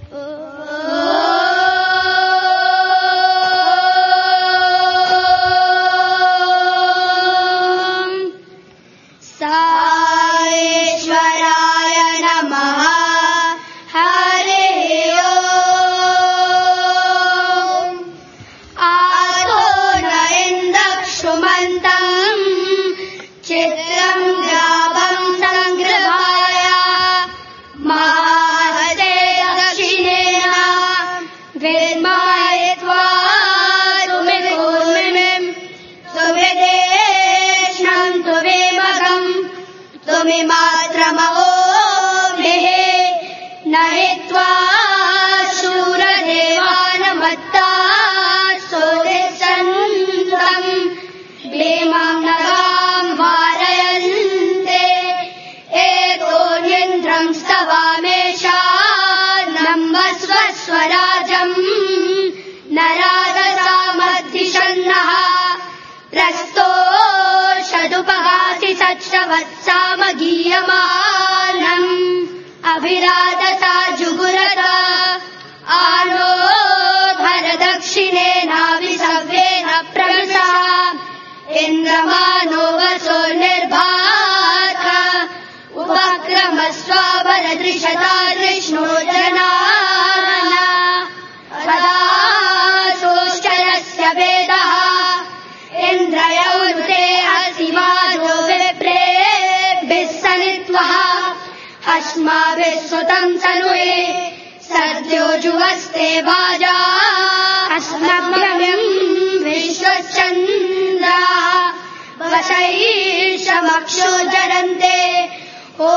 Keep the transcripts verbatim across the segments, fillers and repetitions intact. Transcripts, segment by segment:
अभिराधता जुगुरता आनो भरदक्षिणेनाभिसव्येन प्रमसा इन्द्रमानो वसो निर्भात उपक्रमस्वाबलदृशता दृष्णो जनाना सदा सोश्चरस्य वेदः इन्द्रयौनुते हसिमानो विप्रेभिः सनित्वः अस्माभिः सुतं सनुये सद्यो जुवस्ते वाजा अस्मभ्यं विश्वचन्द्राः वशैषमक्षो जरन्ते ॐ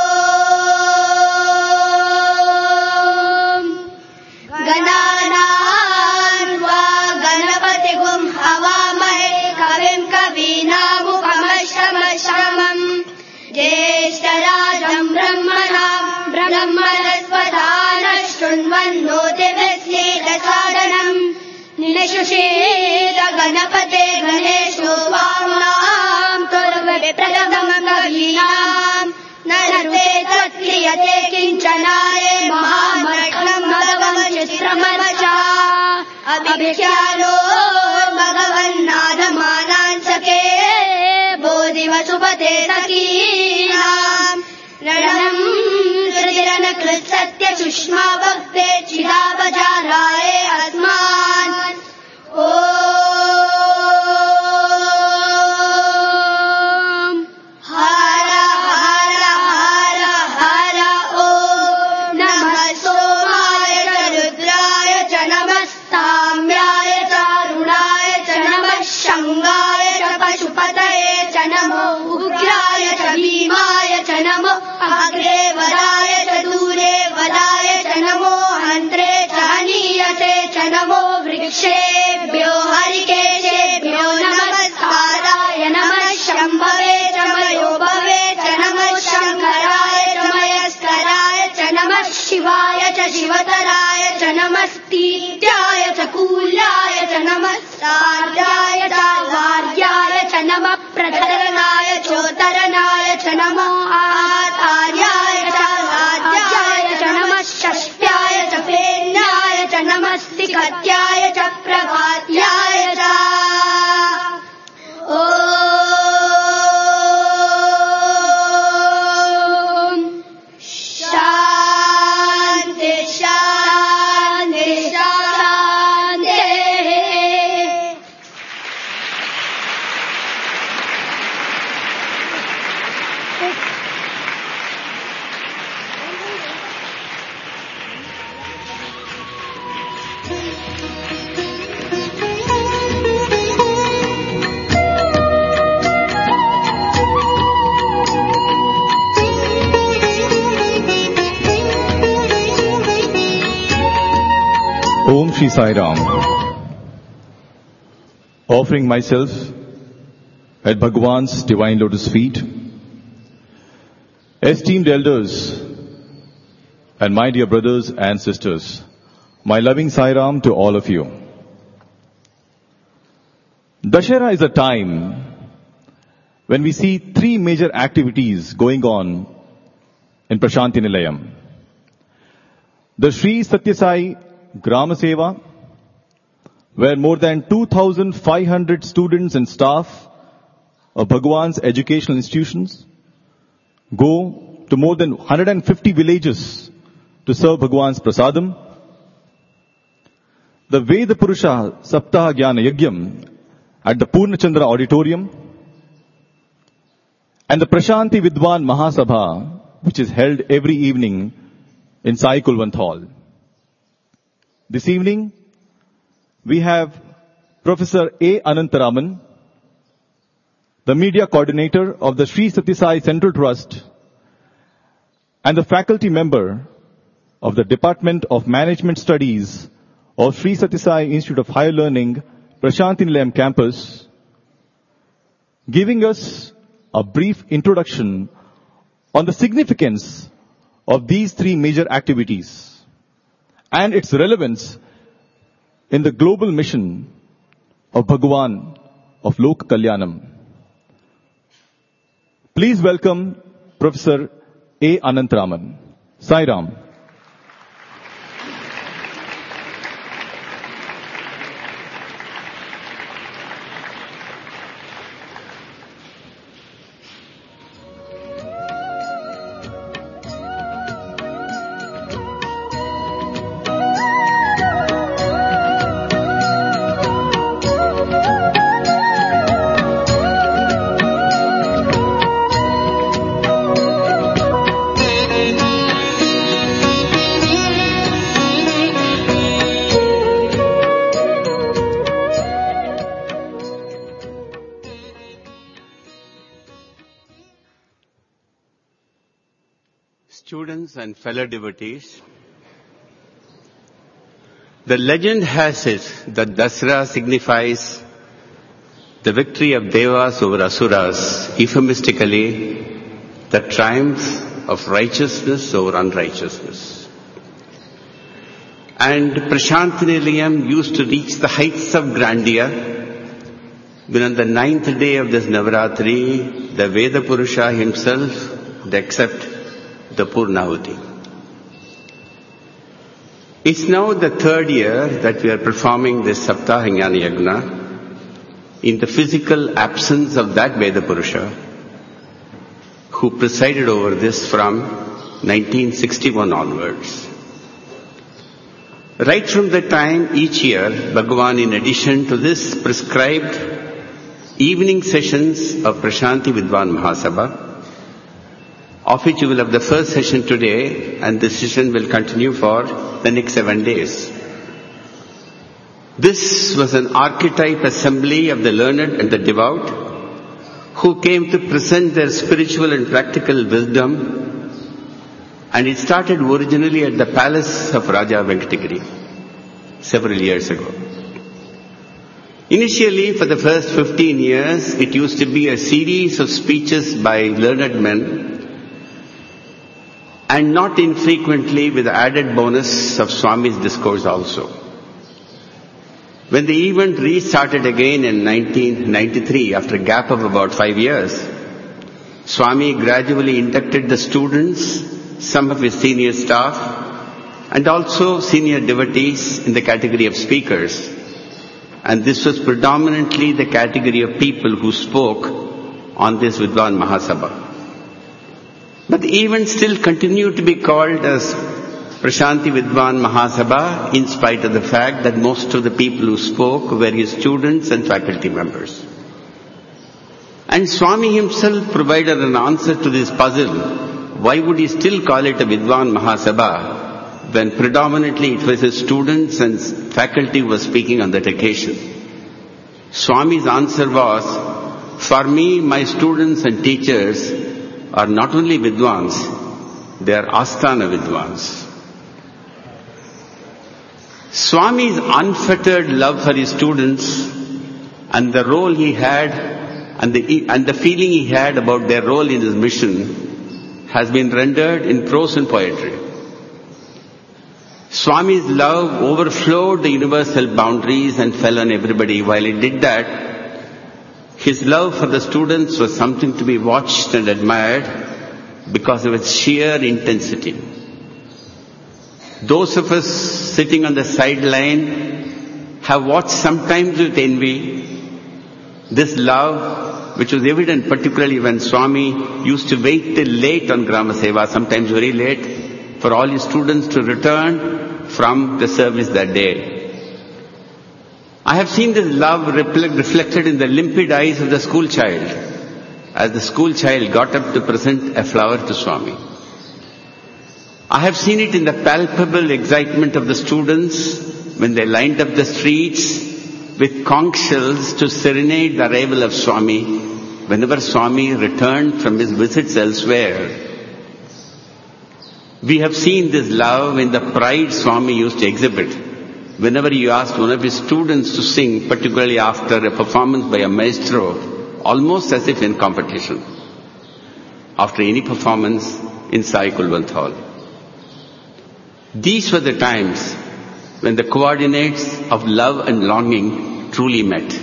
गणानान्वा गणपतिगुं हवामहे कविं कवीनामुपमश्रमश्रमम् ज्येष्ठराजम् ब्रह्मणाम् ब्रह्मणस्पदानः शृण्वन्नोतिभिस्नेदसादनम् निषुषेद गणपते गणेशो त्वाम् तुर्विप्रथमम् कवीनाम् नरते तत्क्रियते किञ्चनाय महामठम् भगवन् चित्रमर्चा अभिख्यालो भगवन्नादमानान् सखे बोधिवसुपते सखीनाम् रणम् श्रीरनकृत्सत्य सुष्मा भक्ते चिदापचाराय अस्मान् ॐ हर हर हर हर ॐ नमः सोमाय च रुद्राय च नमस्ताम्याय च अरुणाय च नमः शङ्गाय च पशुपतये च नमो उग्राय च भीमाय च नमो अग्रे वराय च दूरे वराय च नमो हन्त्रे च हनीयसे च नमो वृक्षेभ्यो हरिकेशेभ्यो नमस्काराय नमः शम्भवे च मयोभवे च नमः शङ्कराय च मयस्कराय च नमः शिवाय च शिवतराय च नमस्तीत्याय च कूल्याय च नमः सार्याय च वार्याय च नमः प्रधरणाय चोत्तरणाय च नमो आचार्याय च राज्याय च नमः षष्ट्याय च फेन्याय च नमस्तिकत्याय च प्रभात्याय च ॐ शान्ति शान्ति शान्तिः। Om Shri Sai Ram. Offering myself at Bhagwan's divine lotus feet, esteemed elders and my dear brothers and sisters, my loving Sai Ram to all of you. Dashera is a time when we see three major activities going on in Prashanti Nilayam. the Sri Satya Sai Grama Seva, where more than two thousand five hundred students and staff of Bhagwan's educational institutions go to more than one hundred fifty villages to serve Bhagwan's prasadam. The Veda Purusha Saptaha Jnana Yagyam at the Purnachandra Auditorium, and the Prashanti Vidwan Mahasabha, which is held every evening in Sai Kulwant Hall. This evening, we have Professor A. Anantaraman, the media coordinator of the Sri Satya Sai Central Trust, and the faculty member of the Department of Management Studies of Sri Satya Sai Institute of Higher Learning, Prashanti Nilayam campus, giving us a brief introduction on the significance of these three major activities and its relevance in the global mission of Bhagwan of Lok Kalyanam. Please welcome Professor A. Anantaraman. Sai Ram. Students and fellow devotees, the legend has it that Dasara signifies the victory of Devas over Asuras, euphemistically, the triumph of righteousness over unrighteousness. And Prashanti Nilayam used to reach the heights of grandeur when on the ninth day of this Navaratri, the Veda Purusha himself would accept the Purnahuti. It's now the third year that we are performing this Saptaha Jnana Yagna in the physical absence of that Veda Purusha who presided over this from nineteen sixty-one onwards. Right from the time each year, Bhagwan, in addition to this prescribed evening sessions of Prashanti Vidwan Mahasabha, of which you will have the first session today, and this session will continue for the next seven days. This was an archetype assembly of the learned and the devout who came to present their spiritual and practical wisdom, and it started originally at the palace of Raja Venkatagiri several years ago. Initially, for the first fifteen years, it used to be a series of speeches by learned men, and not infrequently with the added bonus of Swami's discourse also. When the event restarted again in nineteen ninety-three, after a gap of about five years, Swami gradually inducted the students, some of his senior staff, and also senior devotees in the category of speakers. And this was predominantly the category of people who spoke on this Vidwan Mahasabha. But the event still continued to be called as Prashanti Vidwan Mahasabha in spite of the fact that most of the people who spoke were his students and faculty members. And Swami himself provided an answer to this puzzle. Why would he still call it a Vidwan Mahasabha when predominantly it was his students and faculty who were speaking on that occasion? Swami's answer was, for me, my students and teachers are not only Vidwans, they are Asthana Vidwans. Swami's unfettered love for his students and the role he had and the, and the feeling he had about their role in his mission has been rendered in prose and poetry. Swami's love overflowed the universal boundaries and fell on everybody. While he did that, his love for the students was something to be watched and admired because of its sheer intensity. Those of us sitting on the sideline have watched sometimes with envy this love which was evident particularly when Swami used to wait till late on Grama Seva, sometimes very late, for all his students to return from the service that day. I have seen this love reflected in the limpid eyes of the school child as the school child got up to present a flower to Swami. I have seen it in the palpable excitement of the students when they lined up the streets with conch shells to serenade the arrival of Swami whenever Swami returned from his visits elsewhere. We have seen this love in the pride Swami used to exhibit whenever you asked one of his students to sing, particularly after a performance by a maestro, almost as if in competition, after any performance in Sai Kulwant Hall. These were the times when the coordinates of love and longing truly met.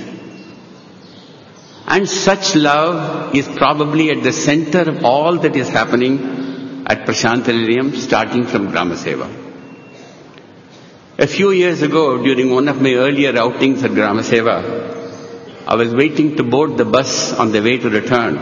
And such love is probably at the center of all that is happening at Prashantanilayam, starting from Grama Seva. A few years ago, during one of my earlier outings at Grama Seva, I was waiting to board the bus on the way to return.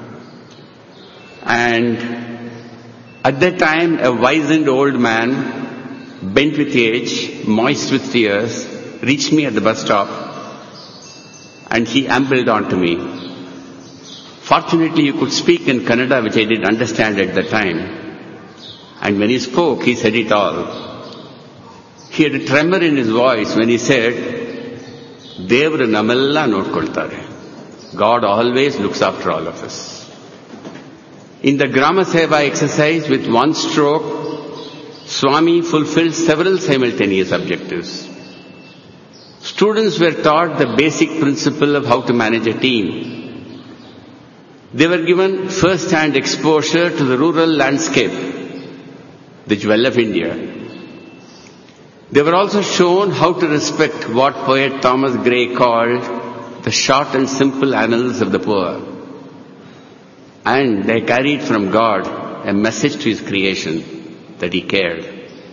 And at that time, a wizened old man, bent with age, moist with tears, reached me at the bus stop and he ambled on to me. Fortunately, he could speak in Kannada, which I didn't understand at the time. And when he spoke, he said it all. He had a tremor in his voice when he said, Devru namella notkoltare. God always looks after all of us. In the Grama Seva exercise, with one stroke, Swami fulfilled several simultaneous objectives. Students were taught the basic principle of how to manage a team. They were given first-hand exposure to the rural landscape, the jewel of India. They were also shown how to respect what poet Thomas Gray called the short and simple annals of the poor. And they carried from God a message to His creation that He cared.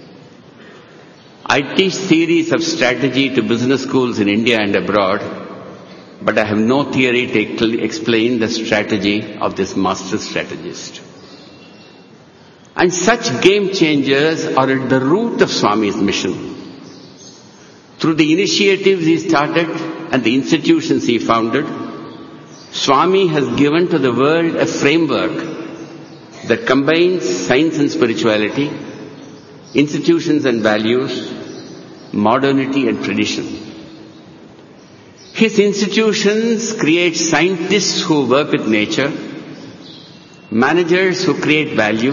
I teach theories of strategy to business schools in India and abroad, but I have no theory to explain the strategy of this master strategist. And such game changers are at the root of Swami's mission. Through the initiatives he started and the institutions he founded, Swami has given to the world a framework that combines science and spirituality, institutions and values, modernity and tradition. His institutions create scientists who work with nature, managers who create value,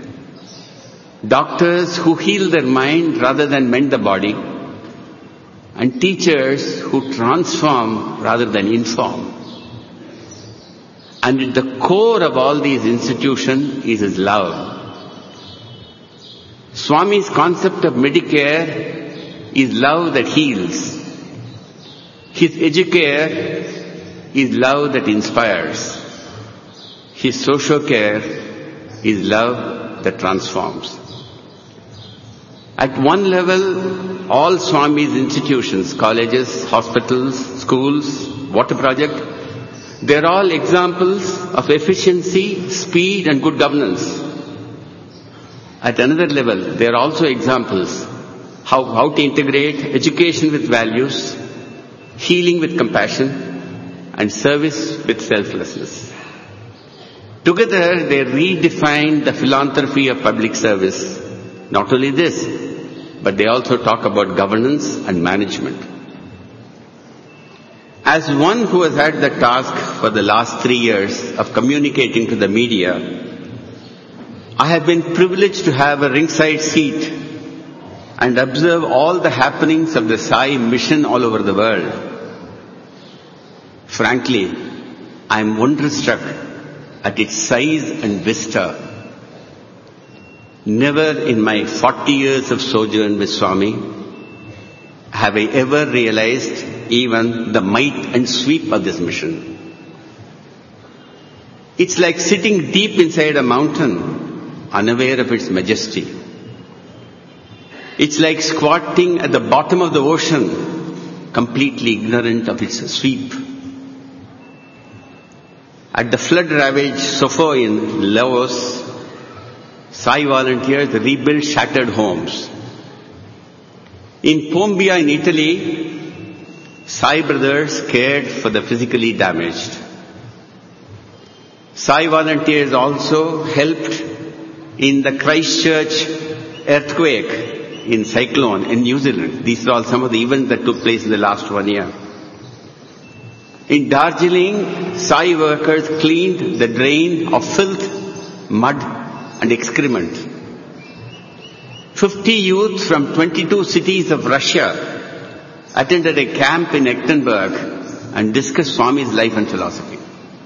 doctors who heal their mind rather than mend the body, and teachers who transform rather than inform. And at the core of all these institutions is his love. Swami's concept of Medicare is love that heals. His Educare is love that inspires. His Social-Care is love that transforms. At one level, all Swami's institutions, colleges, hospitals, schools, water project, they're all examples of efficiency, speed and good governance. At another level, they're also examples how, how to integrate education with values, healing with compassion, and service with selflessness. Together, they redefine the philanthropy of public service. Not only this, but they also talk about governance and management. As one who has had the task for the last three years of communicating to the media, I have been privileged to have a ringside seat and observe all the happenings of the Sai mission all over the world. Frankly, I am wonderstruck at its size and vista. Never in my forty years of sojourn with Swami have I ever realized even the might and sweep of this mission. It's like sitting deep inside a mountain, unaware of its majesty. It's like squatting at the bottom of the ocean, completely ignorant of its sweep. At the flood-ravaged Sofo in Laos, Sai volunteers rebuilt shattered homes. In Pombia in Italy, Sai brothers cared for the physically damaged. Sai volunteers also helped in the Christchurch earthquake in cyclone in New Zealand. These are all some of the events that took place in the last one year. In Darjeeling, Sai workers cleaned the drain of filth, mud and excrement. Fifty youth from twenty-two cities of Russia attended a camp in Ektenberg and discussed Swami's life and philosophy.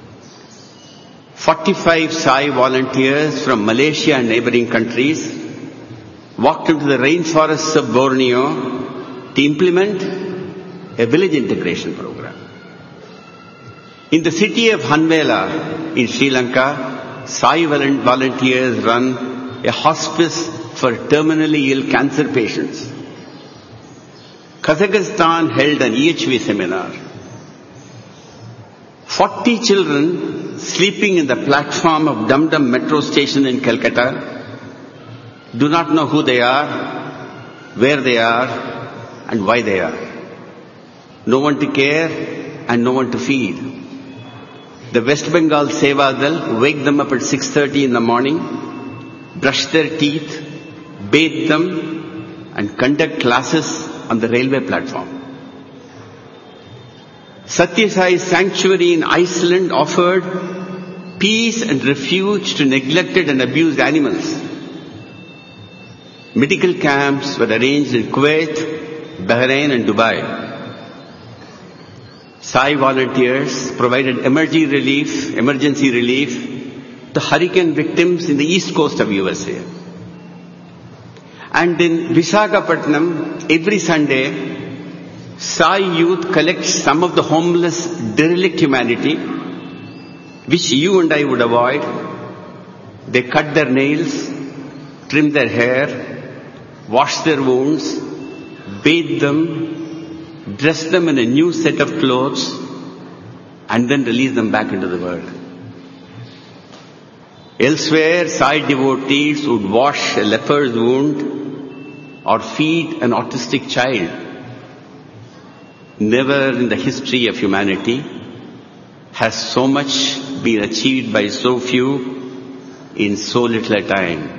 Forty-five Sai volunteers from Malaysia and neighboring countries walked into the rainforests of Borneo to implement a village integration program. In the city of Hanvela in Sri Lanka, Sai volunteers run a hospice for terminally ill cancer patients. Kazakhstan held an E H V seminar. Forty children sleeping in the platform of Dum Dum metro station in Calcutta do not know who they are, where they are, and why they are. No one to care and no one to feed. The West Bengal Seva Dal wake them up at six thirty in the morning, brush their teeth, bathe them, and conduct classes on the railway platform. Satya Sai Sanctuary in Iceland offered peace and refuge to neglected and abused animals. Medical camps were arranged in Kuwait, Bahrain and Dubai. Sai volunteers provided emergency relief, emergency relief to hurricane victims in the east coast of U S A. And in Visakhapatnam, every Sunday, Sai youth collects some of the homeless, derelict humanity, which you and I would avoid. They cut their nails, trim their hair, wash their wounds, bathe them, dress them in a new set of clothes, and then release them back into the world. Elsewhere, Sai devotees would wash a leper's wound or feed an autistic child. Never in the history of humanity has so much been achieved by so few in so little a time.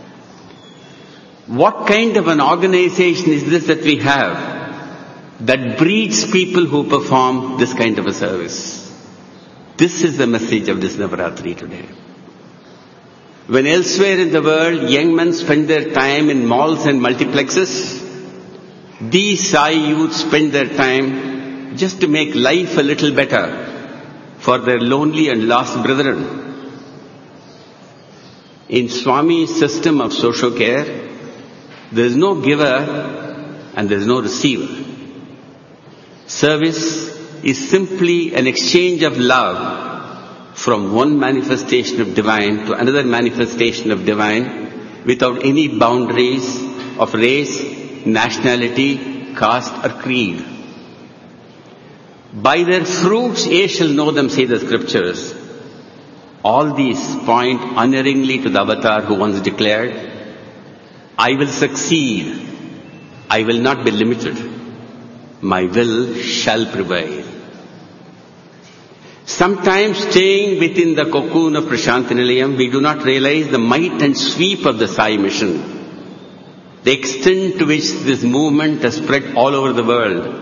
What kind of an organization is this that we have that breeds people who perform this kind of a service? This is the message of this Navaratri today. When elsewhere in the world young men spend their time in malls and multiplexes, these Sai youth spend their time just to make life a little better for their lonely and lost brethren. In Swami's system of social care, there is no giver and there is no receiver. Service is simply an exchange of love from one manifestation of divine to another manifestation of divine without any boundaries of race, nationality, caste or creed. By their fruits ye shall know them, say the scriptures. All these point unerringly to the avatar who once declared, I will succeed, I will not be limited, my will shall prevail. Sometimes staying within the cocoon of Prashanti Nilayam, we do not realize the might and sweep of the Sai mission, the extent to which this movement has spread all over the world.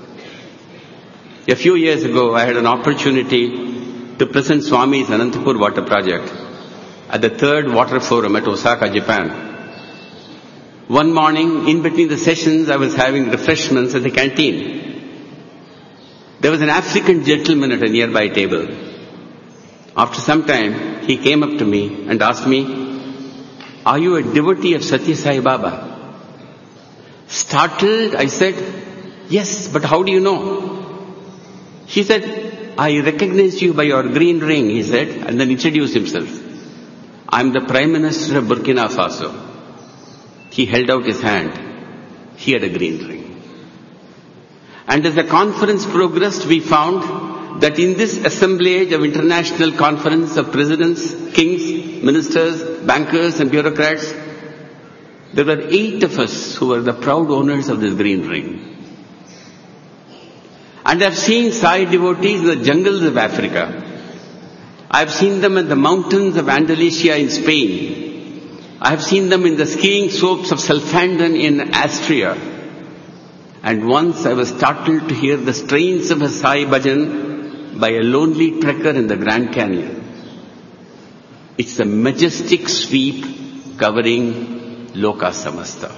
A few years ago, I had an opportunity to present Swami's Anantapur water project at the third water forum at Osaka, Japan. One morning, in between the sessions, I was having refreshments at the canteen. There was an African gentleman at a nearby table. After some time, he came up to me and asked me, are you a devotee of Satya Sai Baba? Startled, I said, yes, but how do you know? He said, I recognize you by your green ring, he said, and then introduced himself. I'm the Prime Minister of Burkina Faso. He held out his hand. he had a green ring. And as the conference progressed, we found that in this assemblage of international conference of presidents, kings, ministers, bankers and bureaucrats, there were eight of us who were the proud owners of this green ring. And I've seen Sai devotees in the jungles of Africa. I've seen them in the mountains of Andalusia in Spain. I've seen them in the skiing slopes of Salfandon in Austria. And once I was startled to hear the strains of a Sai bhajan by a lonely trekker in the Grand Canyon. It's a majestic sweep covering Loka Samasta.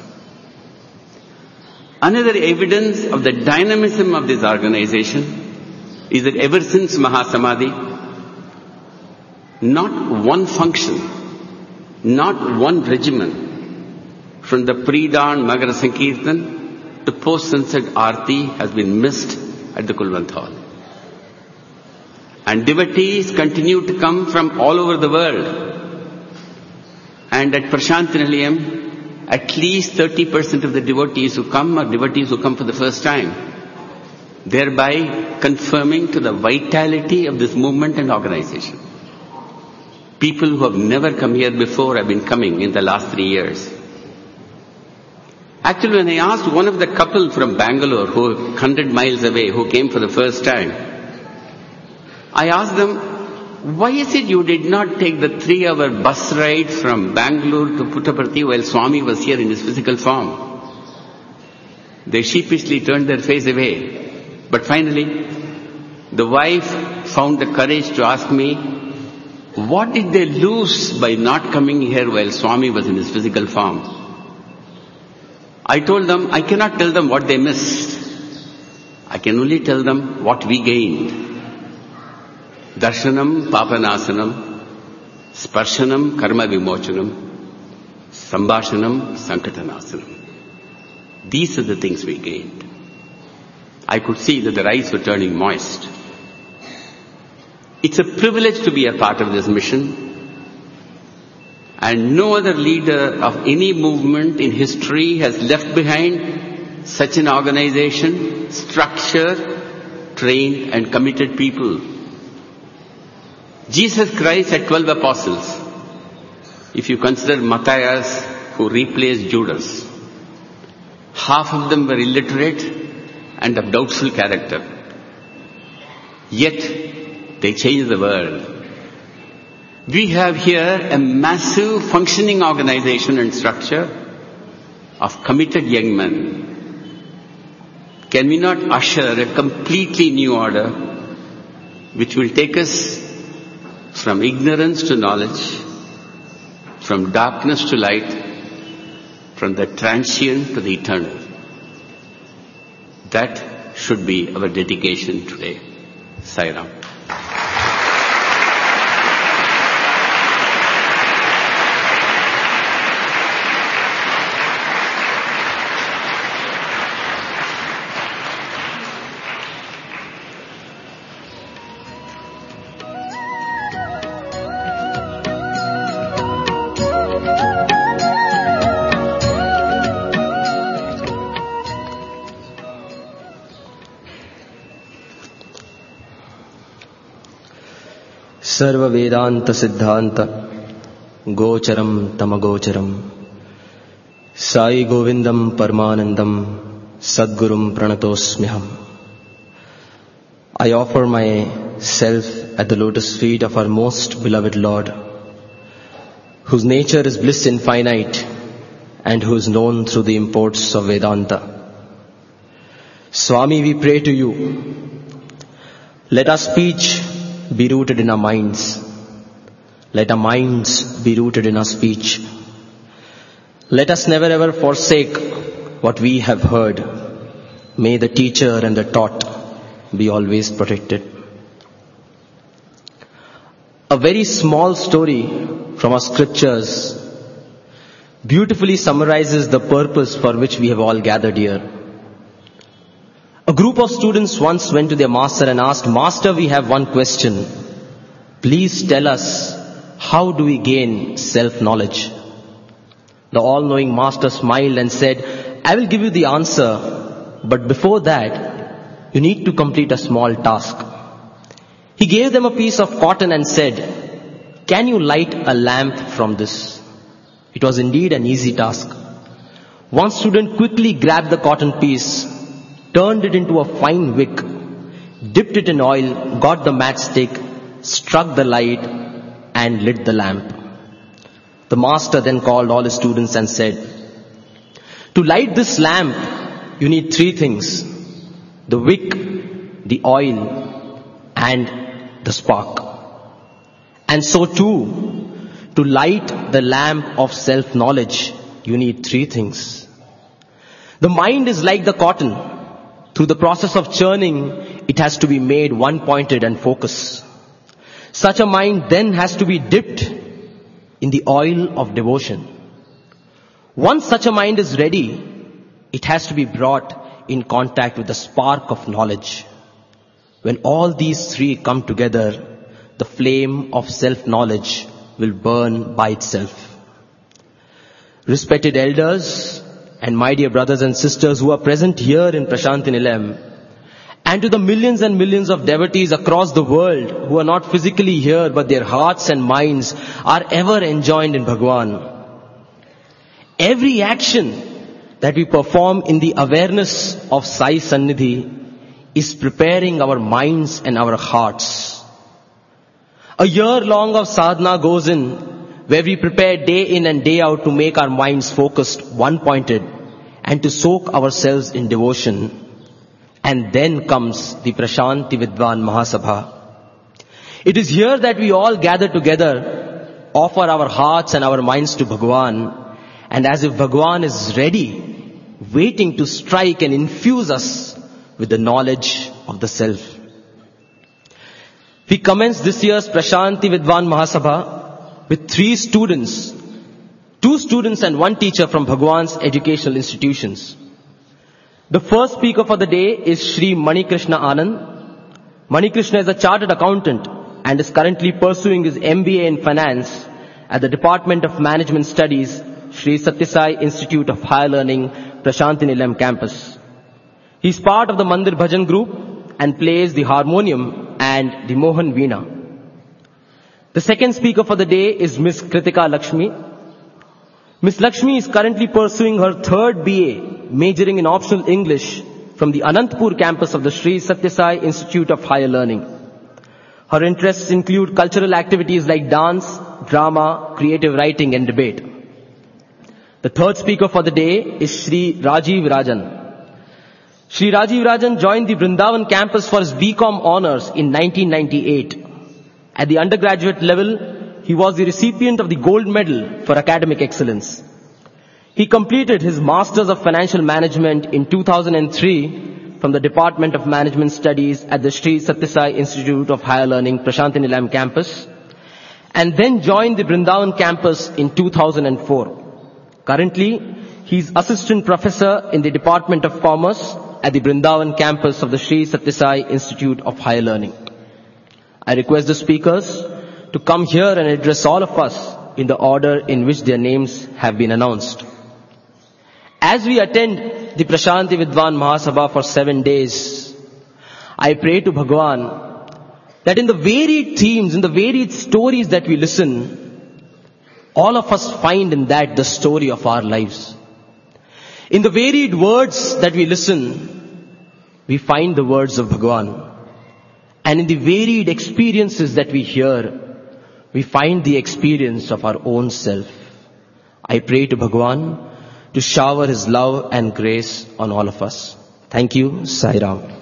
Another evidence of the dynamism of this organization is that ever since Mahasamadhi, not one function, not one regimen, from the pre-dawn Magara Sankirtan to post-sunset Aarti has been missed at the Kulwant Hall. And devotees continue to come from all over the world. And at Prashanti Nilayam, at least thirty percent of the devotees who come are devotees who come for the first time, thereby confirming to the vitality of this movement and organization. People who have never come here before have been coming in the last three years. Actually, when I asked one of the couple from Bangalore, who one hundred miles away, who came for the first time, I asked them, why is it you did not take the three-hour bus ride from Bangalore to Puttaparthi while Swami was here in his physical form? They sheepishly turned their face away. But finally, the wife found the courage to ask me, what did they lose by not coming here while Swami was in his physical form? I told them, I cannot tell them what they missed. I can only tell them what we gained. Darshanam papanasanam, sparshanam karma vimochanam, sambhashanam sankatanasanam. These are the things we gained. I could see that their eyes were turning moist. It's a privilege to be a part of this mission. And no other leader of any movement in history has left behind such an organization, structure, trained and committed people. Jesus Christ had twelve apostles. If you consider Matthias, who replaced Judas, half of them were illiterate and of doubtful character. Yet, they changed the world. We have here a massive functioning organization and structure of committed young men. Can we not usher a completely new order which will take us from ignorance to knowledge, from darkness to light, from the transient to the eternal? That should be our dedication today. Sai Ram. सर्व वेदांत सिद्धांत गोचरम तमगोचरम साई गोविंदम परमानंदम सद्गुरुम प्रणतोस्म्यहम. I offer myself at the lotus feet of our most beloved Lord, whose nature is bliss infinite and who is known through the imports of Vedanta. Swami, we pray to you, let our speech be rooted in our minds. Let our minds be rooted in our speech. Let us never ever forsake what we have heard. May the teacher and the taught be always protected. A very small story from our scriptures beautifully summarizes the purpose for which we have all gathered here. A group of students once went to their master and asked, Master, we have one question. Please tell us, how do we gain self-knowledge? The all-knowing master smiled and said, I will give you the answer, but before that, you need to complete a small task. He gave them a piece of cotton and said, "Can you light a lamp from this?" It was indeed an easy task. One student quickly grabbed the cotton piece, turned it into a fine wick, dipped it in oil, got the matchstick, struck the light, and lit the lamp. The master then called all his students and said, "To light this lamp, you need three things: the wick, the oil, and the spark. And so too, to light the lamp of self-knowledge, you need three things. The mind is like the cotton. Through the process of churning, it has to be made one-pointed and focused. Such a mind then has to be dipped in the oil of devotion. Once such a mind is ready, it has to be brought in contact with the spark of knowledge. When all these three come together, the flame of self-knowledge will burn by itself." Respected elders and my dear brothers and sisters who are present here in Prasanthi Nilayam, and to the millions and millions of devotees across the world who are not physically here but their hearts and minds are ever enjoined in Bhagwan. Every action that we perform in the awareness of Sai Sannidhi is preparing our minds and our hearts. A year long of sadhana goes in, where we prepare day in and day out to make our minds focused, one-pointed, and to soak ourselves in devotion. And then comes the Prashanti Vidwan Mahasabha. It is here that we all gather together, offer our hearts and our minds to Bhagwan, and as if Bhagwan is ready, waiting to strike and infuse us with the knowledge of the self. We commence this year's Prashanti Vidwan Mahasabha with three students, two students and one teacher from Bhagwan's educational institutions. The first speaker for the day is Shri Manikrishna Anand. Manikrishna is a chartered accountant and is currently pursuing his M B A in finance at the Department of Management Studies, Shri Sathya Sai Institute of Higher Learning, Prasanthi Nilayam campus. He is part of the Mandir Bhajan group and plays the harmonium and the Mohan Veena. The second speaker for the day is Miss Kritika Lakshmi. Miss Lakshmi is currently pursuing her third B A, majoring in optional English from the Anantapur campus of the Shri Sathya Sai Institute of Higher Learning. Her interests include cultural activities like dance, drama, creative writing and debate. The third speaker for the day is Shri Rajiv Rajan. Shri Rajiv Rajan joined the Vrindavan campus for his B Com honors in nineteen ninety-eight. At the undergraduate level, he was the recipient of the gold medal for academic excellence. He completed his Masters of Financial Management in two thousand three from the Department of Management Studies at the Shri Sathya Sai Institute of Higher Learning, Prasanthi Nilayam campus, and then joined the Vrindavan campus in two thousand four. Currently, he is Assistant Professor in the Department of Commerce at the Vrindavan campus of the Shri Sathya Sai Institute of Higher Learning. I request the speakers to come here and address all of us in the order in which their names have been announced. As we attend the Prashanti Vidwan Mahasabha for seven days, I pray to Bhagwan that in the varied themes, in the varied stories that we listen, all of us find in that the story of our lives. In the varied words that we listen, we find the words of Bhagwan. And in the varied experiences that we hear, we find the experience of our own self. I pray to Bhagwan to shower his love and grace on all of us. Thank you, Sai Ram.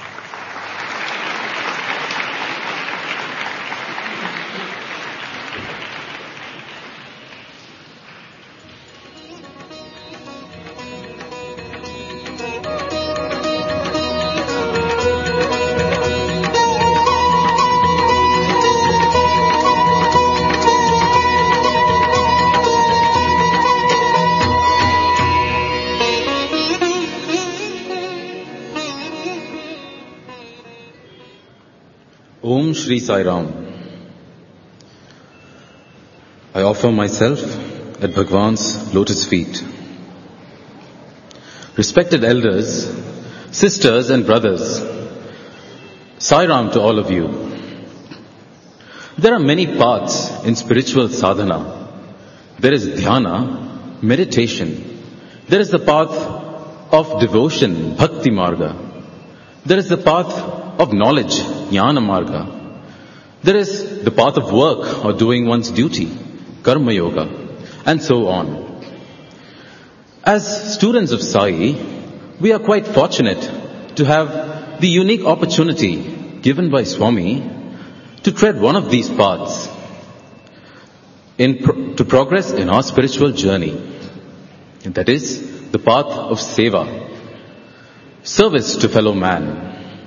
Om Shri Sai Ram. I offer myself at Bhagwan's lotus feet. respected elders, sisters and brothers, Sai Ram to all of you. There are many paths in spiritual sadhana. There is dhyana, meditation. There is the path of devotion, bhakti marga. There is the path of knowledge, jnana marga. There is the path of work or doing one's duty, karma yoga, and so on. As students of Sai, we are quite fortunate to have the unique opportunity given by Swami to tread one of these paths in pro- to progress in our spiritual journey. And that is the path of seva, service to fellow man.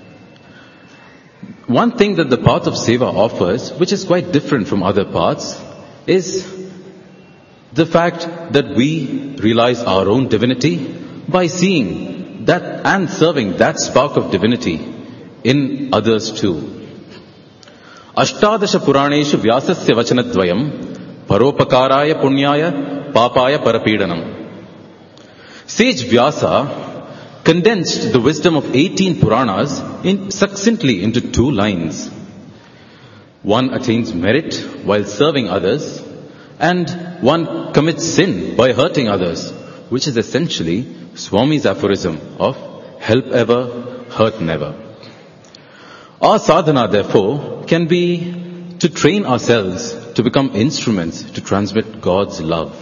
One thing that the path of seva offers, which is quite different from other paths, is the fact that we realize our own divinity by seeing that and serving that spark of divinity in others too. Ashtadasha Puraneshu Vyasasya Vachanadvayam Paropakaraya Punyaya Papaya Parapidanam. Sage Vyasa condensed the wisdom of eighteen Puranas in, succinctly into two lines. One attains merit while serving others, and one commits sin by hurting others, which is essentially Swami's aphorism of help ever, hurt never. Our sadhana, therefore, can be to train ourselves to become instruments to transmit God's love.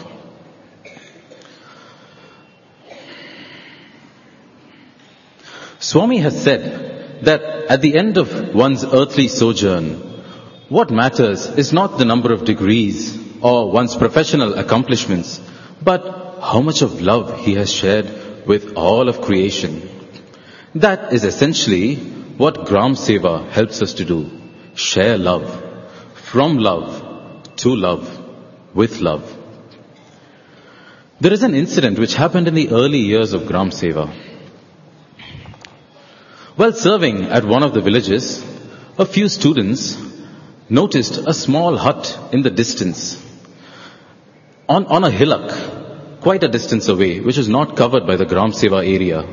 Swami has said that at the end of one's earthly sojourn, what matters is not the number of degrees or one's professional accomplishments, but how much of love he has shared with all of creation. That is essentially what Gram Seva helps us to do. Share love. From love, to love, with love. There is an incident which happened in the early years of Gram Seva. While serving at one of the villages, a few students noticed a small hut in the distance, on, on a hillock, quite a distance away, which was not covered by the Gram Seva area.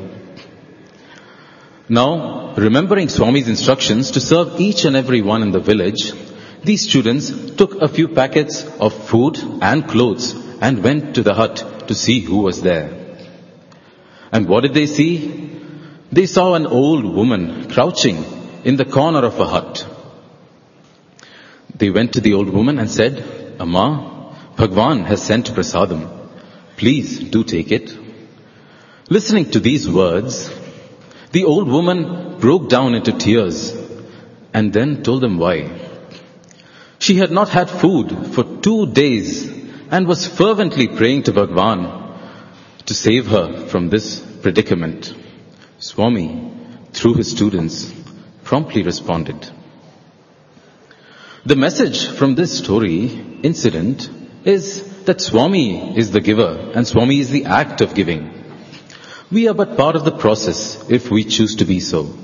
Now, remembering Swami's instructions to serve each and every one in the village, these students took a few packets of food and clothes and went to the hut to see who was there. And what did they see? They saw an old woman crouching in the corner of a hut. They went to the old woman and said, Amma, Bhagwan has sent prasadam. Please do take it. Listening to these words, the old woman broke down into tears and then told them why. She had not had food for two days and was fervently praying to Bhagwan to save her from this predicament. Swami, through his students, promptly responded. The message from this story, incident, is that Swami is the giver and Swami is the act of giving. We are but part of the process if we choose to be so.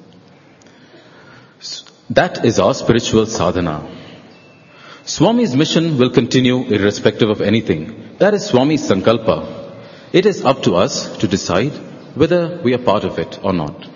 That is our spiritual sadhana. Swami's mission will continue irrespective of anything. That is Swami's sankalpa. It is up to us to decide whether we are part of it or not.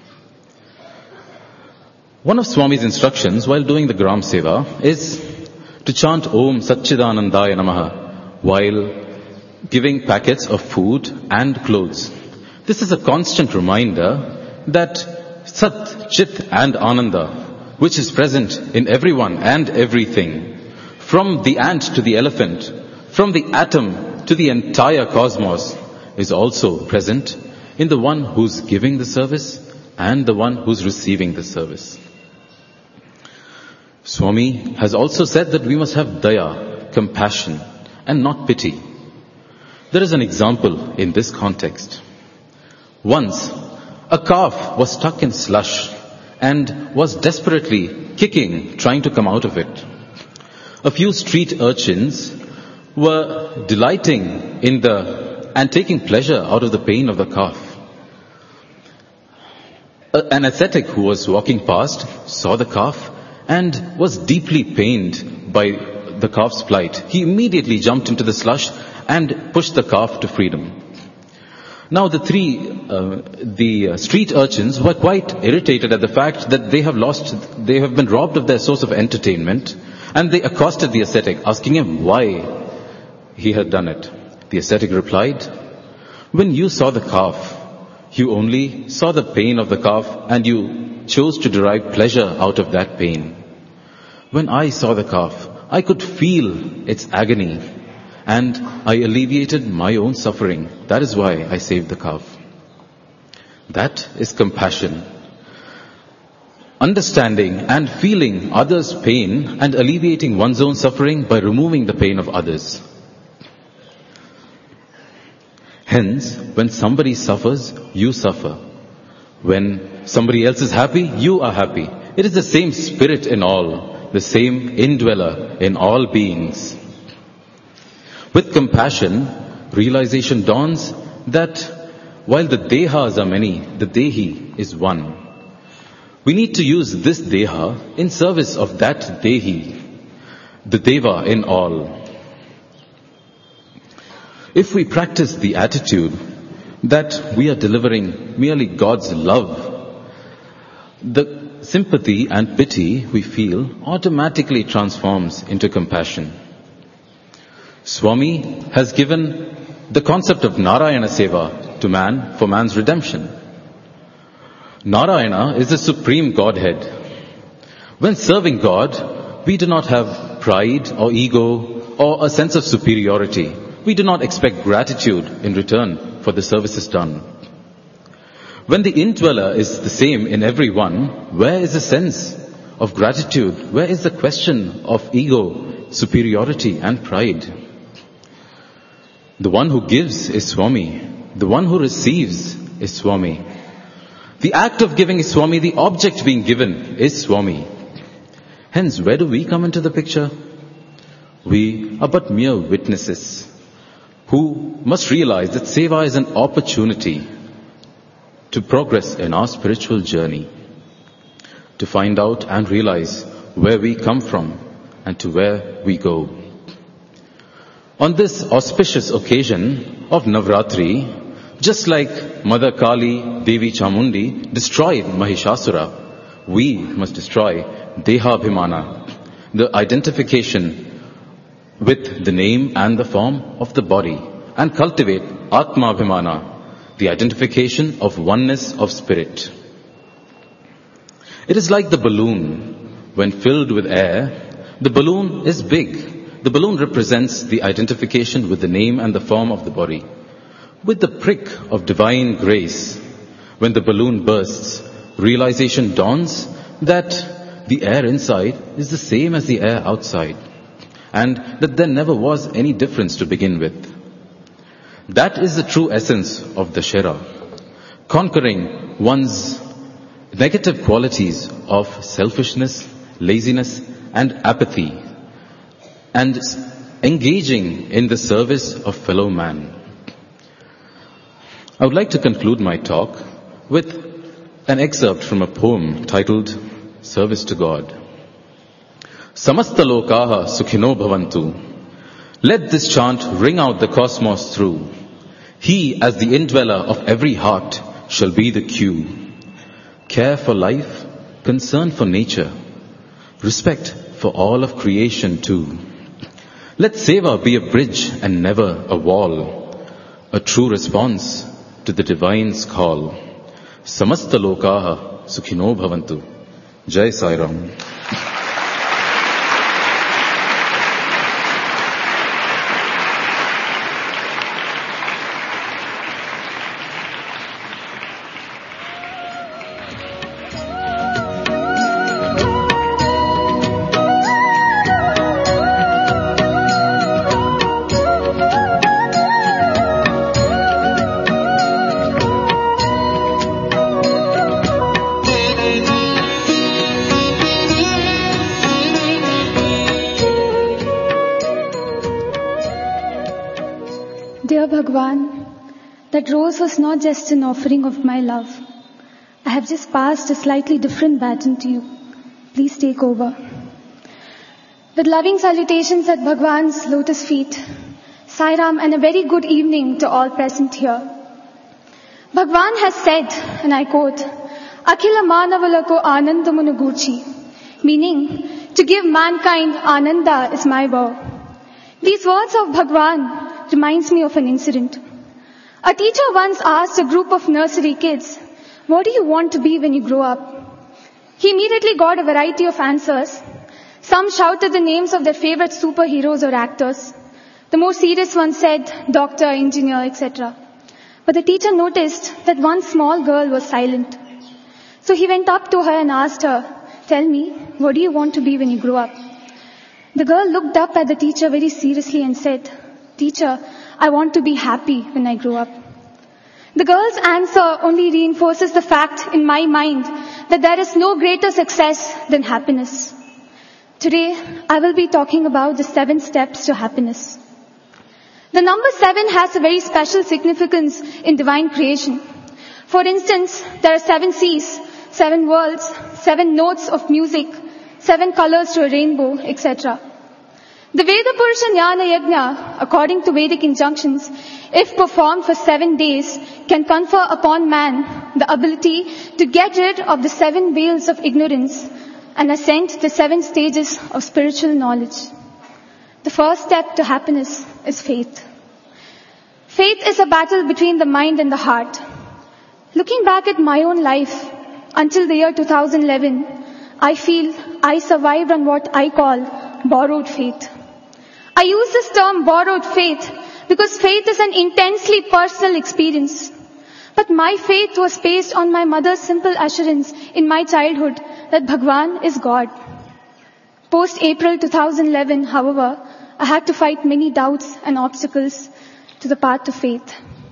One of Swami's instructions while doing the Gram Seva is to chant Om Satchidanandaya Namaha while giving packets of food and clothes. This is a constant reminder that Sat, Chit and Ananda, which is present in everyone and everything, from the ant to the elephant, from the atom to the entire cosmos, is also present in the one who's giving the service and the one who's receiving the service. Swami has also said that we must have daya, compassion, and not pity. There is an example in this context. Once, a calf was stuck in slush and was desperately kicking, trying to come out of it. A few street urchins were delighting in the, and taking pleasure out of the pain of the calf. An ascetic who was walking past saw the calf and was deeply pained by the calf's plight. He immediately jumped into the slush and pushed the calf to freedom. Now the three, uh, the uh, street urchins were quite irritated at the fact that they have lost, they have been robbed of their source of entertainment, and they accosted the ascetic, asking him why he had done it. The ascetic replied, when you saw the calf, you only saw the pain of the calf and you chose to derive pleasure out of that pain. When I saw the calf, I could feel its agony and I alleviated my own suffering. That is why I saved the calf. That is compassion. Understanding and feeling others' pain and alleviating one's own suffering by removing the pain of others. Hence, when somebody suffers, you suffer. When somebody else is happy, you are happy. It is the same spirit in all, the same indweller in all beings. With compassion, realization dawns that while the dehas are many, the dehi is one. We need to use this deha in service of that dehi, the deva in all. If we practice the attitude that we are delivering merely God's love, the sympathy and pity we feel automatically transforms into compassion. Swami has given the concept of Narayana Seva to man for man's redemption. Narayana is the supreme Godhead. When serving God, we do not have pride or ego or a sense of superiority. We do not expect gratitude in return for the services done. When the indweller is the same in everyone, where is the sense of gratitude? Where is the question of ego, superiority and pride? The one who gives is Swami. The one who receives is Swami. The act of giving is Swami. The object being given is Swami. Hence, where do we come into the picture? We are but mere witnesses who must realize that Seva is an opportunity to progress in our spiritual journey, to find out and realize where we come from and to where we go. On this auspicious occasion of Navratri, just like Mother Kali, Devi Chamundi destroyed Mahishasura, we must destroy Dehabhimana, the identification with the name and the form of the body, and cultivate Atmabhimana, the identification of oneness of spirit. It is like the balloon. When filled with air, the balloon is big. The balloon represents the identification with the name and the form of the body. With the prick of divine grace, when the balloon bursts, realization dawns that the air inside is the same as the air outside, and that there never was any difference to begin with. That is the true essence of Dashera, conquering one's negative qualities of selfishness, laziness and apathy, and engaging in the service of fellow man. I would like to conclude my talk with an excerpt from a poem titled Service to God. Samasta lokaha sukhino bhavantu. Let this chant ring out the cosmos through. He, as the indweller of every heart, shall be the cue. Care for life, concern for nature, respect for all of creation too. Let Seva be a bridge and never a wall, a true response to the divine's call. Samasta lokaha sukhino bhavantu. Jai Sai Ram. That rose was not just an offering of my love. I have just passed a slightly different baton to you. Please take over. With loving salutations at Bhagwan's lotus feet, Sai Ram, and a very good evening to all present here. Bhagwan has said, and I quote, Akhila Manavalako Anandamunu Gurchi, meaning, to give mankind Ananda is my vow. These words of Bhagwan reminds me of an incident. A teacher once asked a group of nursery kids, what do you want to be when you grow up? He immediately got a variety of answers. Some shouted the names of their favorite superheroes or actors. The more serious ones said doctor, engineer, et cetera. But the teacher noticed that one small girl was silent. So he went up to her and asked her, tell me, what do you want to be when you grow up? The girl looked up at the teacher very seriously and said, Teacher, I want to be happy when I grow up. The girl's answer only reinforces the fact in my mind that there is no greater success than happiness. Today, I will be talking about the seven steps to happiness. The number seven has a very special significance in divine creation. For instance, there are seven seas, seven worlds, seven notes of music, seven colors to a rainbow, et cetera. The Veda Purusha Jnana Yajna, according to Vedic injunctions, if performed for seven days, can confer upon man the ability to get rid of the seven veils of ignorance and ascend the seven stages of spiritual knowledge. The first step to happiness is faith. Faith is a battle between the mind and the heart. Looking back at my own life, until the year two thousand eleven, I feel I survived on what I call borrowed faith. I use this term borrowed faith because faith is an intensely personal experience. But my faith was based on my mother's simple assurance in my childhood that Bhagwan is God. Post-April two thousand eleven, however, I had to fight many doubts and obstacles to the path to faith.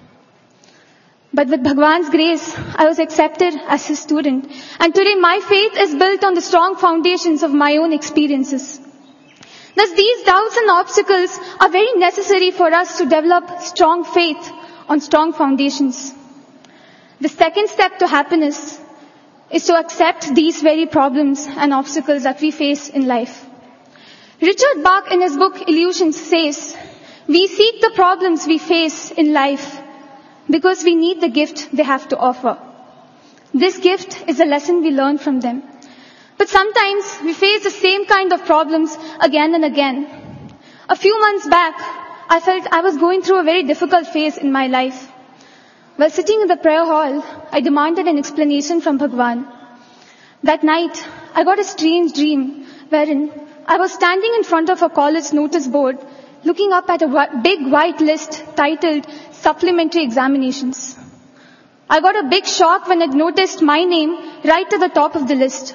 But with Bhagwan's grace, I was accepted as his student. And today my faith is built on the strong foundations of my own experiences. Thus these doubts and obstacles are very necessary for us to develop strong faith on strong foundations. The second step to happiness is to accept these very problems and obstacles that we face in life. Richard Bach in his book Illusions says, we seek the problems we face in life because we need the gift they have to offer. This gift is a lesson we learn from them. But sometimes we face the same kind of problems again and again. A few months back, I felt I was going through a very difficult phase in my life. While sitting in the prayer hall, I demanded an explanation from Bhagwan. That night, I got a strange dream wherein I was standing in front of a college notice board looking up at a big white list titled Supplementary Examinations. I got a big shock when I noticed my name right at the top of the list.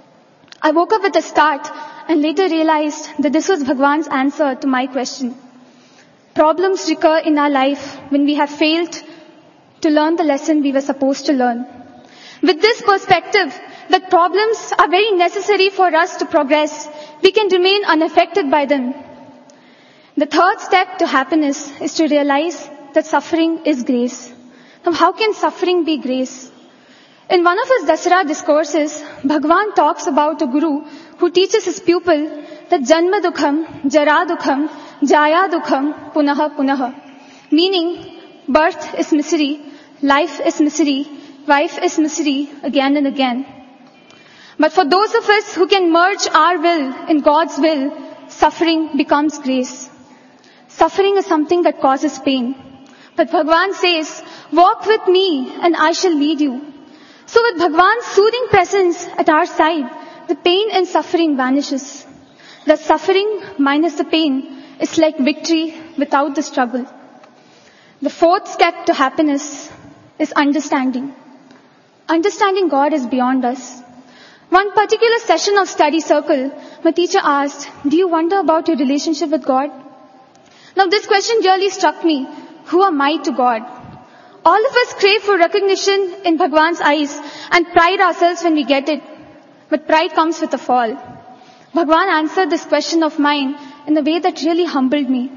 I woke up with a start and later realized that this was Bhagwan's answer to my question. Problems recur in our life when we have failed to learn the lesson we were supposed to learn. With this perspective, that problems are very necessary for us to progress, we can remain unaffected by them. The third step to happiness is to realize that suffering is grace. Now, how can suffering be grace? In one of his Dasara discourses, Bhagwan talks about a guru who teaches his pupil that Janma Dukham, Jara Dukham, Jaya Dukham, Punaha Punaha. Meaning, birth is misery, life is misery, wife is misery again and again. But for those of us who can merge our will in God's will, suffering becomes grace. Suffering is something that causes pain. But Bhagwan says, walk with me and I shall lead you. So with Bhagwan's soothing presence at our side, the pain and suffering vanishes. The suffering minus the pain is like victory without the struggle. The fourth step to happiness is understanding. Understanding God is beyond us. One particular session of study circle, my teacher asked, do you wonder about your relationship with God? Now this question really struck me. Who am I to God? All of us crave for recognition in Bhagwan's eyes and pride ourselves when we get it. But pride comes with a fall. Bhagwan answered this question of mine in a way that really humbled me.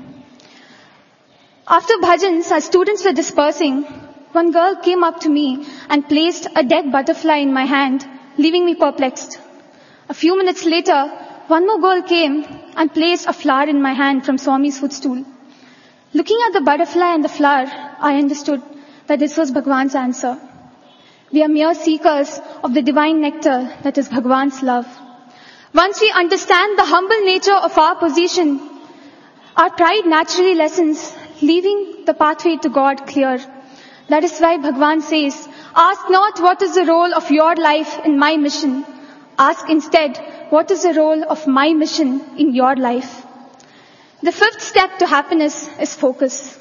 After bhajans, as students were dispersing, one girl came up to me and placed a dead butterfly in my hand, leaving me perplexed. A few minutes later, one more girl came and placed a flower in my hand from Swami's footstool. Looking at the butterfly and the flower, I understood that this was Bhagwan's answer. We are mere seekers of the divine nectar that is Bhagwan's love. Once we understand the humble nature of our position, our pride naturally lessens, leaving the pathway to God clear. That is why Bhagwan says, ask not what is the role of your life in my mission. Ask instead, what is the role of my mission in your life? The fifth step to happiness is focus.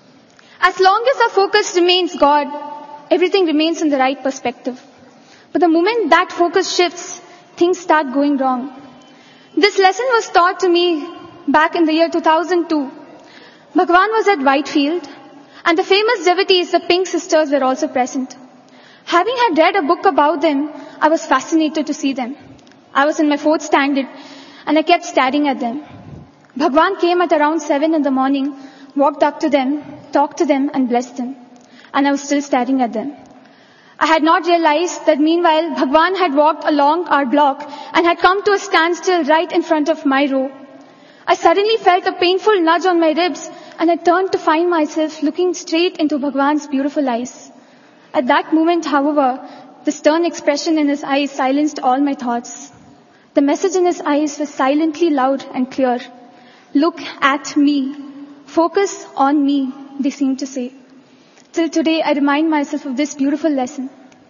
As long as our focus remains God, everything remains in the right perspective. But the moment that focus shifts, things start going wrong. This lesson was taught to me back in the year two thousand two. Bhagwan was at Whitefield, and the famous devotees, the Pink Sisters, were also present. Having had read a book about them, I was fascinated to see them. I was in my fourth standard, and I kept staring at them. Bhagwan came at around seven in the morning, walked up to them, talked to them, and blessed them. And I was still staring at them. I had not realized that meanwhile Bhagwan had walked along our block and had come to a standstill right in front of my row. I suddenly felt a painful nudge on my ribs, and I turned to find myself looking straight into Bhagwan's beautiful eyes. At that moment, however, the stern expression in his eyes silenced all my thoughts. The message in his eyes was silently loud and clear. Look at me. Focus on me, they seemed to say. Till today, I remind myself of this beautiful lesson.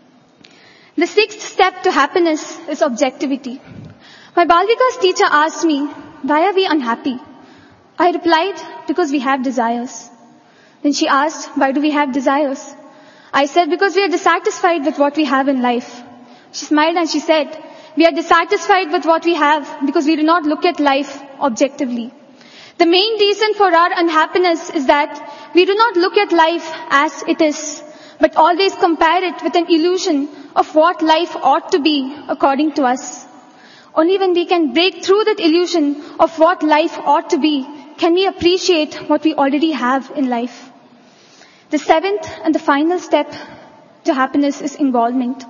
The sixth step to happiness is objectivity. My Balvika's teacher asked me, why are we unhappy? I replied, because we have desires. Then she asked, why do we have desires? I said, because we are dissatisfied with what we have in life. She smiled and she said, we are dissatisfied with what we have because we do not look at life objectively. The main reason for our unhappiness is that we do not look at life as it is, but always compare it with an illusion of what life ought to be according to us. Only when we can break through that illusion of what life ought to be, can we appreciate what we already have in life. The seventh and the final step to happiness is involvement.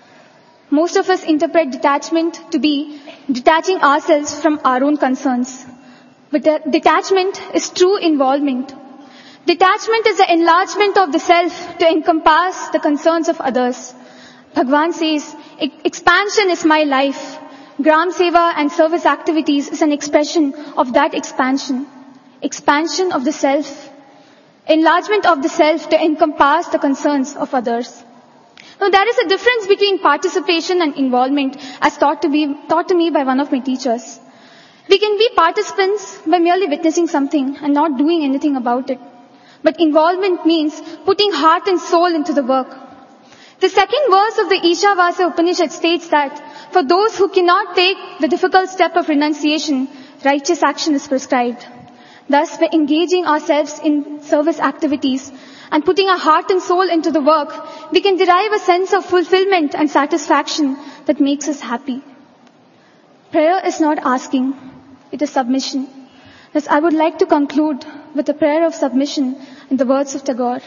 Most of us interpret detachment to be detaching ourselves from our own concerns. But the detachment is true involvement. Detachment is the enlargement of the self to encompass the concerns of others. Bhagwan says, expansion is my life. Gram Seva and service activities is an expression of that expansion. Expansion of the self. Enlargement of the self to encompass the concerns of others. Now there is a difference between participation and involvement as taught to be, taught to me by one of my teachers. We can be participants by merely witnessing something and not doing anything about it. But involvement means putting heart and soul into the work. The second verse of the Ishavasya Upanishad states that for those who cannot take the difficult step of renunciation, righteous action is prescribed. Thus, by engaging ourselves in service activities and putting our heart and soul into the work, we can derive a sense of fulfillment and satisfaction that makes us happy. Prayer is not asking, it is submission. Thus, I would like to conclude with a prayer of submission in the words of Tagore.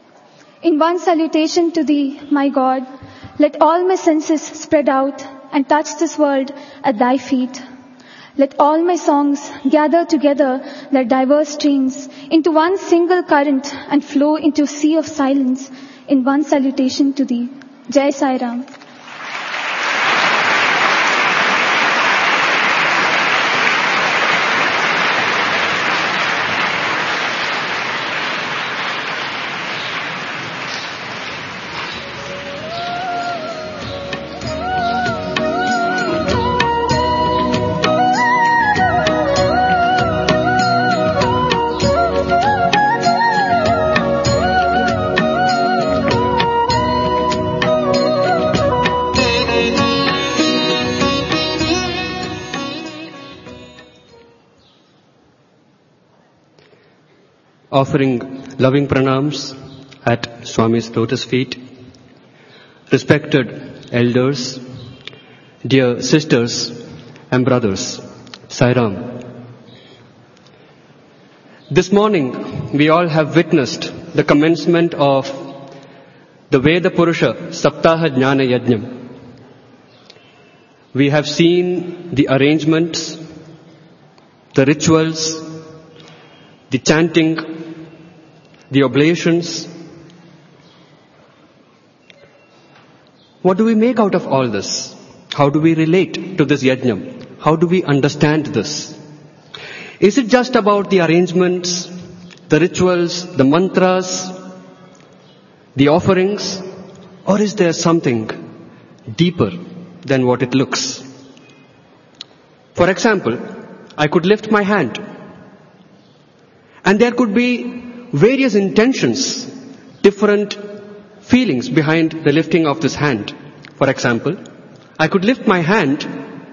In one salutation to Thee, my God, let all my senses spread out and touch this world at Thy feet. Let all my songs gather together their diverse streams into one single current and flow into a sea of silence in one salutation to Thee. Jai Sai Ram. Offering loving pranams at Swami's lotus feet, respected elders, dear sisters and brothers, Sai Ram. This morning we all have witnessed the commencement of the Veda Purusha Saptaha Jnana Yajnam. We have seen the arrangements, the rituals, the chanting, the oblations, What do we make out of all this? How do we relate to this yajna? How do we understand this? Is it just about the arrangements, the rituals, the mantras, the offerings, or is there something deeper than what it looks? For example, I could lift my hand, and there could be various intentions, different feelings behind the lifting of this hand. For example, I could lift my hand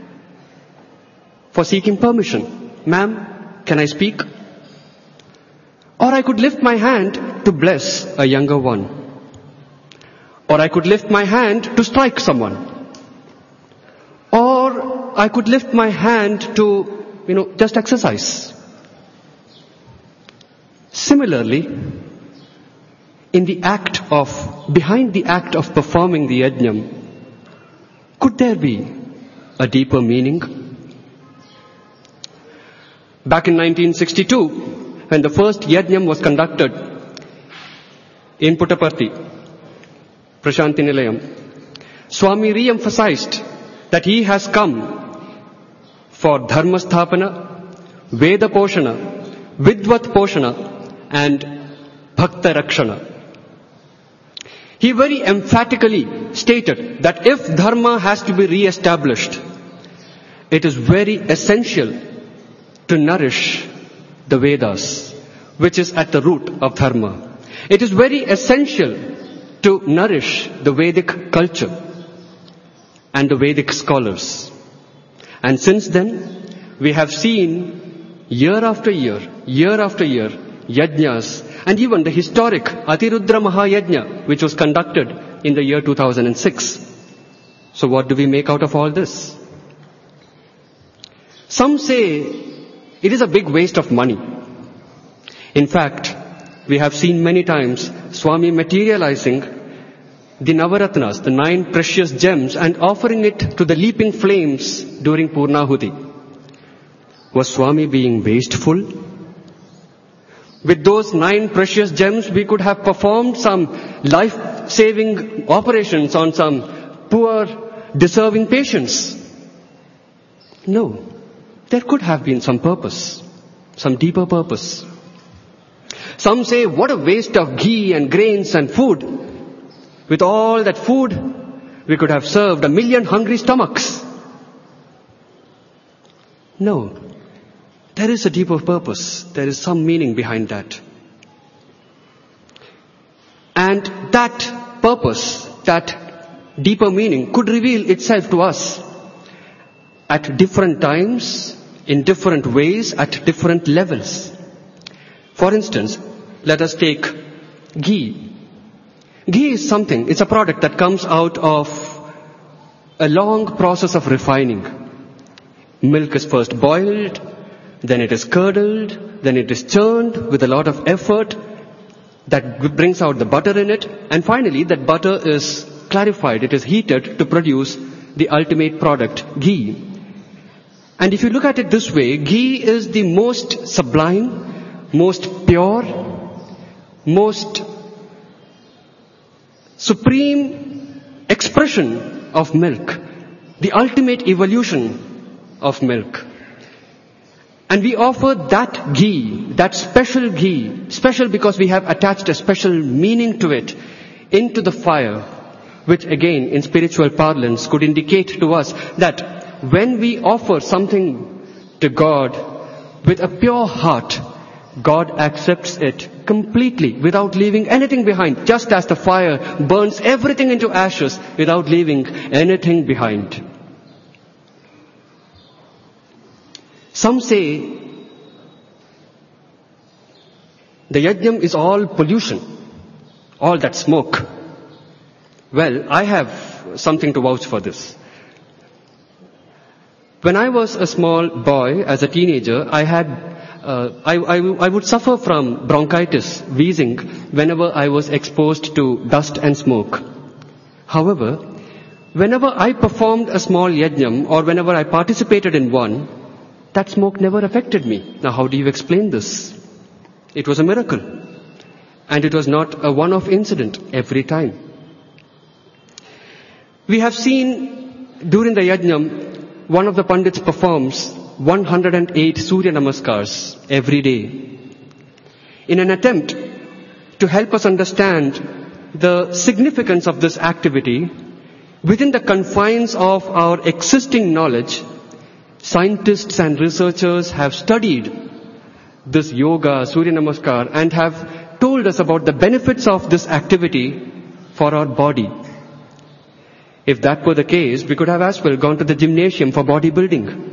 for seeking permission. Ma'am, can I speak? Or I could lift my hand to bless a younger one. Or I could lift my hand to strike someone. Or I could lift my hand to, you know, just exercise. Similarly, in the act of, behind the act of performing the yajna, could there be a deeper meaning? Back in nineteen sixty-two, when the first yajna was conducted in Puttaparthi, Prashanti Nilayam, Swami re-emphasized that he has come for Dharma Sthapana, Veda Poshana, Vidvat Poshana, and Bhakta Rakshana. He very emphatically stated that if Dharma has to be re-established, it is very essential to nourish the Vedas, which is at the root of Dharma. It is very essential to nourish the Vedic culture and the Vedic scholars. And since then, we have seen year after year, year after year, yajnas, and even the historic Atirudra Mahayajna, which was conducted in the year two thousand six. So what do we make out of all this? Some say it is a big waste of money. In fact, we have seen many times Swami materializing the Navaratnas, the nine precious gems, and offering it to the leaping flames during Purnahuti. Was Swami being wasteful? With those nine precious gems, we could have performed some life-saving operations on some poor, deserving patients. No, there could have been some purpose, some deeper purpose. Some say, what a waste of ghee and grains and food. With all that food, we could have served a million hungry stomachs. No. There is a deeper purpose. There is some meaning behind that. And that purpose, that deeper meaning could reveal itself to us at different times, in different ways, at different levels. For instance, let us take ghee. Ghee is something, it's a product that comes out of a long process of refining. Milk is first boiled, then it is curdled, then it is churned with a lot of effort. That brings out the butter in it. And finally, that butter is clarified. It is heated to produce the ultimate product, ghee. And if you look at it this way, ghee is the most sublime, most pure, most supreme expression of milk. The ultimate evolution of milk. And we offer that ghee, that special ghee, special because we have attached a special meaning to it, into the fire, which again in spiritual parlance could indicate to us that when we offer something to God with a pure heart, God accepts it completely without leaving anything behind, just as the fire burns everything into ashes without leaving anything behind. Some say the yajna is all pollution, all that smoke. Well, I have something to vouch for this. When I was a small boy, as a teenager, I had, uh, I, I, I would suffer from bronchitis, wheezing, whenever I was exposed to dust and smoke. However, whenever I performed a small yajna or whenever I participated in one, that smoke never affected me. Now, how do you explain this? It was a miracle. And it was not a one-off incident every time. We have seen during the yajnam, one of the pandits performs one hundred eight Surya Namaskars every day in an attempt to help us understand the significance of this activity within the confines of our existing knowledge. Scientists and researchers have studied this yoga, Surya Namaskar, and have told us about the benefits of this activity for our body. If that were the case, we could have as well gone to the gymnasium for bodybuilding.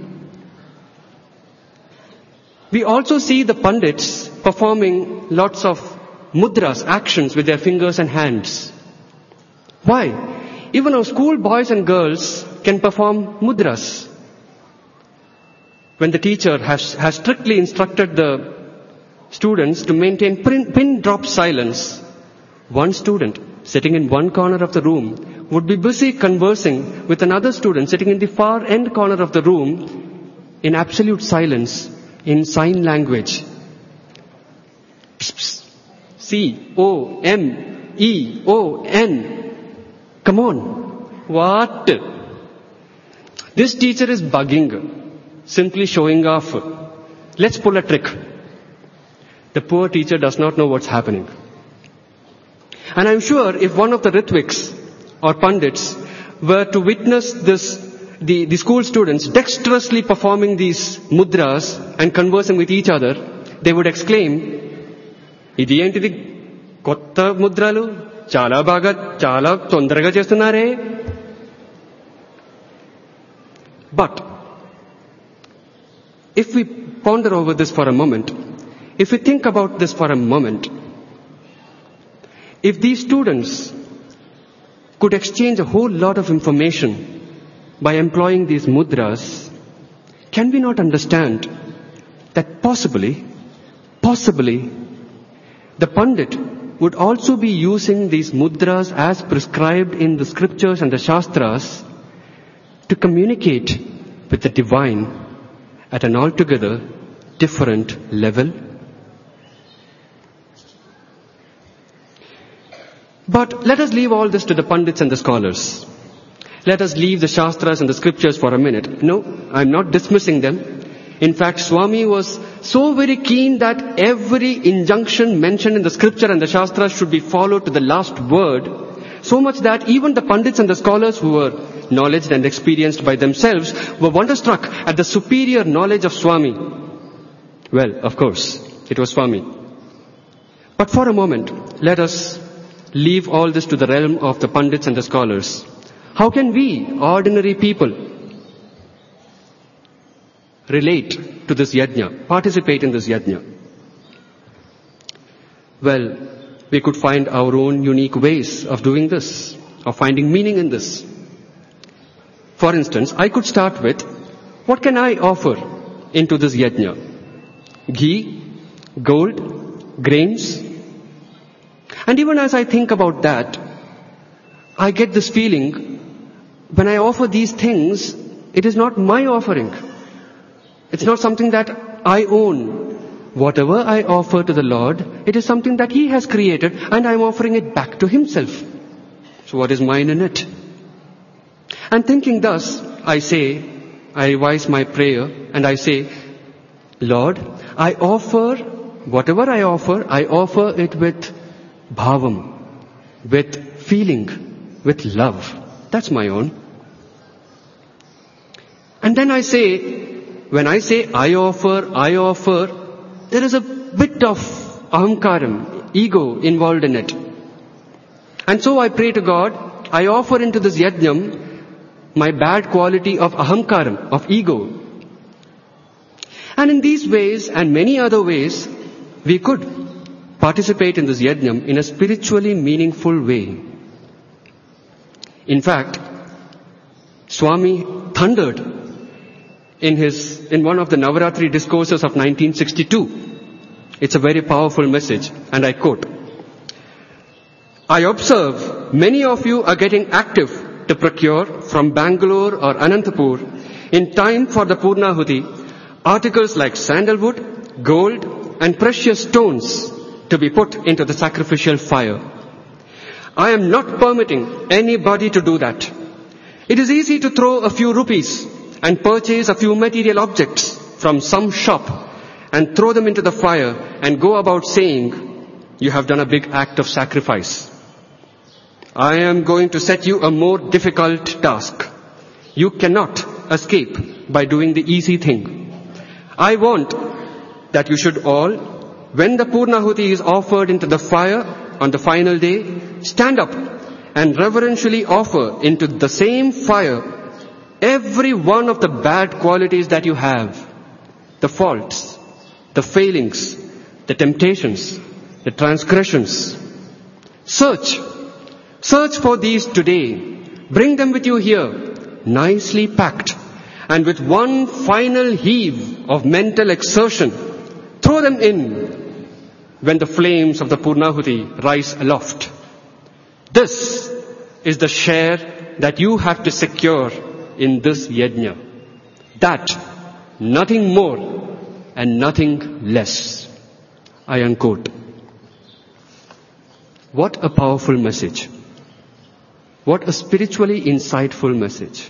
We also see the pandits performing lots of mudras, actions with their fingers and hands. Why? Even our school boys and girls can perform mudras. When the teacher has, has strictly instructed the students to maintain pin, pin drop silence, one student sitting in one corner of the room would be busy conversing with another student sitting in the far end corner of the room in absolute silence in sign language. Psst, psst. C O M E O N. Come on. What? This teacher is bugging, simply showing off. Let's pull a trick. The poor teacher does not know what's happening. And I'm sure if one of the Ritviks or Pandits were to witness this, the, the school students dexterously performing these mudras and conversing with each other, they would exclaim, ఇది ఏంటిది కొత్త ముద్రలు చాలా బాగా చాలా తొందరగా చేస్తున్నారే. But if we ponder over this for a moment, if we think about this for a moment, if these students could exchange a whole lot of information by employing these mudras, can we not understand that possibly, possibly, the Pandit would also be using these mudras as prescribed in the scriptures and the Shastras to communicate with the divine at an altogether different level? But let us leave all this to the Pandits and the scholars. Let us leave the Shastras and the scriptures for a minute. No, I'm not dismissing them. In fact, Swami was so very keen that every injunction mentioned in the scripture and the Shastras should be followed to the last word, so much that even the Pandits and the scholars who were knowledgeable and experienced by themselves were wonderstruck at the superior knowledge of Swami. Well, of course, it was Swami. But for a moment, let us leave all this to the realm of the Pandits and the scholars. How can we, ordinary people, relate to this yajna, participate in this yajna? Well, we could find our own unique ways of doing this, of finding meaning in this. For instance, I could start with, what can I offer into this yajna? Ghee, gold, grains. And even as I think about that, I get this feeling, when I offer these things, it is not my offering. It's not something that I own. Whatever I offer to the Lord, it is something that He has created and I'm offering it back to Himself. So what is mine in it? And thinking thus, I say, I revise my prayer and I say, Lord, I offer, whatever I offer, I offer it with bhavam, with feeling, with love. That's my own. And then I say, when I say I offer, I offer, there is a bit of ahamkaram, ego involved in it. And so I pray to God, I offer into this yajnam my bad quality of ahamkaram, of ego. And in these ways and many other ways, we could participate in this yajnam in a spiritually meaningful way. In fact, Swami thundered in his, in one of the Navaratri discourses of nineteen sixty-two. It's a very powerful message, and I quote, I observe many of you are getting active to procure from Bangalore or Anantapur in time for the Purnahuti articles like sandalwood, gold and precious stones to be put into the sacrificial fire. I am not permitting anybody to do that. It is easy to throw a few rupees and purchase a few material objects from some shop and throw them into the fire and go about saying, you have done a big act of sacrifice. I am going to set you a more difficult task. You cannot escape by doing the easy thing. I want that you should all, when the Purnahuti is offered into the fire on the final day, stand up and reverentially offer into the same fire every one of the bad qualities that you have, the faults, the failings, the temptations, the transgressions. Search. Search for these today. Bring them with you here, nicely packed. And with one final heave of mental exertion, throw them in when the flames of the Purnahuti rise aloft. This is the share that you have to secure in this yajna. That, nothing more and nothing less. I unquote. What a powerful message. What a spiritually insightful message.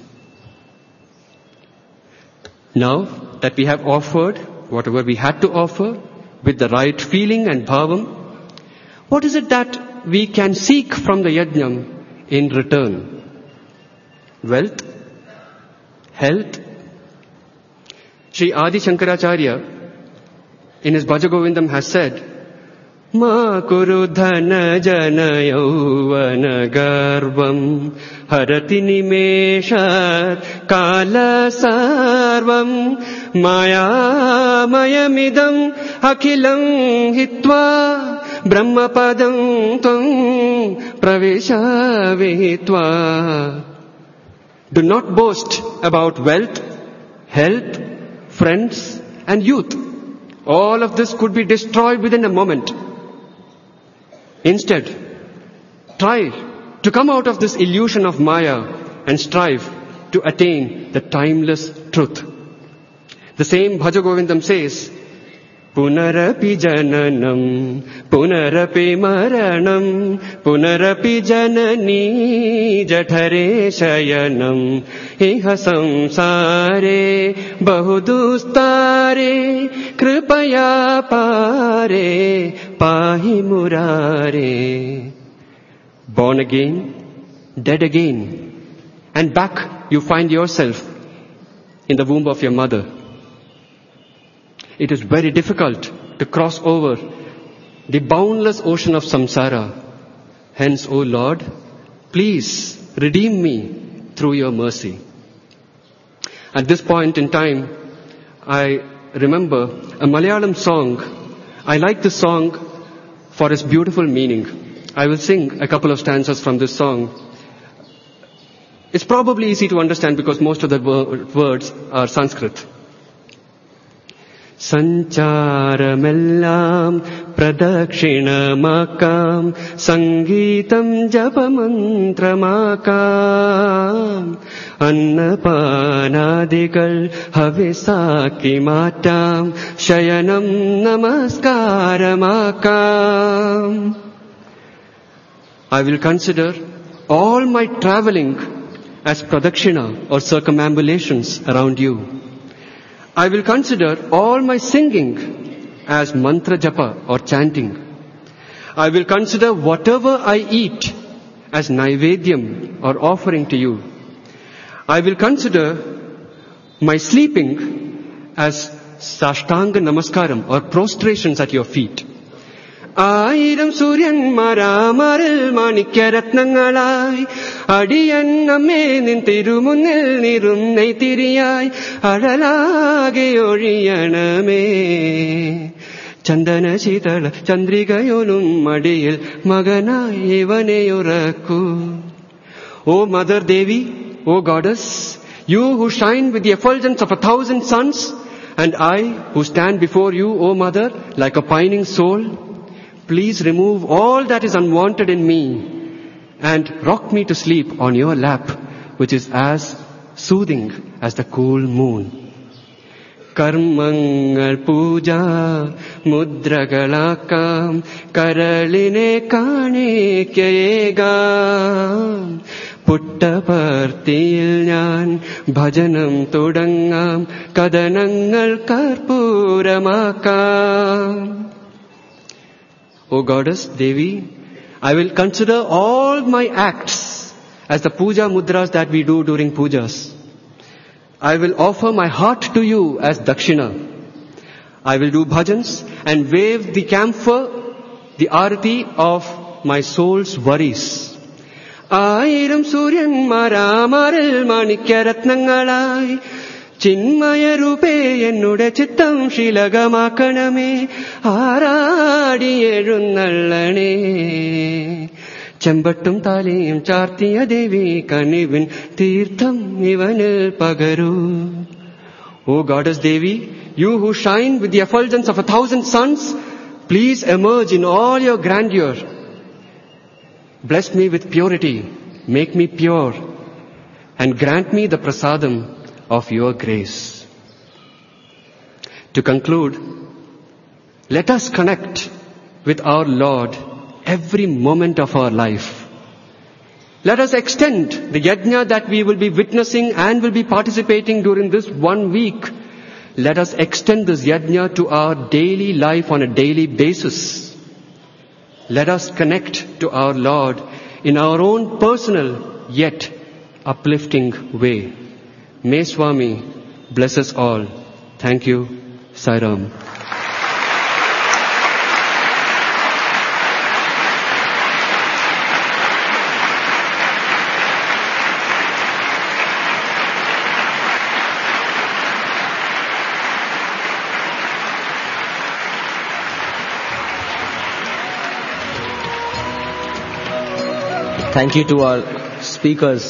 Now that we have offered whatever we had to offer with the right feeling and bhavam, what is it that we can seek from the yajnam in return? Wealth? Health? Sri Adi Shankaracharya in his Bhajagovindam has said, Ma kuru dhana jana yauvana garvam harati nimeshat kala sarvam maya mayamidam akhilam hitva brahma padam tam pravesha vehitva. Do not boast about wealth, health, friends and youth. All of this could be destroyed within a moment. Instead, try to come out of this illusion of Maya and strive to attain the timeless truth. The same Bhajagovindam says, Punarapi jananam, punarapi maranam, punarapi janani jathare shayanam, iha samsare bahudustare, kripaya pare, pahi murare. Born again, dead again, and back you find yourself in the womb of your mother. It is very difficult to cross over the boundless ocean of samsara. Hence, O Lord, please redeem me through your mercy. At this point in time, I remember a Malayalam song. I like this song for its beautiful meaning. I will sing a couple of stanzas from this song. It's probably easy to understand because most of the words are Sanskrit. Sancharamellam pradakshinamakam sangeetam japamantramakam annapanadikal havisakimatam shayanam namaskaramakam. I will consider all my traveling as pradakshina or circumambulations around you. I will consider all my singing as mantra japa or chanting. I will consider whatever I eat as naivedyam or offering to you. I will consider my sleeping as sashtanga namaskaram or prostrations at your feet. Ayiram suryan maramaril manikyaratnangalai adiyan namme nin tirumunil nirum neitiriyai adalage oriyaname chandana shitala chandrigayonum madiyil maganai ivaneyorakku. O Mother Devi, O Goddess, you who shine with the effulgence of a thousand suns, and I who stand before you, O Mother, like a pining soul, please remove all that is unwanted in me and rock me to sleep on your lap, which is as soothing as the cool moon. Karmangal puja mudragalakam karaline kane kyega പുട്ടപർത്തിയിൽ ഞാൻ ഭജനം തുടങ്ങാം, കഥനങ്ങൾ കർപ്പൂരമാക്കാം. O Goddess Devi, I will consider all my acts as the puja mudras that we do during pujas. I will offer my heart to you as dakshina. I will do bhajans and wave the camphor, the arati of my soul's worries. ആയിരം സൂര്യന്മാരാമരിൽ മാണിക്യരത്നങ്ങളായി ചിന്മയരൂപേ എന്നുടെ ചിത്തം ശീലകമാക്കണമേ, ആരാടി എഴുന്നള്ളണേ. ചെമ്പട്ടും താലിയും ചാർത്തിയ ദേവി കനിവിൻ തീർത്ഥം ഇവനിൽ പകരൂ. O Goddess Devi, you who shine with the effulgence of a thousand suns, please emerge in all your grandeur. Bless me with purity, make me pure, and grant me the prasadam of your grace. To conclude, let us connect with our Lord every moment of our life. Let us extend the yajna that we will be witnessing and will be participating during this one week. Let us extend this yajna to our daily life on a daily basis. Let us connect to our Lord in our own personal yet uplifting way. May Swami bless us all. Thank you. Sai Ram. Thank you to our speakers.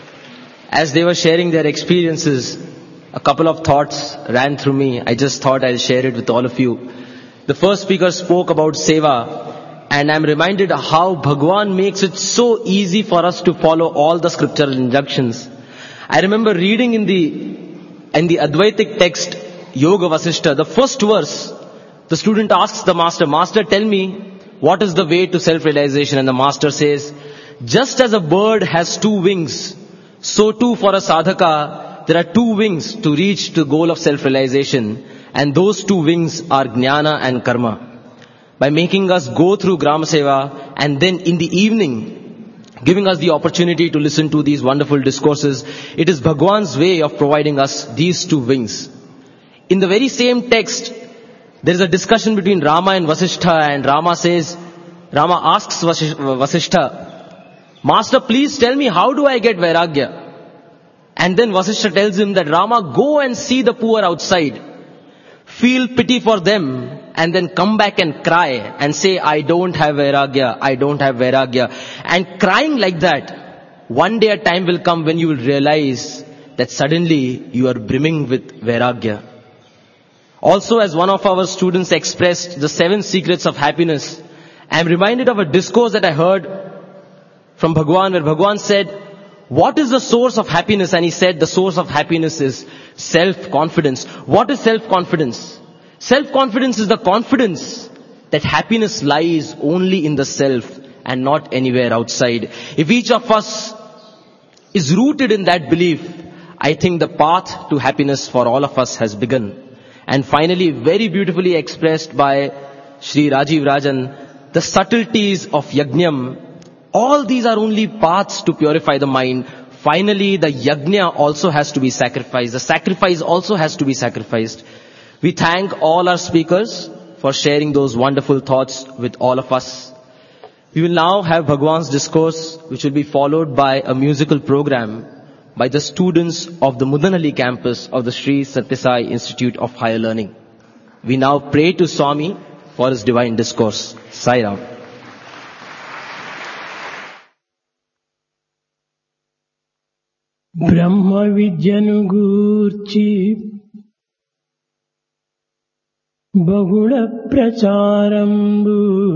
As they were sharing their experiences, a couple of thoughts ran through me. I just thought I'll share it with all of you. The first speaker spoke about seva, and I'm reminded how Bhagwan makes it so easy for us to follow all the scriptural injunctions. I remember reading in the in the Advaitic text, Yoga Vasishta, the first verse, the student asks the master, Master, tell me, what is the way to self-realization? And the master says, just as a bird has two wings, so too for a sadhaka, there are two wings to reach the goal of self-realization, and those two wings are jnana and karma. By making us go through Gram Seva and then in the evening giving us the opportunity to listen to these wonderful discourses, it is Bhagwan's way of providing us these two wings. In the very same text, there is a discussion between Rama and Vasishtha, and Rama says, Rama asks Vasishtha, Master, please tell me, how do I get Vairagya? And then Vasishtha tells him that, Rama, go and see the poor outside. Feel pity for them and then come back and cry and say, I don't have Vairagya, I don't have Vairagya. And crying like that, one day a time will come when you will realize that suddenly you are brimming with Vairagya. Also, as one of our students expressed the seven secrets of happiness, I am reminded of a discourse that I heard from Bhagwan, where Bhagwan said, what is the source of happiness? And he said the source of happiness is self-confidence. What is self-confidence? Self-confidence is the confidence that happiness lies only in the self and not anywhere outside. If each of us is rooted in that belief, I think the path to happiness for all of us has begun. And finally, very beautifully expressed by Shri Rajiv Rajan, the subtleties of Yajnam. All these are only paths to purify the mind. Finally, the yajna also has to be sacrificed. The sacrifice also has to be sacrificed. We thank all our speakers for sharing those wonderful thoughts with all of us. We will now have Bhagwan's discourse, which will be followed by a musical program by the students of the Mudanali campus of the Sri Sathya Sai Institute of Higher Learning. We now pray to Swami for his divine discourse. Sai Ram. బ్రహ్మ విద్యను గూర్చి బహుళ ప్రచారంబు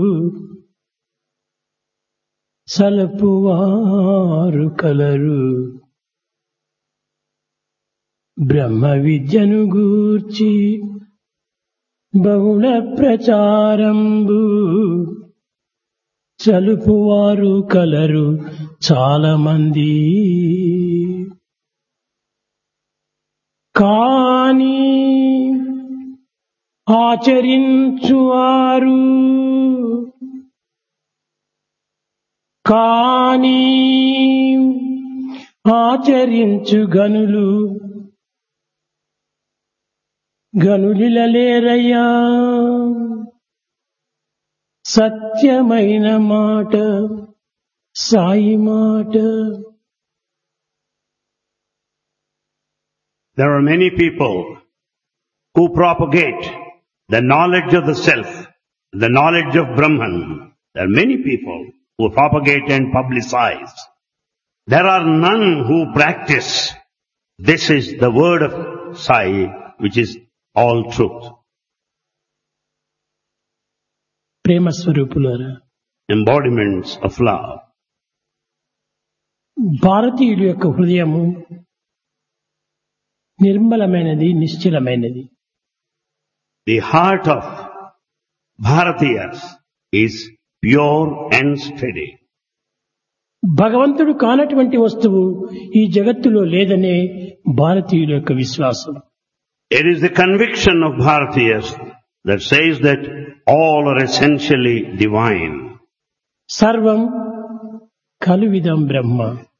సలపువారు colour. బ్రహ్మ విద్యను గూర్చి బహుళ ప్రచారంబు చలుపువారు colour చాలా మంది, కానీ ఆచరించువారు కానీ ఆచరించు గనులు గనులిలలేరయ్యా. సత్యమైన మాట సాయి మాట. There are many people who propagate the knowledge of the self, the knowledge of Brahman. There are many people who propagate and publicize. There are none who practice. This is the word of Sai, which is all truth. ప్రేమ స్వరూపులారా, Embodiments of love. భారతీయుల యొక్క హృదయము నిర్మలమైనది, నిశ్చలమైనది. The heart of Bharatiyas is pure and steady. భగవంతుడు కానటువంటి వస్తువు ఈ జగత్తులో లేదనే భారతీయుల యొక్క విశ్వాసం. It is the conviction of Bharatiyas that says that all are essentially divine. సర్వం కలువిదం బ్రహ్మ.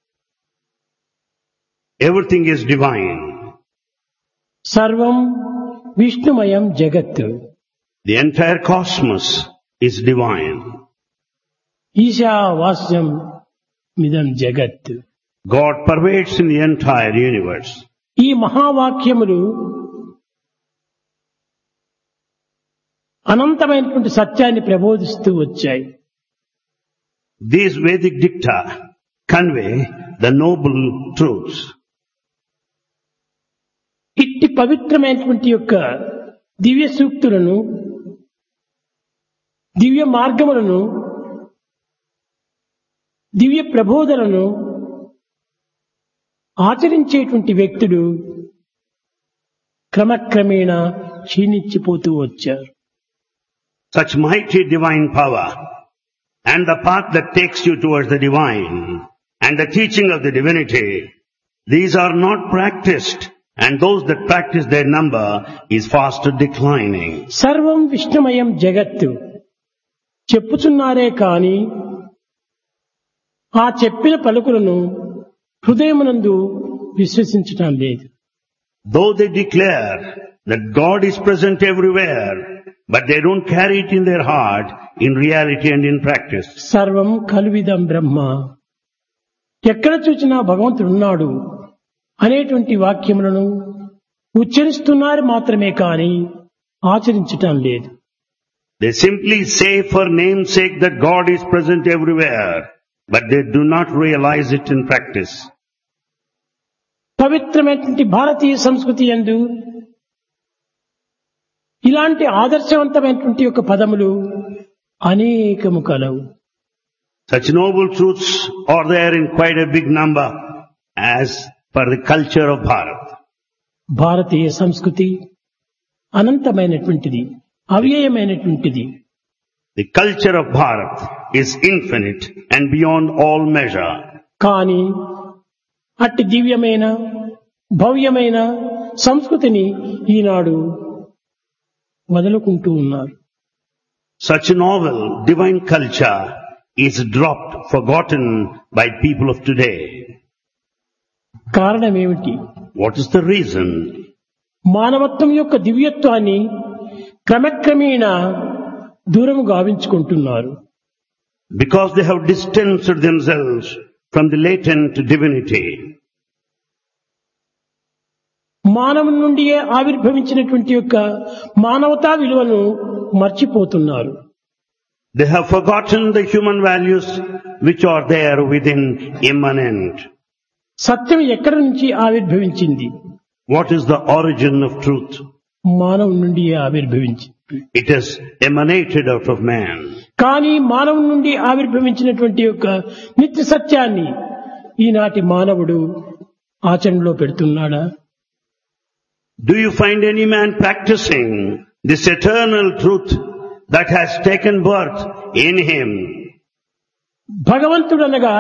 Everything is divine. సర్వం విష్ణుమయం జగత్తు. The entire cosmos is divine. ఈశావాస్యం మిదం జగత్. God pervades in the entire universe. ఈ మహావాక్యములు అనంతమైనటువంటి సత్యాన్ని ప్రబోధిస్తూ వచ్చాయి. These Vedic dicta convey the noble truths. ఇట్టి పవిత్రమైనటువంటి యొక్క దివ్య సూక్తులను, దివ్య మార్గములను, దివ్య ప్రబోధనలను ఆచరించేటువంటి వ్యక్తులు క్రమక్రమేణా క్షీణించిపోతూ వచ్చారు. Such mighty divine power and the path that takes you towards the divine and the teaching of the divinity, these are not practiced, and those that practice their number is fast declining. సర్వం విష్ణుమయం జగత్తు చెప్పుచున్నారే కాని ఆ చెప్పిన పలుకులను హృదయమునందు విశ్వసించటం లేదు. Though they declare that God is present everywhere, but they don't carry it in their heart in reality and in practice. సర్వం కలువిదం బ్రహ్మ. ఎక్కడ చూసినా భగవంతుడు ఉన్నాడు అనేటువంటి వాక్యములను ఉచ్చరిస్తున్నారు మాత్రమే కాని ఆచరించటం లేదు. They simply say for name's sake that God is present everywhere, but they do not realize it in practice. పవిత్రమైనటువంటి భారతీయ సంస్కృతి యందు ఇలాంటి ఆదర్శవంతమైనటువంటి యొక్క పదములు అనేకము కలవు. Such noble truths are there in quite a big number as per the culture of Bharat. భారతీయ సంస్కృతి అనంతమైనటువంటిది, అవ్యయమైనటువంటిది. The culture of Bharat is infinite and beyond all measure. కానీ అట్టి దివ్యమైన భవ్యమైన సంస్కృతిని ఈనాడు వదులుకుంటూ ఉన్నారు. Such novel divine culture is dropped, forgotten by people of today. కారణం ఏమిటి? What is the reason? మానవత్వం యొక్క దివ్యత్వాన్ని క్రమక్రమేణా దూరం గావించుకుంటున్నారు. Because they have distanced themselves from the latent divinity. మానవుని నుండియే ఆవిర్భవించినటువంటి యొక్క మానవతా విలువను మర్చిపోతున్నారు. They have forgotten the human values which are there within immanent. సత్యం ఎక్కడి నుంచి ఆవిర్భవించింది? What is the origin of truth? మానవుని నుండియే ఆవిర్భవించింది. It has emanated out of man. కానీ మానవుని నుండి ఆవిర్భవించినటువంటి యొక్క నిత్య సత్యాన్ని ఈనాటి మానవుడు ఆచరణలో పెడుతున్నాడా? Do you find any man practicing this eternal truth that has taken birth in him? భగవంతుడనగా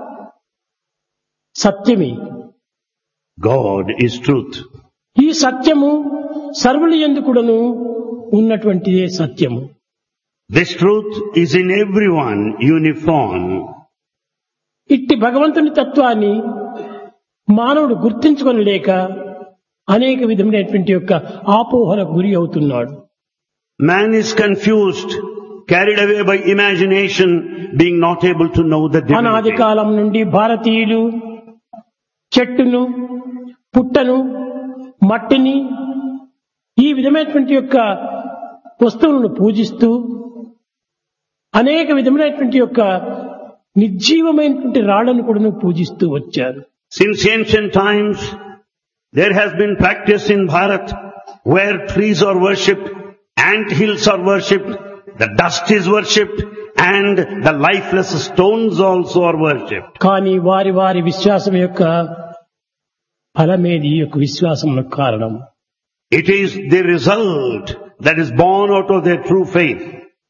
సత్యమే. God is truth. ఈ సత్యము సర్వుల యందు కూడాను ఉన్నటువంటిదే సత్యము. This truth is in everyone uniform. ఇట్టి భగవంతుని తత్వాన్ని మానవుడు గుర్తించుకొనలేక అనేక విధమైనటువంటి యొక్క ఆపోహలకు గురి అవుతున్నాడు. Man is confused, carried away by imagination, being not able to know the అనాది divinity. కాలం నుండి భారతీయులు చెట్టును, పుట్టను, మట్టిని ఈ విధమైనటువంటి యొక్క వస్తువులను పూజిస్తూ అనేక విధమైనటువంటి యొక్క నిర్జీవమైనటువంటి రాళ్లను కూడా పూజిస్తూ వచ్చారు. Since ancient times, there has been practice in Bharat where trees are worshipped, ant hills are worshipped, the dust is worshipped, and the lifeless stones also are worshipped. కానీ వారి వారి విశ్వాసం యొక్క ఫలమేది ఈ యొక్క విశ్వాసం కారణం. It is the result that is born out of their true faith.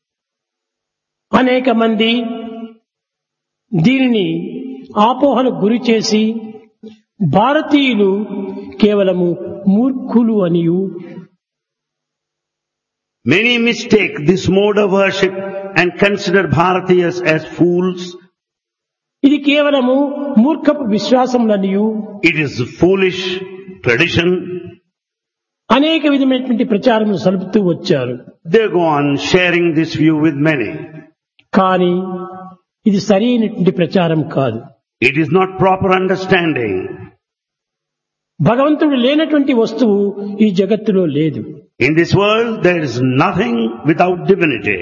అనేక మంది దీనిని ఆపోహలకు గురి చేసి భారతీయులు కేవలము మూర్ఖులు అనియు, Many mistake this mode of worship and consider Bharatiyas as fools. ఇది కేవలము మూర్ఖపు విశ్వాసములనియు, It is a foolish tradition. అనేక విధమైనటువంటి ప్రచారములు సలుపుతూ వచ్చారు. They go on sharing this view with many. కానీ ఇది సరైనటువంటి ప్రచారం కాదు. It is not proper understanding. భగవంతుడు లేనటువంటి వస్తువు ఈ జగత్తులో లేదు. In this world there is nothing without divinity.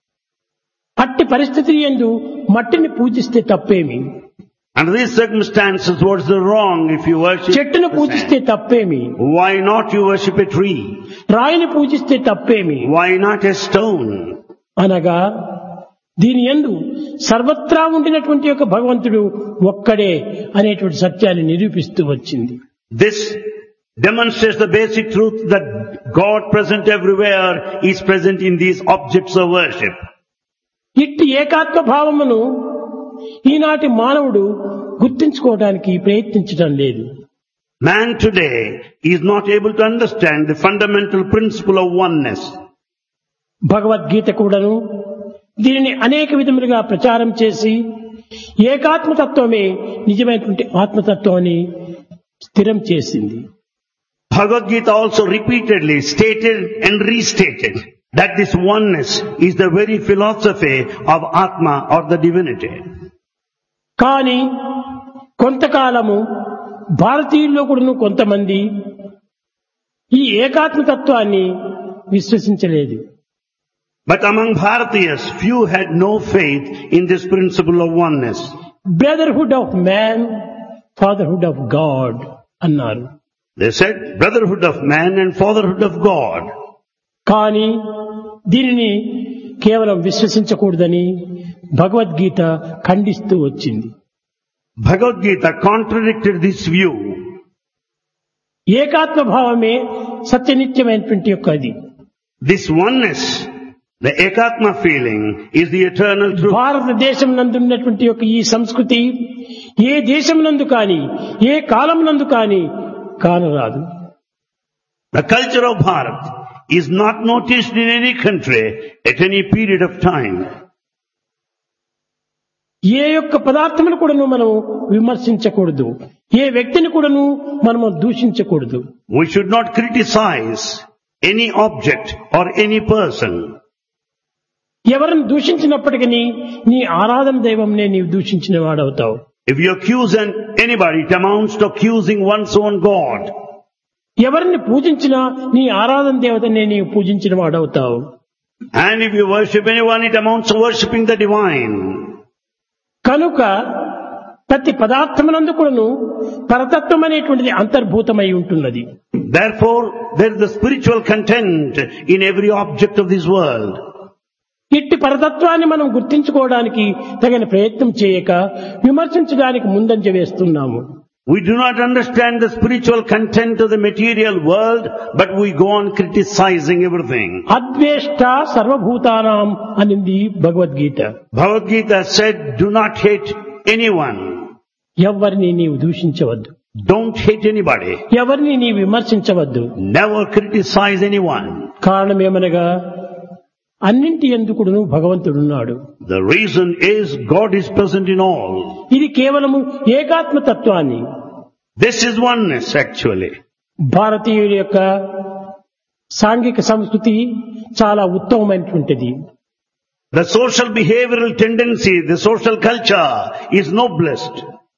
అట్టి పరిస్థితి యందు మట్టిని పూజిస్తే తప్పేమి? Under these circumstances, what's the wrong if you worship చెట్టును the పూజిస్తే sand? తప్పేమి? Why not you worship a tree? రాయిని పూజిస్తే తప్పేమి? Why not a stone? అనగా దీని యందు సర్వత్రా ఉండినటువంటి యొక్క భగవంతుడు ఒక్కడే అనేటువంటి సత్యాన్ని నిరూపిస్తూ వచ్చింది. This demonstrates the basic truth that God present everywhere is present in these objects of worship. ఇట్టి ఏకాత్మ భావమును ఈనాటి మానవుడు గుర్తించుకోవడానికి ప్రయత్నించడం లేదు. Man today is not able to understand the fundamental principle of oneness. Bhagavad Gita కూడాను దీనిని అనేక విధములుగా ప్రచారం చేసి ఏకాత్మతత్వమే నిజమైనటువంటి ఆత్మతత్వం అని స్థిరం చేసింది. Bhagavad Gita also repeatedly stated and restated that this oneness is the very philosophy of Atma or the divinity. కానీ కొంతకాలము భారతీయుల్లో కూడాను కొంతమంది ఈ ఏకాత్మతత్వాన్ని విశ్వసించలేదు. But among Bharatiyas, few had no faith in this principle of oneness. Brotherhood of man, fatherhood of God అన్నారు. They said brotherhood of man and fatherhood of God. కానీ దీనిని కేవలం విశ్వసించకూడదని భగవద్గీత ఖండిస్తూ వచ్చింది. Bhagavad Gita contradicted this view. ఏకాత్మ భావమే సత్యనిత్యమైనటువంటి యొక్క అది. This oneness, the ekatma feeling, is the eternal truth. భారతదేశం నందు ఉన్నటువంటి యొక్క ఈ సంస్కృతి ఏ దేశం నందు కానీ ఏ కాలం నందు కానీ కానరాదు. The culture of Bharat is not noticed in any country at any period of time. ఏ యొక్క పదార్థమును కూడాను మనం విమర్శించకూడదు, ఏ వ్యక్తిని కూడాను మనము దూషించకూడదు. We should not criticize any object or any person. ఎవరిని దూషించినప్పటికీ నీ ఆరాధన దైవంనే నీవు దూషించిన వాడవుతావు. If you accuse an, anybody, it amounts to accusing one's own God. ఎవరిని పూజించినా నీ ఆరాధన దేవతనే నీవు పూజించిన వాడవుతావు. And if you worship anyone, it amounts to worshipping the divine. కనుక ప్రతి పదార్థమునందు కూడాను పరతత్వం అనేటువంటిది అంతర్భూతమై ఉంటున్నది. Therefore, there is the spiritual content in every object of this world. ఇట్టి పరతత్వాన్ని మనం గుర్తించుకోవడానికి తగిన ప్రయత్నం చేయక విమర్శించడానికి ముందంజ వేస్తున్నాము. We do not understand the spiritual content of the material world, but we go on criticizing everything. అద్వేష్ట సర్వభూతానాం అనింది Bhagavad Gita. Bhagavad Gita said, do not hate anyone. ఎవరిని నీవు దూషించవద్దు, Don't hate anybody. ఎవరిని నీవు విమర్శించవద్దు. Never criticize anyone. కారణం ఏమనగా అన్నింటి యందుకును భగవంతుడున్నాడు. The reason is God is present in all. ఇది కేవలము ఏకాత్మ తత్వాన్ని, This is oneness actually. భారతీయుల యొక్క సాంఘిక సంస్కృతి చాలా ఉత్తమమైనటువంటిది. The social behavioral tendency, the social culture is noblest.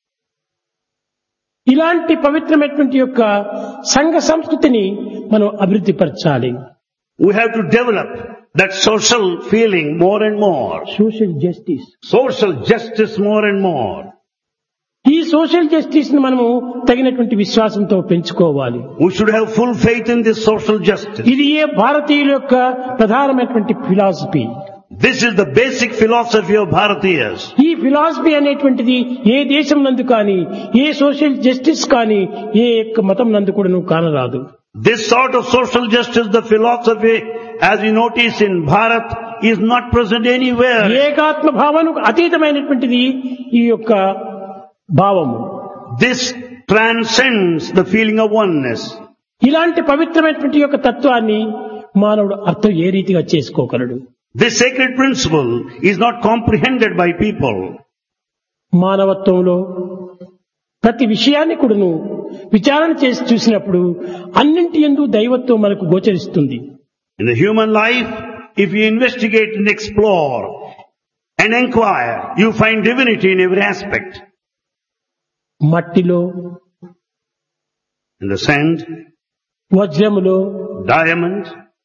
ఇలాంటి పవిత్రమైనటువంటి యొక్క సంఘ సంస్కృతిని మనం అభివృద్ధి పరచాలి. We have to develop that social feeling more and more. Social justice, Social justice more and more. ఈ సోషల్ జస్టిస్ ని మనము తగినటువంటి విశ్వాసంతో పెంచుకోవాలి. We should have full faith in this social justice. ఇది ఏ భారతీయుల యొక్క ప్రధానమైనటువంటి philosophy. This is the basic philosophy of Bharatiyas. ఈ ఫిలాసఫీ అనేటువంటిది ఏ దేశం నందు కానీ, ఏ సోషల్ జస్టిస్ కానీ, ఏ యొక్క మతం నందు కూడా కానరాదు. This sort of social justice, the philosophy, as we notice in Bharat, is not present anywhere. ఏకాత్మ భావనకు అతీతమైనటువంటిది ఈ యొక్క భావము. This transcends the feeling of oneness. ఇలాంటి పవిత్రమైనటువంటి యొక్క తత్వాన్ని మానవుడు అర్థం ఏ రీతిగా చేసుకోగలడు? This sacred principle is not comprehended by people. మానవత్వంలో ప్రతి విషయాన్ని కూడాను విచారణ చేసి చూసినప్పుడు అన్నింటి యందు దైవత్వం మనకు గోచరిస్తుంది. In the human life, if you investigate and explore and inquire, you find divinity in every aspect. మట్టిలో, In the sand, వజ్రములో, diamond,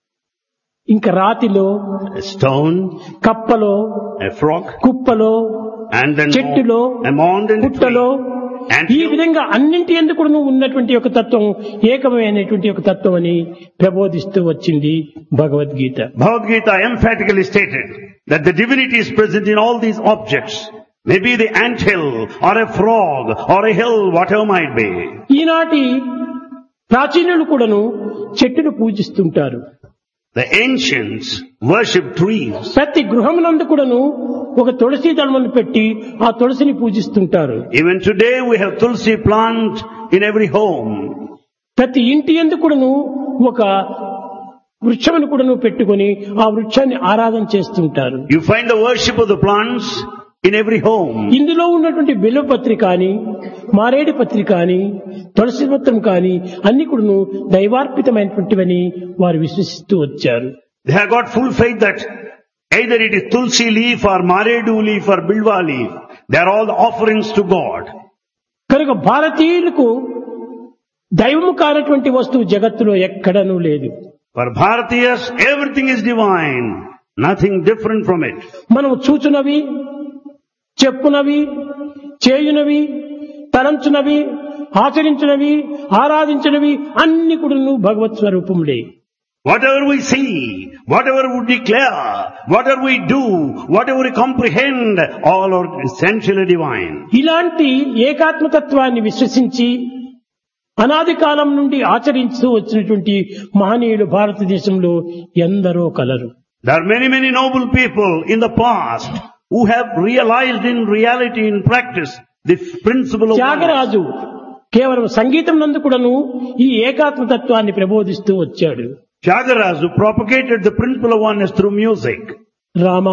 ఇంకా రాతిలో, a stone, కప్పలో, a frog, కుప్పలో, and then చెట్టులో, a mound and a పుట్టలో, tree. And ఈ విధంగా అన్నింటి ఎందుకు ఉన్నటువంటి ఒక తత్వం ఏకమైనటువంటి ఒక తత్వం అని ప్రబోధిస్తూ వచ్చింది Bhagavad Gita. Bhagavad Gita emphatically stated that the divinity is present in all these objects. Maybe the anthill or a frog or a hill, whatever might be. ఈనాటి ప్రాచీనులు కూడాను చెట్టును పూజిస్తుంటారు. The ancients worship trees. ప్రతి గృహమునందు కూడాను ఒక తులసి దళమును పెట్టి ఆ తులసిని పూజిస్తుంటారు. Even today we have tulsi plant in every home. ప్రతి ఇంటి యందు కూడాను ఒక వృక్షమును కూడాను పెట్టుకొని ఆ వృక్షాన్ని ఆరాధన చేస్తుంటారు. You find the worship of the plants in every home. ఇందులో ఉన్నటువంటి బిల్వపత్రి కానీ, మారేడు పత్రి కానీ, తులసి పత్రం కానీ అన్ని కూడాను దైవార్పితమైనటువంటివని వారు విశ్వసిస్తూ వచ్చారు. They have got full faith that either it is tulsi leaf or maredu leaf or bilwa leaf, they are all the offerings to God. కనుక భారతీయులకు దైవము కానటువంటి వస్తువు జగత్తులో ఎక్కడనూ లేదు. For Bharatiyas, everything is divine, nothing different from it. మనం చూచునవి, చెప్పునవి, చేయునవి, తలంచునవి, ఆచరించినవి, ఆరాధించినవి అన్ని కూడాను భగవత్ స్వరూపములే. Whatever we see, whatever we declare, whatever we do, whatever we comprehend, all are essentially divine. ఇలాంటి ఏకాత్మతత్వాన్ని విశ్వసించి అనాది కాలం నుండి ఆచరిస్తూ వచ్చినటువంటి మహనీయులు భారతదేశంలో ఎందరో కలరు. There are many, many noble people in the past who have realized in reality, in practice, the principle of oneness. Tyagaraja కేవలం సంగీతం నందు కూడాను ఈ ఏకాత్మతత్వాన్ని ప్రబోధిస్తూ వచ్చాడు. Tyagaraja propagated the principle of oneness through music. Rama,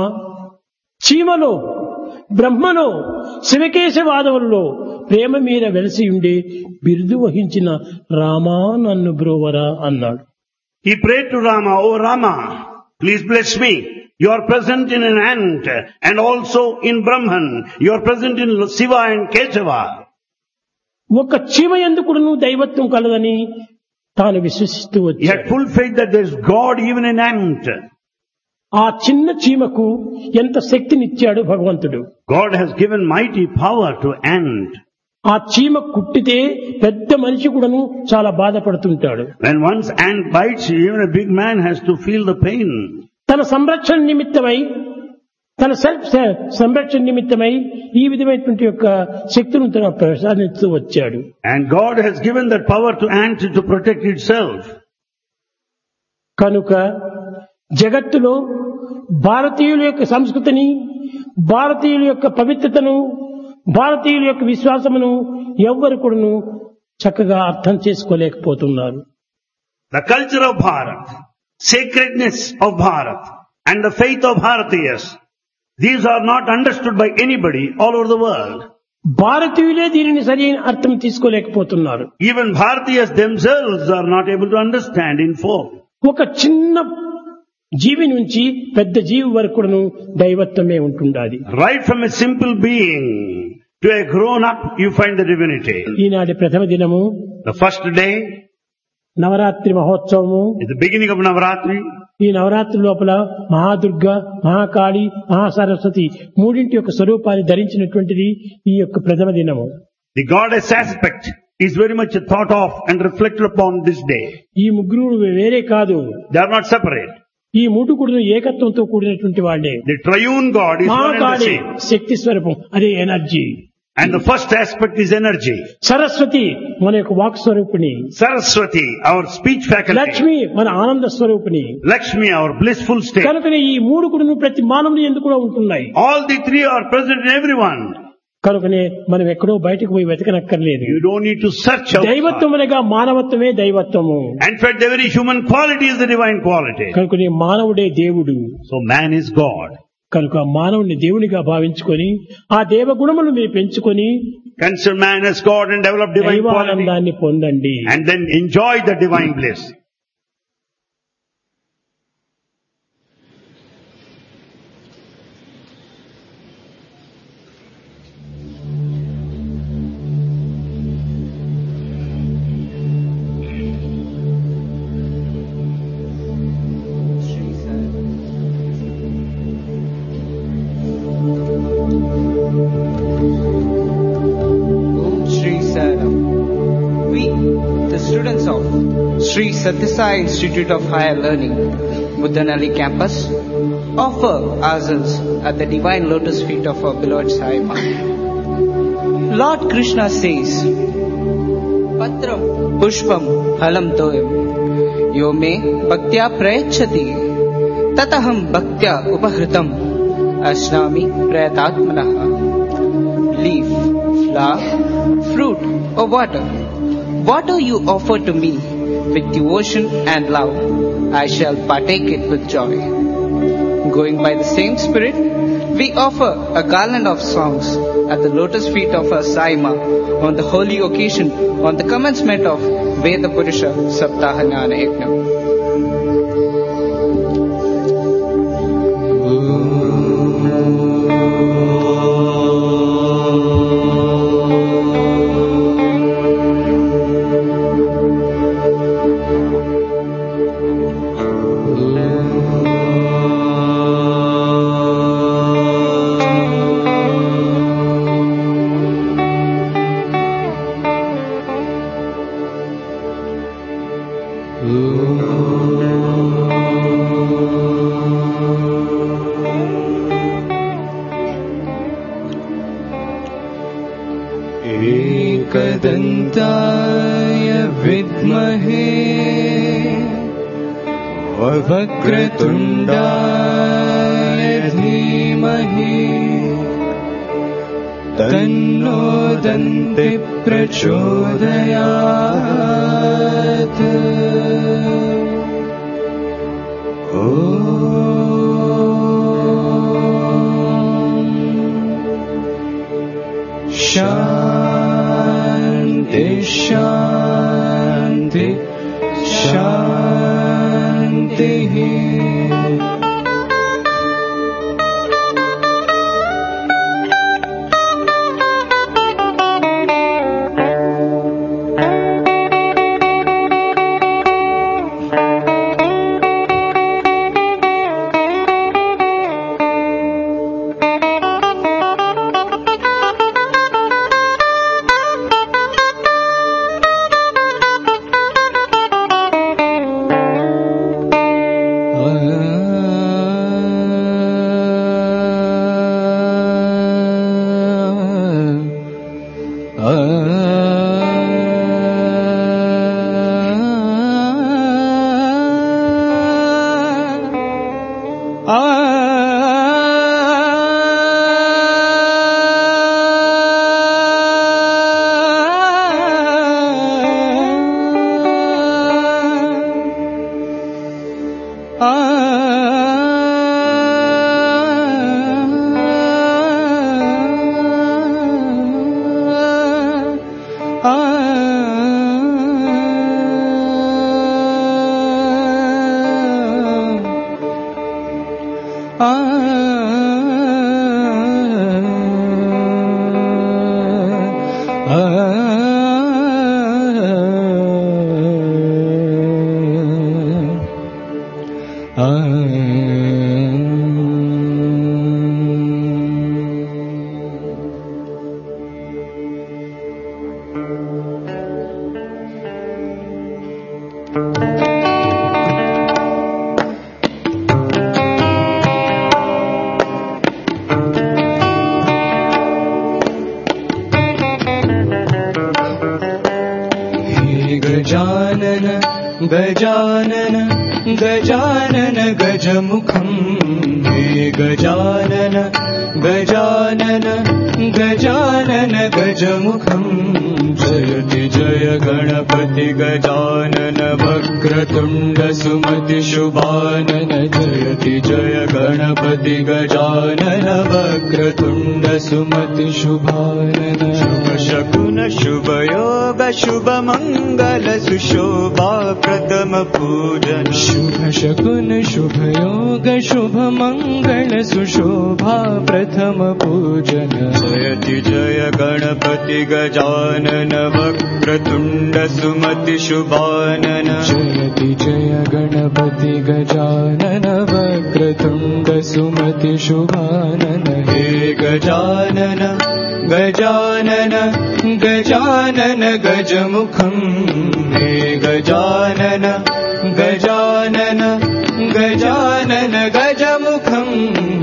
చీమలో, బ్రహ్మలో, శివకేశవాదవుల్లో ప్రేమ మీద వెలసి ఉండే బిరుదు వహించిన రామా నన్ను బ్రోవరా అన్నాడు. He prayed to Rama, "Oh Rama, please bless me. You are present in an ant and also in Brahman. You are present in Shiva and Keshava." ఒక చీమ ఎందుకును దైవత్వం కలదని తాను విశ్వసిస్తూ He వచ్చాడు. had full faith that there is God even in ant. ఆ చిన్న చీమకు ఎంత శక్తినిచ్చాడు భగవంతుడు. God has given mighty power to ant. ఆ చీమ కుట్టితే పెద్ద మనిషి కూడాను చాలా బాధపడుతుంటాడు. When once ant bites you, even a big man has to feel the pain. తన సంరక్షణ నిమిత్తమై తన సెల్ఫ్ సంరక్షణ నిమిత్తమై ఈ విధమైనటువంటి యొక్క శక్తులను తన ప్రసాదిస్తూ వచ్చాడు. And God has given that power to ant to protect itself. కనుక జగత్తులో భారతీయుల యొక్క సంస్కృతిని, భారతీయుల యొక్క పవిత్రతను, భారతీయుల యొక్క విశ్వాసమును ఎవ్వరు కూడాను చక్కగా అర్థం చేసుకోలేకపోతున్నారు. The culture of Bharat, sacredness of Bharat, and the faith of Bharatiyas, these are not understood by anybody all over the world. భారతీయులే దీనిని సరైన అర్థం తీసుకోలేకపోతున్నారు. Even Bharatiyas themselves are not able to understand in full. ఒక చిన్న జీవి నుంచి పెద్ద జీవి వరకు కూడాను దైవత్వమే ఉంటుండాలి. Right from a simple being to a grown up, you find the divinity. ఈనాటి ప్రథమ దినము, The first day Navratri మహోత్సవము. is the beginning of Navaratri. ఈ నవరాత్రి లోపల మహాదుర్గ, మహాకాళి, మహాసరస్వతి మూడింటి యొక్క స్వరూపాన్ని ధరించినటువంటిది ఈ యొక్క ప్రథమ దినము. The goddess aspect is very much thought of and reflected upon this day. ఈ ముగ్గురు వేరే కాదు, They are not separate. ఈ మూడు కూడా ఏకత్వంతో కూడినటువంటి వాళ్ళే. The triune God is one and the Mahakali same. శక్తి స్వరూపం, అదే energy. And the first aspect is energy. Saraswati మన యొక్క వాక్ స్వరూపిణి. Saraswati, our speech faculty. Lakshmi మన ఆనంద స్వరూపిణి. Lakshmi, our blissful state. కనుకనే ఈ మూడు కూడా ప్రతి మానవుని ఎందుకు కూడా ఉంటున్నాయి. All the three are present in everyone. కనుకనే మనం ఎక్కడో బయటకు పోయి వెతకనక్కర్లేదు. You don't need to search out. దైవత్వమునగా మానవత్వమే దైవత్వము. In fact, the very human quality is the divine quality. కనుకనే మానవుడే దేవుడు. So man is God. కనుక మానవుని దేవునిగా భావించుకొని ఆ దేవ గుణమును మీరు పెంచుకొని Consider man as God and develop divine quality. దైవానందాన్ని పొందండి. And then enjoy the divine bliss. Sri Sathya Sai Institute of Higher Learning, Buddhanalli campus, offer ourselves at the divine lotus feet of our beloved Sai Ma. Lord Krishna says, Patram Pushpam Halam Toyam Yo me Bhaktya Prayachati Tataham Bhaktya Upahritam Ashnami Prayatatmanaha. Leaf, flower, fruit or water, whatever you offer to me with devotion and love, I shall partake it with joy. Going by the same spirit, we offer a garland of songs at the lotus feet of our Sai Ma on the holy occasion on the commencement of Veda Purusha Saptaha Jnana Yajnam. एकदन्ताय विद्महे वक्रतुण्डाय धीमहि तन्नो दन्ति प्रचोदयात्। शान्ति शान्ति शान्तिः। गजानन गजानन गजानन गजमुखम् हे गजानन गजानन गजानन गजमुखम् जयति जय गणपति गजानन वक्रतुण्ड सुमति शुभानन जयति जय गणपति गजानन वक्रतुण्ड सुमति शुभानन शुभ शकुन शुभ योग शुभ मंगल सुशोभा प्रथम पूजन शुभ शकुन शुभ योग शुभ मंगल सुशोभा प्रथम पूजन जयति जय गणपति गजानन वक्रतुण्ड सुमति शुभानन जयति जय गणपति गजानन वक्रतुण्ड सुमति शुभानन हे गजानन गजानन गजानन गजमुखम् हे गजानन गजानन गजानन गजमुखम्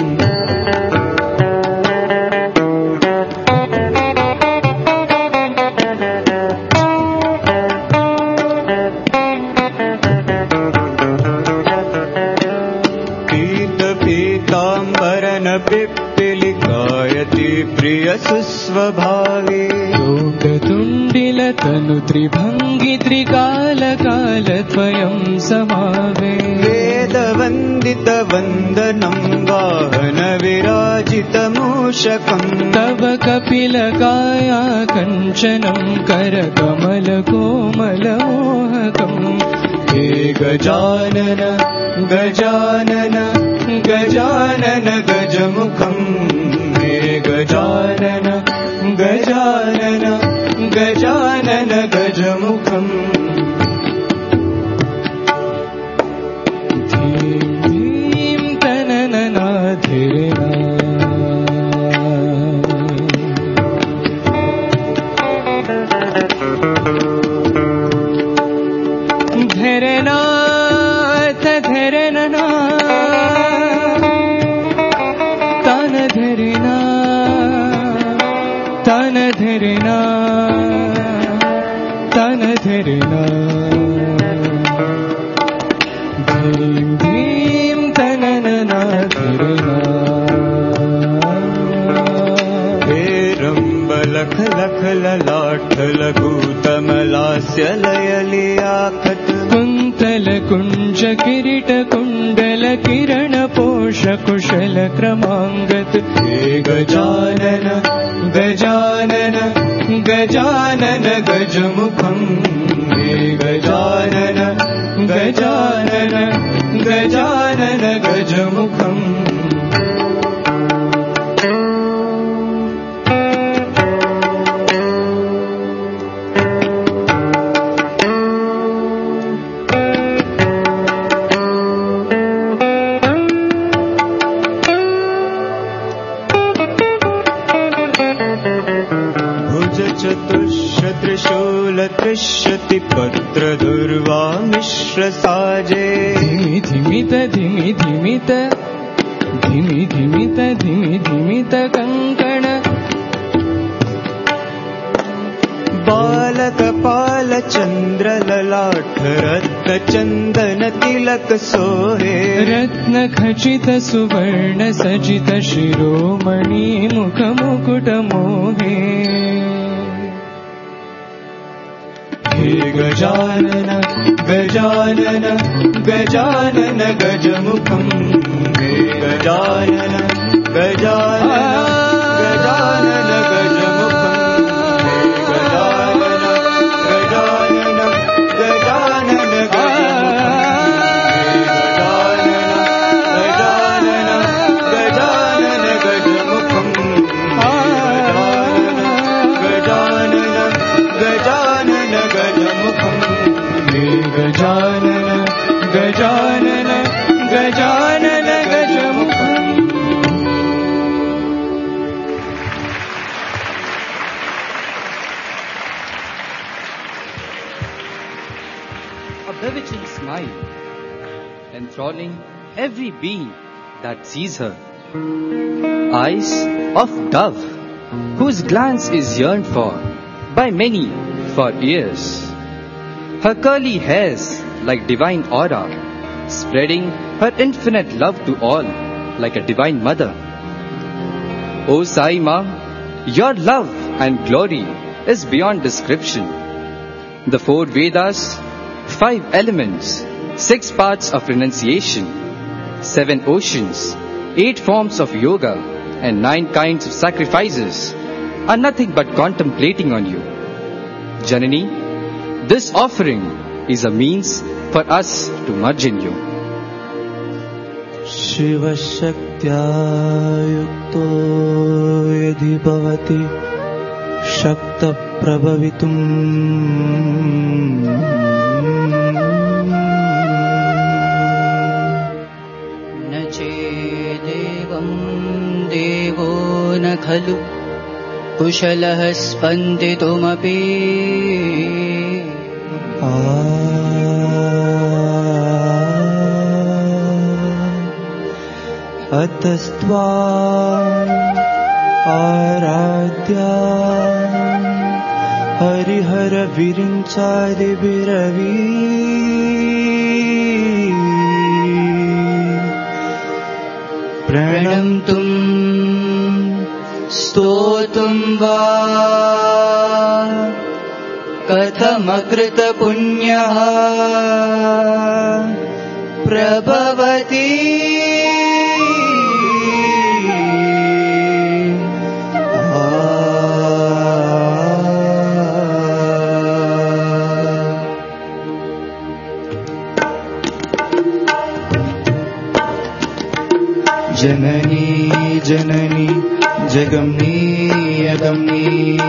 पिप्पिलिकायति प्रिय सुस्वभावे लोकतुण्डिल तनु त्रिभङ्गि त्रिकालकालद्वयं समावे वेदवन्दित वन्दनं वाहन विराजितमूषकम् तव कपिलकाया कञ्चनं करकमलकोमलमोहकम् हे गजानन गजानन गजानन गजमुखम् हे गजानन गजानन गजानन गजमुखम् धीं धीं तनननाधिरेना धरना तधरनना तन धरना तन धरना धीं धीं तननना धरना हे रंब लख लख ललाट लघुतमलास्य लयलियाखत कुन्तल कुञ्ज किरीट कुण्डल किरण पोष कुशल क्रमाङ्गत हे गजानन गजानन गजानन गजमुखम् हे गजानन गजानन गजानन गजमुखम् त्रिशति पत्र दुर्वा मिश्र साजे धिमि धिमित धिमि धिमित धिमि धिमित धिमि धिमित कंकण बालक पाल चंद्र ललाट रत्न चंदन तिलक सोहे रत्न खचित सुवर्ण सजित शिरोमणि मुख मुकुट मोहे हे गजानन गजानन गजानन गजमुखम् हे गजानन गजानन गजानन गजमुखम् हे Gajanan Gajanan Gajanan Gajanan गजमुखम् Gajanan Gajanan Gajanan Gajanan गजमुखम् A bewitching smile, enthralling every being that sees her. Eyes of dove, whose glance is yearned for by many for years. her curly hairs like divine aura, spreading her infinite love to all like a divine mother. O Sai Ma, your love and glory is beyond description. The four Vedas, five elements, six parts of renunciation, seven oceans, eight forms of yoga, and nine kinds of sacrifices are nothing but contemplating on you. Janani, this offering is a means for us to merge in you. शिवशक्त्या युक्तो यदि भवति शक्तप्रभवितुम् न चेदेवं देवो न खलु कुशलः स्पन्दितुमपि अतस्त्वा आराध्या हरिहर विरिञ्चादिभिरवी प्रणन्तुं स्तोतुं वा कथमकृतपुण्यः प्रभवति जननी जननी जगमनी अगमनी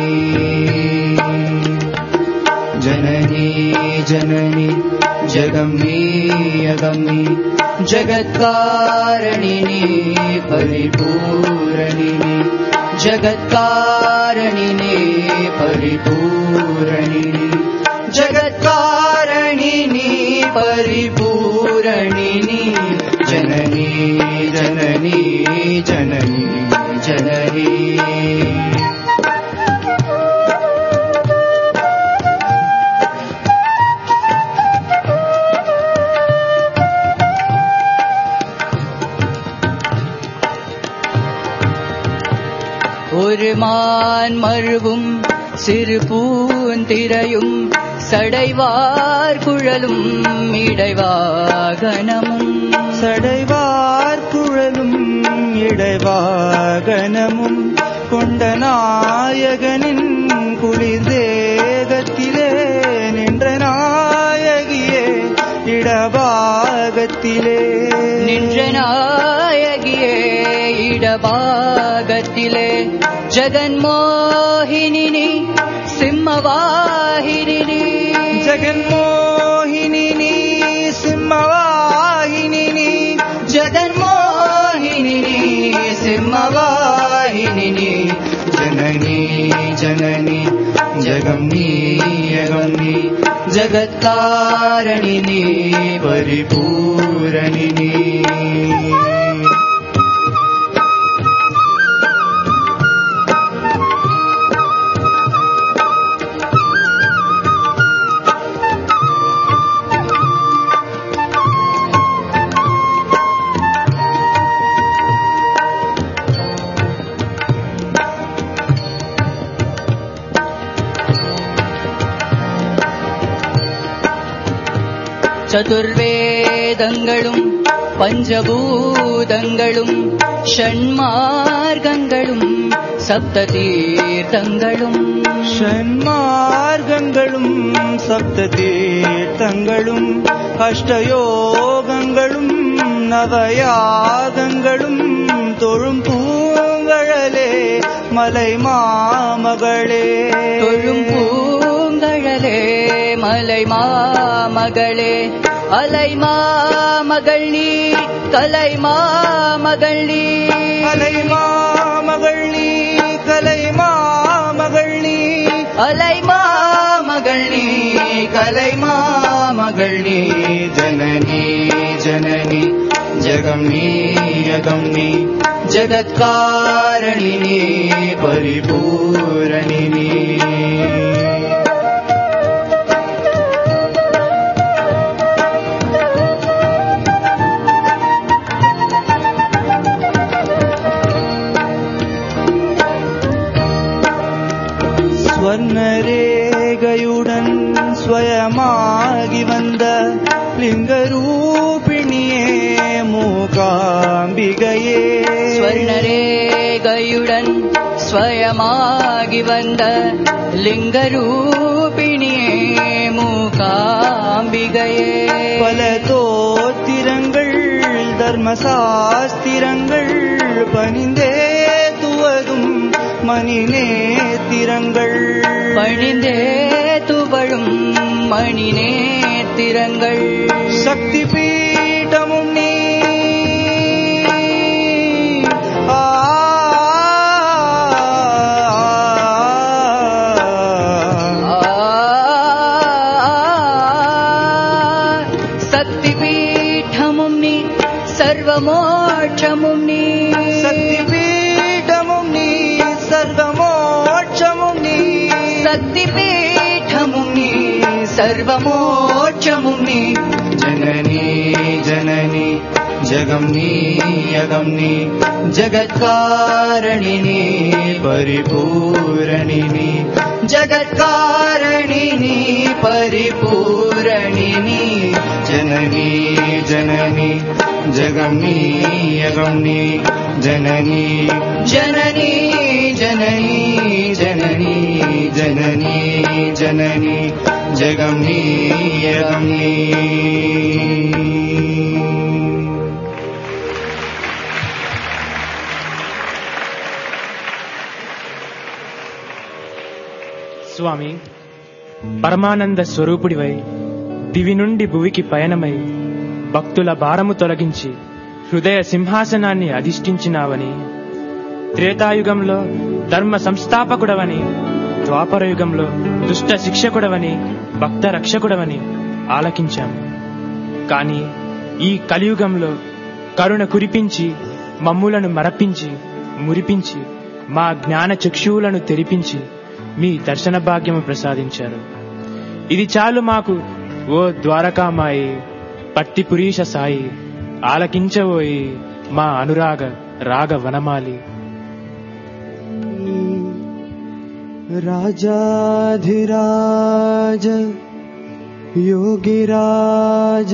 जननी जननी जगमनी अगमनी जगत्कारणिनी परिपूरणिनी जगत्कारणिनी परिपूरणिनी जगत्कारणिनी परिपूरणिनी जननी जननी जननी जननी ஒருமான் மருவும் சிறுபூந்திரையும் சடைவார் குழலும் இடைவாகனமும் சடைவார் குழலும் இடைவாகனமும் கொண்ட நாயகனின் குளிர்தேகத்திலே நின்ற நாயகியே இடபாகத்திலே நின்ற நாயகியே இடபாகத்திலே ஜகன்மோகினி சிம்மவாஹினி ஜகன்மோகினி சிம்மவாஹினி ஜகன்மோகினி சிம்மவாஹினி जननी जननी जगमनी अगमनी जगत्कारणिनी परिपूरणिनी சதுர்வேதங்களும் பஞ்சபூதங்களும் ஷண்மார்க்கங்களும் சப்ததீர்த்தங்களும் ஷண்மார்க்கங்களும் சப்ததீர்த்தங்களும் அஷ்டயோகங்களும் நவயாகங்களும் தொழும் பூங்கழலே மலை மாமகளே தொழும் பூங்கழலே மலை மாமகளே அலை மாமகள் நீ கலை மாமகள் நீ அலை மாமகள் நீ கலை மாமகள் நீ அலை மாமகள் நீ கலை மாமகள் நீ जननी जननी जगमनी अगमनी जगत्कारणिनी परिपूरणिनी ಸ್ವಯಮಾಗಿ ಬಂದ ಲಿಂಗರೂಪಿಣಿಯೇ ಮೂಕಾಂಬಿகையே ಸ್ವರ್ಣರೇಗಯುಡನ್ ಸ್ವಯಮಾಗಿ ಬಂದ லிங்கரூபிணியே மூகாம்பிகையே பல தோத்திரங்கள் தர்மசாஸ்திரங்கள் பணிந்தே துவதும் மணிநேத்திரங்கள் பணிந்தே துவழும் மணிநேத்திரங்கள் சக்தி பீடமும் நீ సర్వమోక్షముం నీ శక్తిపీఠముం నీ సర్వమోక్షముం నీ శక్తిపీఠముం నీ సర్వమోక్షముం నీ జననీ జననీ జగం నీ యగం నీ జగత్కారణిని పరిపూరణిని జగత్కారణిని పరిపూరణిని జననీ జననీ జగం నీ యగం నీ జననీ జననీ జననీ జననీ జననీ జననీ జగం నీ యగం నీ స్వామి, పరమానంద స్వరూపుడివై దివి నుండి భువికి పయనమై భక్తుల భారము తొలగించి హృదయ సింహాసనాన్ని అధిష్ఠించినావని, త్రేతాయుగంలో ధర్మ సంస్థాపకుడవని, ద్వాపరయుగంలో దుష్ట శిక్షకుడవని, భక్త రక్షకుడవని ఆలకించాము. కాని ఈ కలియుగంలో కరుణ కురిపించి మమ్ములను మరపించి మురిపించి మా జ్ఞాన చక్షువులను తెరిపించి మీ దర్శన భాగ్యము ప్రసాదించారు. ఇది చాలు మాకు ఓ ద్వారకామాయి, పట్టి పురీష సాయి, ఆలకించబోయి మా అనురాగ రాగ వనమాలి. రాజాధిరాజ యోగిరాజ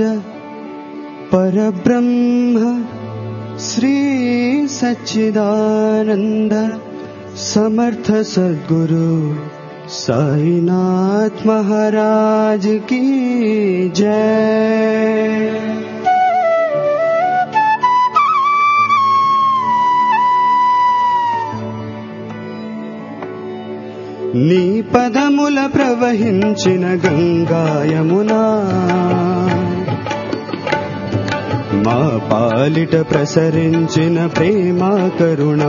పరబ్రహ్మ శ్రీ సచ్చిదానంద समर्थ सद्गुरु साईनाथ महाराज की जय। నీ పదముల ప్రవహించిన గంగాయమునా మా పాలిట ప్రసరించిన ప్రేమ కరుణా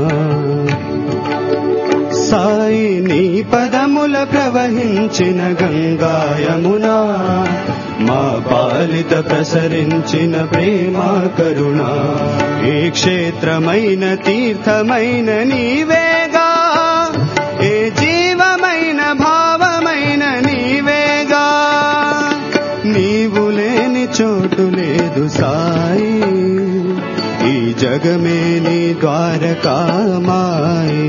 సాయి, నీ పదముల ప్రవహించిన గంగాయమునా మా పాలిత ప్రసరించిన ప్రేమ కరుణా. ఏ క్షేత్రమైన తీర్థమైన నీవేగా, ఏ జీవమైన భావమైన నీవేగా, నీవు లేని చోటు లేదు సాయి, ఈ జగమే నీ ద్వారకామాయి.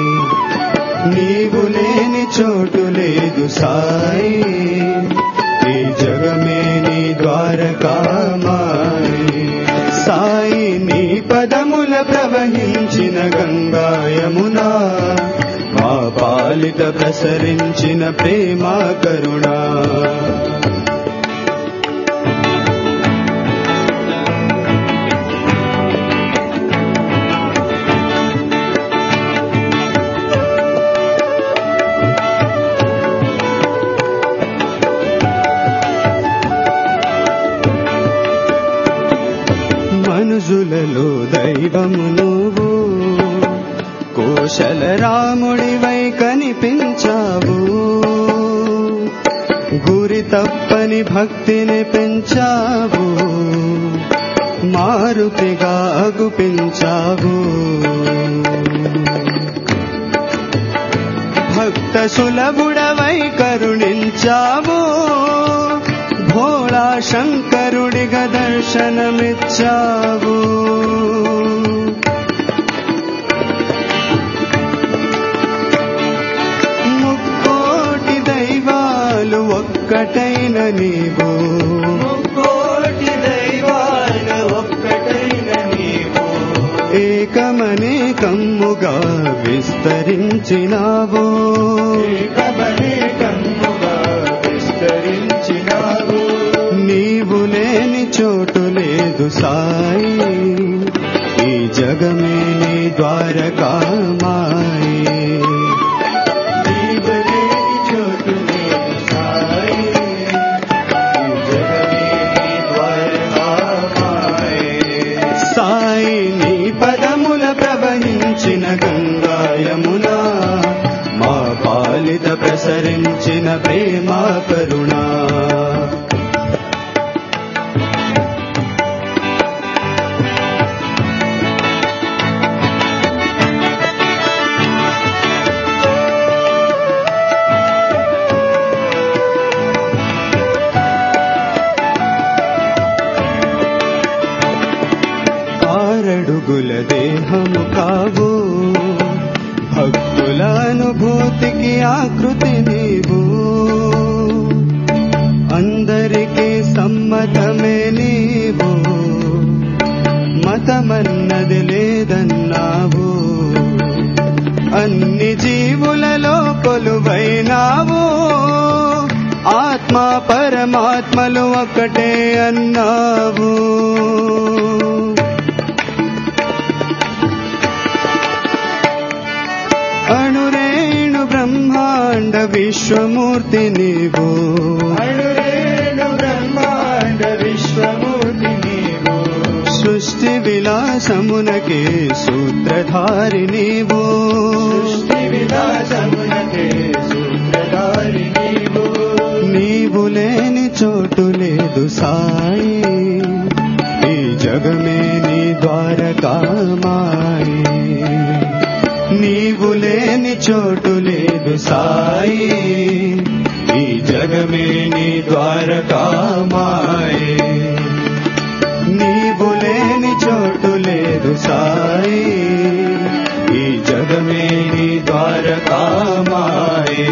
నీవు లేని చోటు లేదు సాయి, ఈ జగమే నీ ద్వారకామాయి. సాయి, నీ పదముల ప్రవహించిన గంగాయమునా మా పాలిట ప్రసరించిన ప్రేమ కరుణా. మనుజులలో దైవము నువ్వు, కోశల రాముడివై కనిపించావు, గురి తప్పని భక్తిని పెంచావు, మారుతిగా అగుపించావు. భక్త సులభుడవై కరుణించావు, భోళా శంకరుడిగా దర్శనమిచ్చావు. ముక్కోటి దైవాలు ఒక్క ఒక్కటైన నీవు కోటి దైవాల ఒక్కటైన నీవు ఏకమనేకమ్ముగా విస్తరించినావు ఏకమనేకమ్ముగా విస్తరించినావు నీవు లేని చోటు లేదు సాయి ఈ జగమే నీ ద్వారకామాయి నీవు లేని చోటు లేదు సాయి ఈ జగమే నీ ద్వారకామాయి సాయి నీ పదముల ప్రవహించిన గంగాయమునా మా పాలిత ప్రసరించిన ప్రేమ కరుణా ఆరడుగుల దేహము కావు భక్తుల అనుభూతికి ఆకృతి నీవు అందరికీ సమ్మతమే నీవు మతమన్నది లేదన్నావు అన్ని జీవులలో కొలువైనావు ఆత్మ పరమాత్మలు ఒకటే అన్నావు అణురేణు బ్రహ్మాండ విశ్వమూర్తి నీవు అణురేణు బ్రహ్మాండ విశ్వమూర్తి నీవు సృష్టి విలాసమునకే సూత్రధారి నీవు సృష్టి విలాసమునకే సూత్రధారి నీవు నీవు లేని చోటు లేదు సాయి ఈ జగమే నీ ద్వారకామాయి నీవు లేని చోటు లేదు సాయి ఈ జగమే నీ ద్వారకామాయి నీవు లేని చోటు లేదు సాయి ఈ జగమే నీ Dwarakamai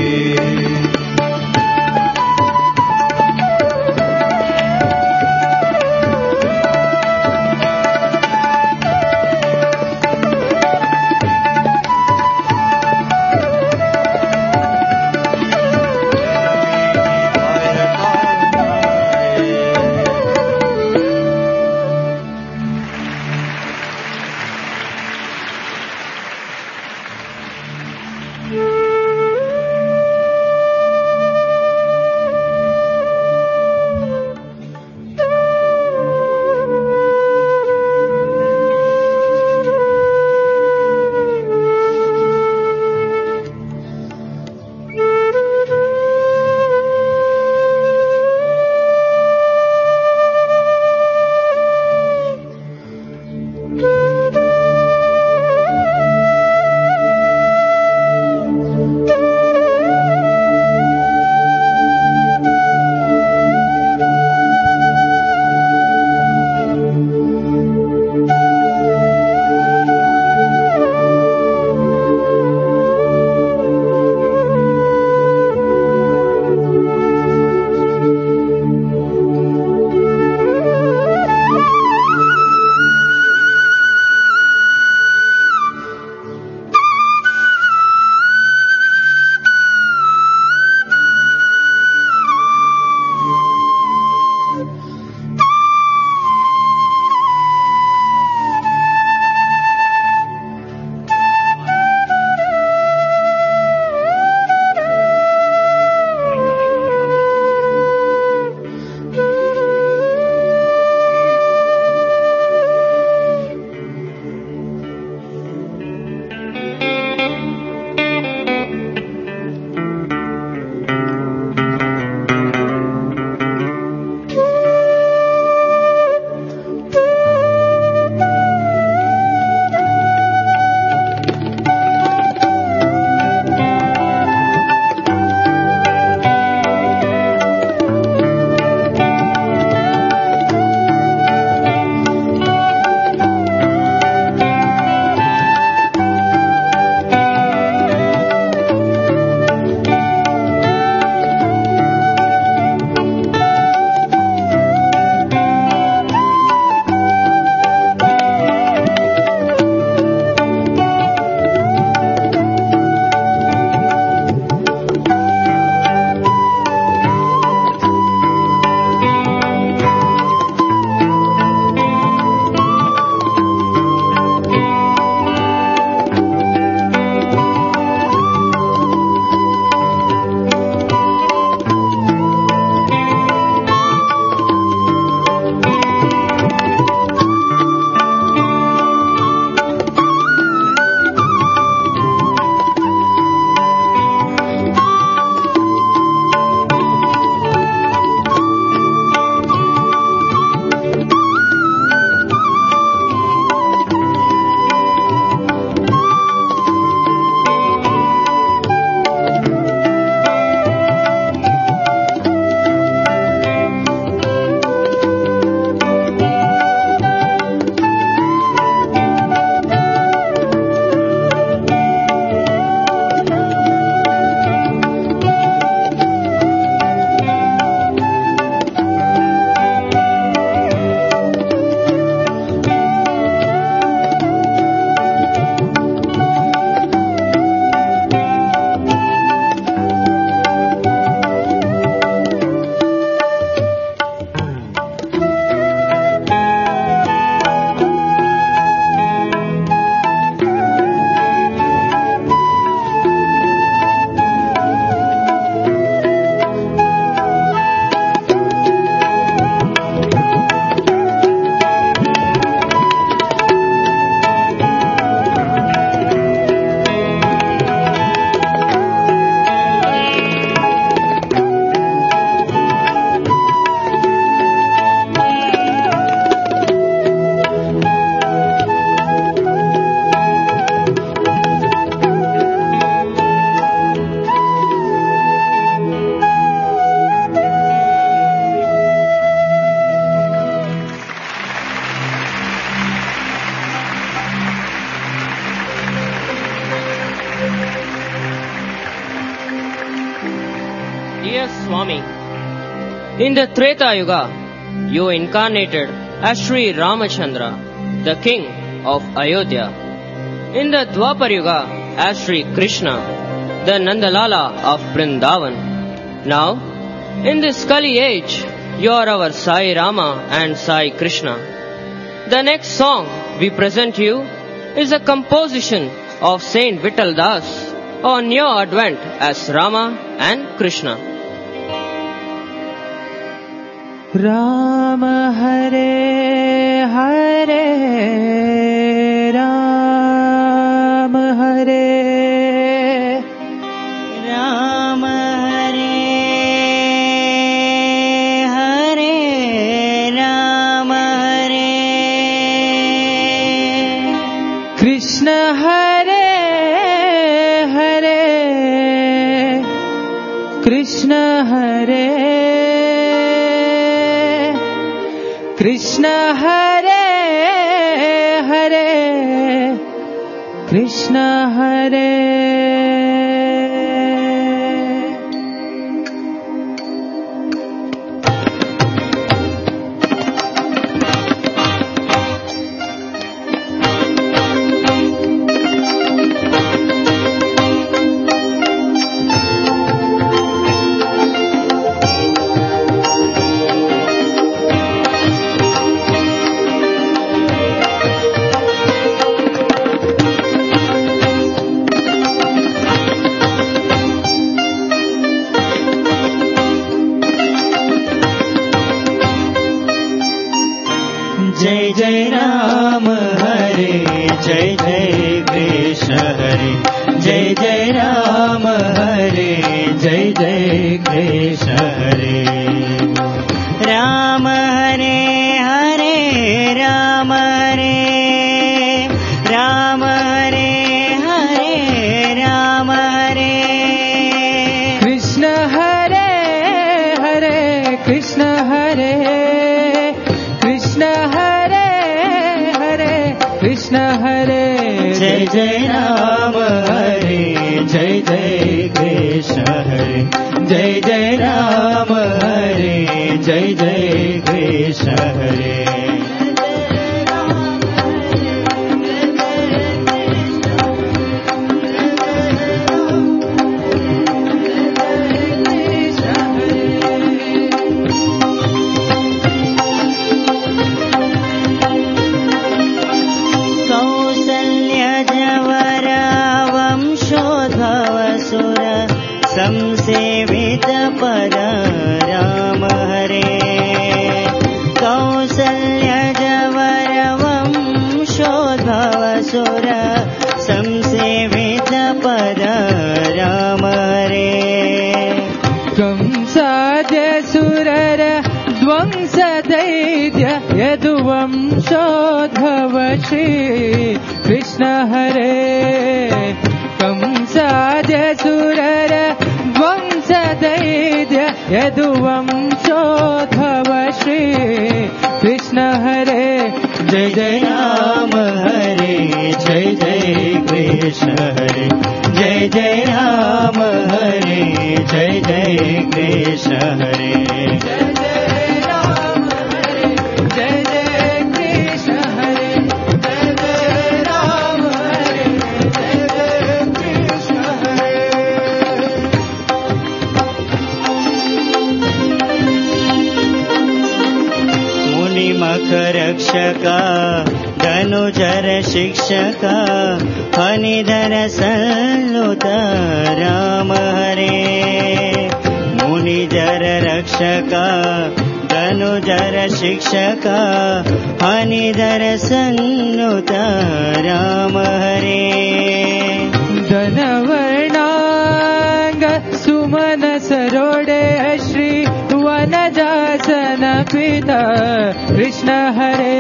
In the Treta Yuga, you incarnated as Sri Ramachandra, the king of Ayodhya. In the Dwapar Yuga, as Sri Krishna, the Nandalala of Vrindavan. Now, in this Kali age, you are our Sai Rama and Sai Krishna. The next song we present you is a composition of Saint Vittal Das on your advent as Rama and Krishna. Rama Hare Hare Rama Hare Rama Hare Hare Rama Hare Krishna Hare Hare Krishna Hare Krishna Hare Hare Krishna Hare जय जय राम हरे जय जय कृष्ण हरे जय जय राम हरे जय जय कृष्ण हरे राम हरे हरे राम हरे राम हरे हरे राम हरे कृष्ण हरे हरे कृष्ण हरे कृष्ण हरे हरे कृष्ण हरे जय जय राम हरे जय जय कृष्ण हरे जय जय राम हरे जय जय कृष्ण हरे संसेवित पद राम हरे कौसल्य जवर वंशोद्भव सुर संसेवित पद राम हरे कंसाद्य सुरर ध्वंस दैत्य यदुवंशोद्भव श्री कृष्ण हरे कंसाद्य सुरर ध्वंस दैत्य यदुवंशोद्भव श्री कृष्ण हरे जय जय राम हरे जय जय कृष्ण हरे जय जय राम हरे जय जय कृष्ण हरे जय जय राम हरे जय जय कृष्ण हरे जय जय राम हरे जय जय कृष्ण हरे मुनिमख रक्षका धनुजर शिक्षका फणिधर सल्लुत राम हरे मुनिजर रक्षका धनुजर शिक्षका फणिधर सल्लुत राम हरे धनवर्णांग सुमन सरोडे श्री वनजासन पिता कृष्ण हरे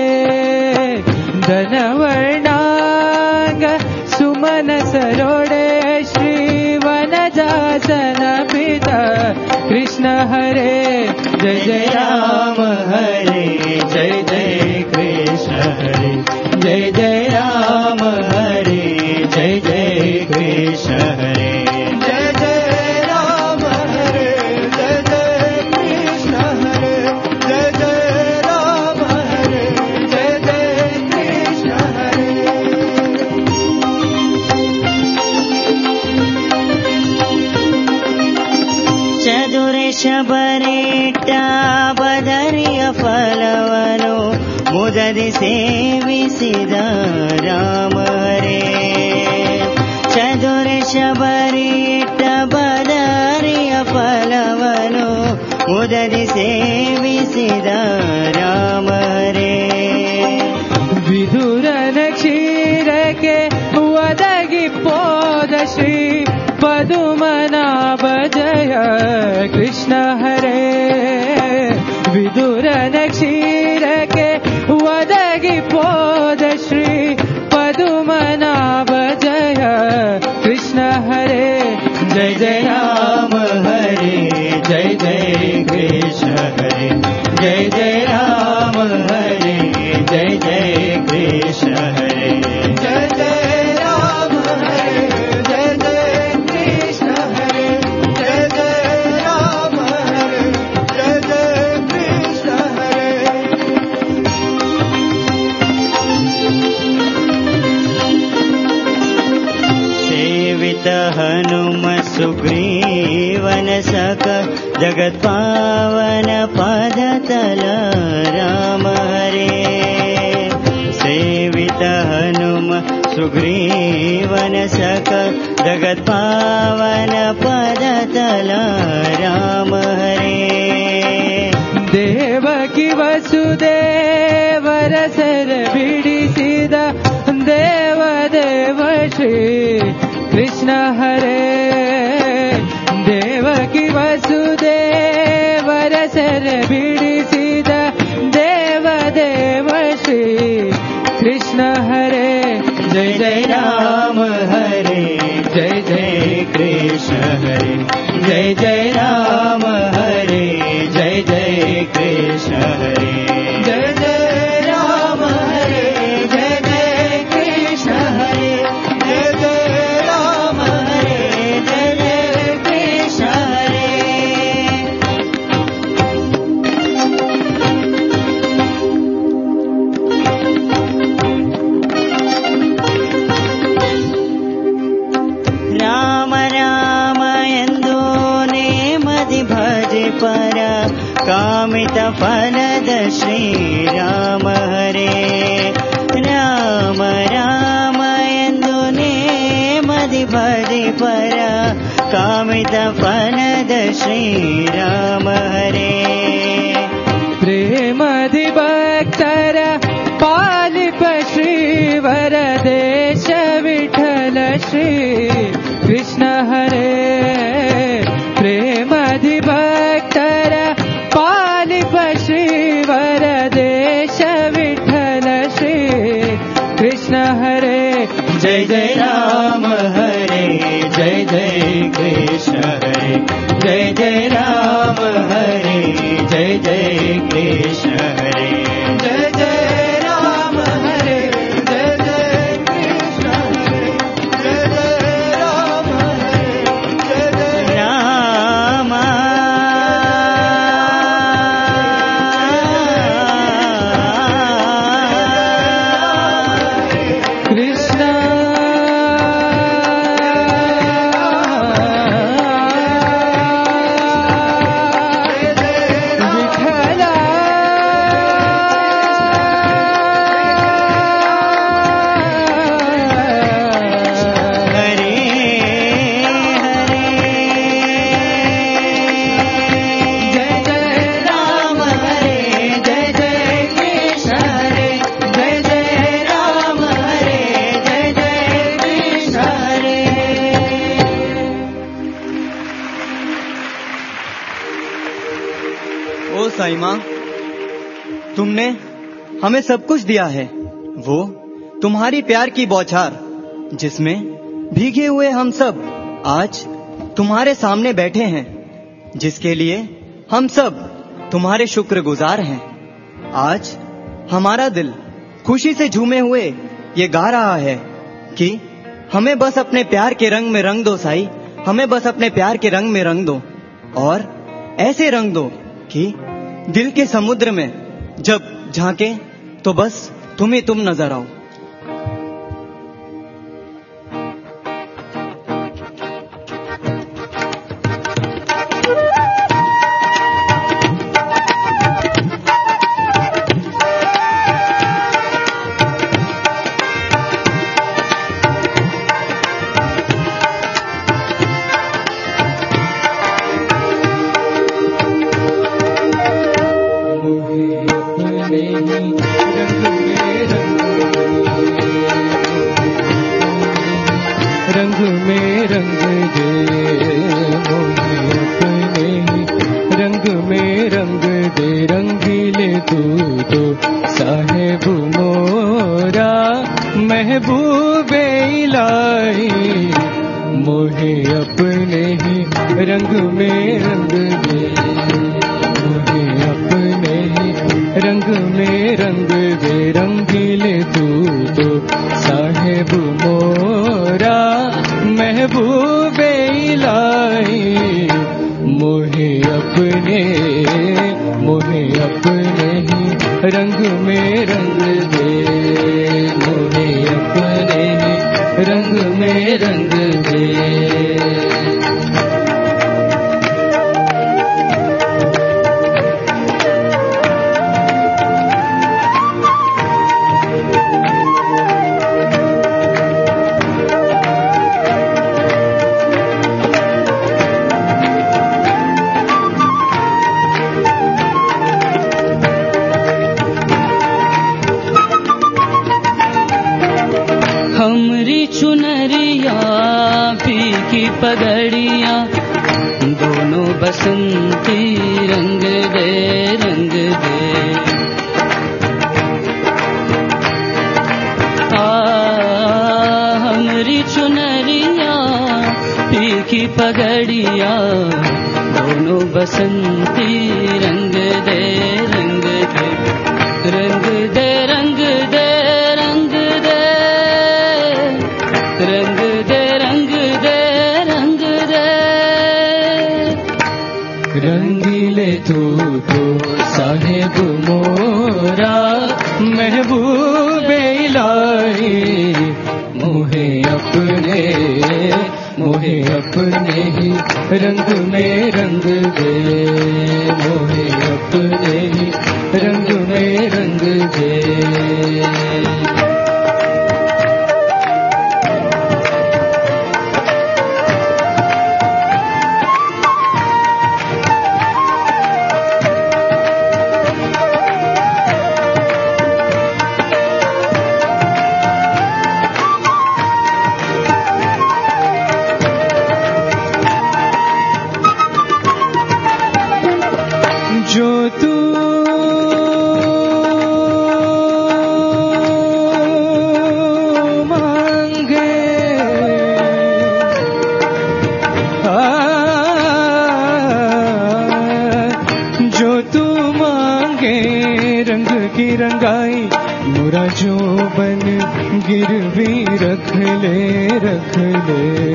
धनवर्णांग सुमन सरोडे श्री वनजासन पिता कृष्ण हरे जय जय राम हरे जय जय कृष्ण हरे जय जय राम हरे जय जय कृष्ण हरे जय जय राम हरे जय जय कृष्ण हरे ಮುದದಿ ಸೇವಿಸಿದ ರಾಮರೇ ಚದುರ ಶಬರಿಟ್ಟ ಬದರಿಯ ಫಲವನು ಮುದದಿ ಸೇವಿಸಿದ ರಾಮರೇ ವಿದುರನ ಕ್ಷೀರಕ್ಕೆ ಒದಗಿ ಪೋದ ಶ್ರೀ ಪದುಮನಾಭ ಜಯ ಕೃಷ್ಣ ಹರೇ ವಿದುರನ ಕ್ಷೀರಕ್ಕೆ ಒದಗಿ ಪೋದ ಶ್ರೀ ಪದುಮನಾಭ ಜಯ ಕೃಷ್ಣ ಹರೇ ಜಯ ಜಯ ರಾಮ ಹರೇ ಜಯ ಜಯ ಕೃಷ್ಣ ಹರೇ ಜಯ ಜಯ ರಾಮ ಹರೇ ಜಯ ಜಯ ಕೃಷ್ಣ ಹರೇ ಜಯ ಜಯ ರಾಮ ಹರೇ ಜಯ ಜಯ ಕೃಷ್ಣ ಹರೇ ಜಯ ಜಯ ರಾಮ ಹರೇ ಜಯ ಜಯ ಕೃಷ್ಣ ಹರೇ ಸೇವಿತ ಹನುಮ ಸುಗ್ರೀವನ ಸಕ ಜಗತ್ ಪಾವನ ಪದ ತಲ ರಾಮ ಹರೇ ಸೇವಿತ ಹನುಮ ಸುಗ್ರೀವನ ಸಕ ಜಗತ್ ಪಾವನ ಪದ ತಲ ರಾಮ ಹರೇ ದೇವಕಿ ವಸುದೇವರ ಸರ ಬಿಡಿಸಿದ ದೇವ ದೇವ ಶ್ರೀ ಕೃಷ್ಣ ಹರೇ ದೇವಕಿ ವಸುದೇವರ ಸರ ಬಿಡಿಸಿದ ದೇವ ದೇವ ಶ್ರೀ ಕೃಷ್ಣ ಹರೇ ಜಯ ಜಯ ರಾಮ ಹರೇ ಜಯ ಜಯ ಕೃಷ್ಣ ಹರೇ ಜಯ ಜಯ ರಾಮ ಹರೇ ಜಯ ಜಯ ಕೃಷ್ಣ ಹರೇ ಜಯ ಜಯ ರಾಮ ಹರೇ ಜಯ ಜಯ ಕೃಷ್ಣ ಹರೇ ಜಯ ಜಯ ರಾಮ ಹರೇ ಜಯ ಜಯ ಕೃಷ್ಣ ಹರೇ ರಾಮ ರಾಮ ಎಂದು ನೇಮದಿ ಭಜೆ ಪರ ಕಾಮಿತ ಫಲದ ಶ್ರೀರಾಮ ಹರೇ ರಾಮ ರಾಮ ಎಂದು ನೇಮದಿ ಭಜೆ ಪರ ಕಾಮಿತ ಫಲದ ಶ್ರೀರಾಮ ಹರೇ ಪ್ರೇಮದಿ ಭಕ್ತರ ಪಾಲಿಪ ಶ್ರೀವರ ದೇಶ ವಿಠಲ ಶ್ರೀ ಕೃಷ್ಣ ಹರೇ ಪ್ರೇಮದಿ ಭಕ್ತರ ಪಾಲಿಪ ಶ್ರೀವರ ದೇಶ ವಿಠಲ ಶ್ರೀ ಕೃಷ್ಣ ಹರೇ ಜಯ ಜಯ ರಾಮ ಹರೇ ಜಯ ಜಯ ಕೃಷ್ಣ ಹರೇ ಜಯ ಜಯ ರಾಮ ಹರೇ ಜಯ ಜಯ ಕೃಷ್ಣ ಹರೇ ಜಯ ಜಯ ರಾಮ ಹರೇ ಜಯ ಜಯ ಕೃಷ್ಣ ಹರೇ ಜಯ ಜಯ ರಾಮ ಹರೇ ಜಯ ಜಯ ರಾಮ ಕೃಷ್ಣ ವಿಠಲ ಹರೇ ಹರೇ ಜಯ ಜಯ ರಾಮ ಹರೇ ಜಯ ಜಯ ಕೃಷ್ಣ ಹರೇ ಜಯ ಜಯ ರಾಮ ಹರೇ ಜಯ ಜಯ ಕೃಷ್ಣ ಹರೇ ओ साई माँ, तुमने हमें सब कुछ दिया है, वो तुम्हारी प्यार की बौछार जिसमें भीगे हुए हम सब आज तुम्हारे सामने बैठे हैं, जिसके लिए हम सब तुम्हारे शुक्रगुजार हैं। आज हमारा दिल खुशी से झूमे हुए ये गा रहा है कि हमें बस अपने प्यार के रंग में रंग दो साई, हमें बस अपने प्यार के रंग में रंग दो, और ऐसे रंग दो कि दिल के समुद्र में जब झांके तो बस तुम ही तुम नजर आओ। में रंग दे रंगीले तू तो साहेब मोरा महबूबे इलाही मोहे अपने ही रंग में रंग दे मोहे अपने ही रंग में रंग दे रंगीले तू तो साहेब मोरा महबूबे इलाही मोहे अपने मोहे अपने ही रंग में रंग दे मोहे अपने ही रंग में रंग दे पगड़ियाँ दोनों बसंती रंग दे रंग दे आ हमरी चुनरिया पीकी पगड़ियाँ दोनों बसंती रंग दे रंग दे रंग दे रंग दे रंग दे रंग दे रंग दे रंगीले तू तो साहेब मोरा महबूबे इलाही मोहे अपने मोहे अपने ही रंग में रंग दे मोहे अपने ही रंग में रंग दे रंगाई मुरा जो बन गिरवी रख ले रख ले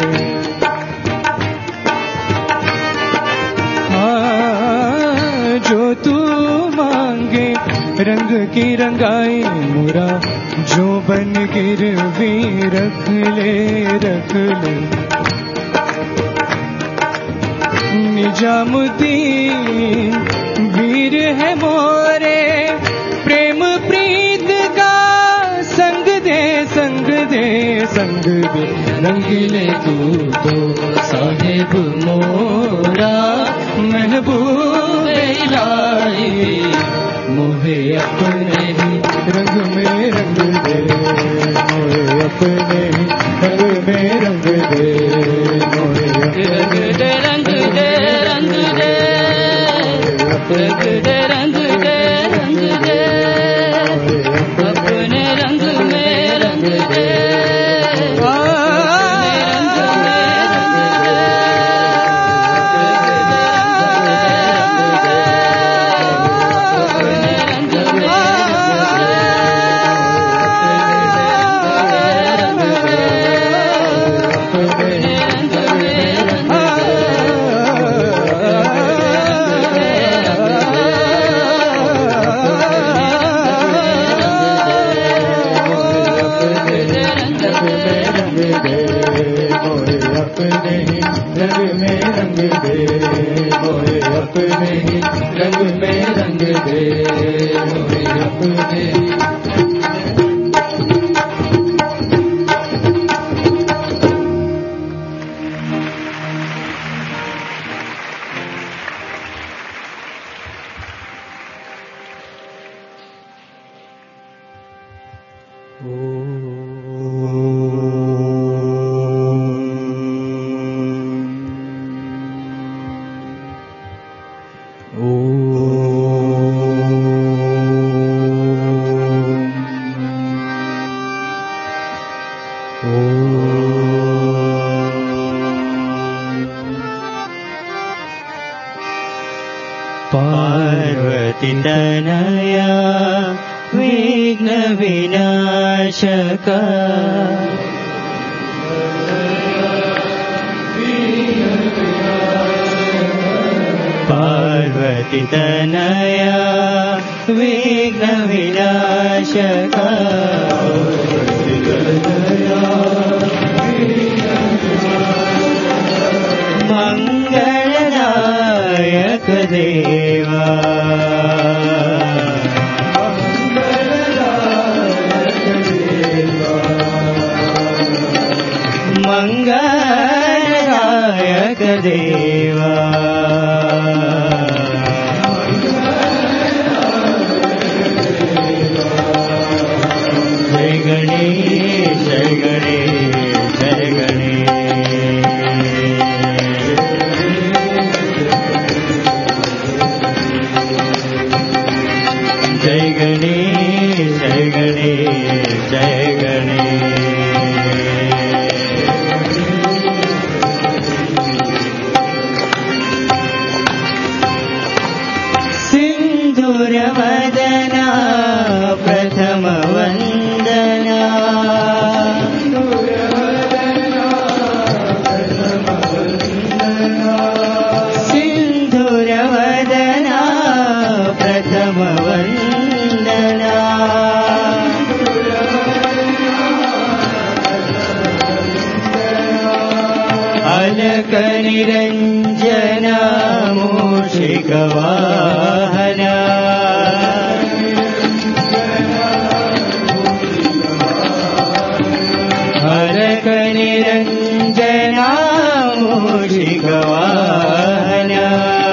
हाँ जो तू मांगे रंग की रंगाई मुरा जो बन गिरवी रख ले रख ले निजामुद्दीन वीर है मोरे प्रेम प्रीत का संग दे संग दे संग दे रंगीले तू तो साहेब मोरा महबूब इलाही मोहे अपने ही रंग में रंग दे मोहे अपने ही रंग में रंग दे मोहे रंग दे रंग दे रंग दे रंग दे रंग दे रंग दे अपने रंग में रंग दे Oh पार्वती तनया विघ्न विनाशका पार्वती तनया विघ्न विनाशका मंगलदायक देवा मंगलदायक देवा जय गणेश जय गणेश जय गणेश जय गणेश जय गणेश जय गणेश सिंदूरवदना प्रथम वंदना सिंदूरवदना प्रथम वंदना अलक निरंजना मूषिकवाहना अलक निरंजना मूषिकवाहना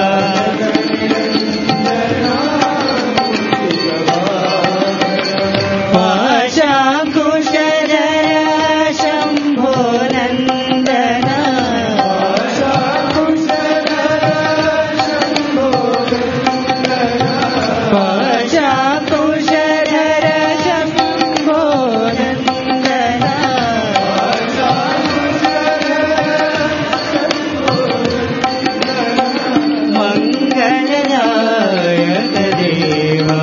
पाशाकुशधरा शम्भो नन्दना पाशाकुशधरा शम्भो नन्दना मंगलदायक देवा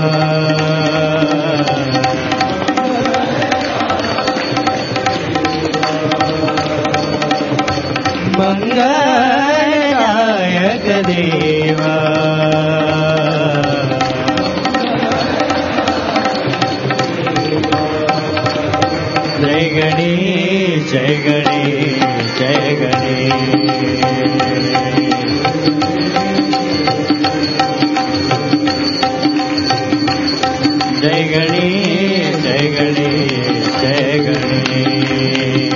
मंगलदायक देवा जय गणेश जय गणेश जय गणेश जय गणेश जय गणेश जय गणेश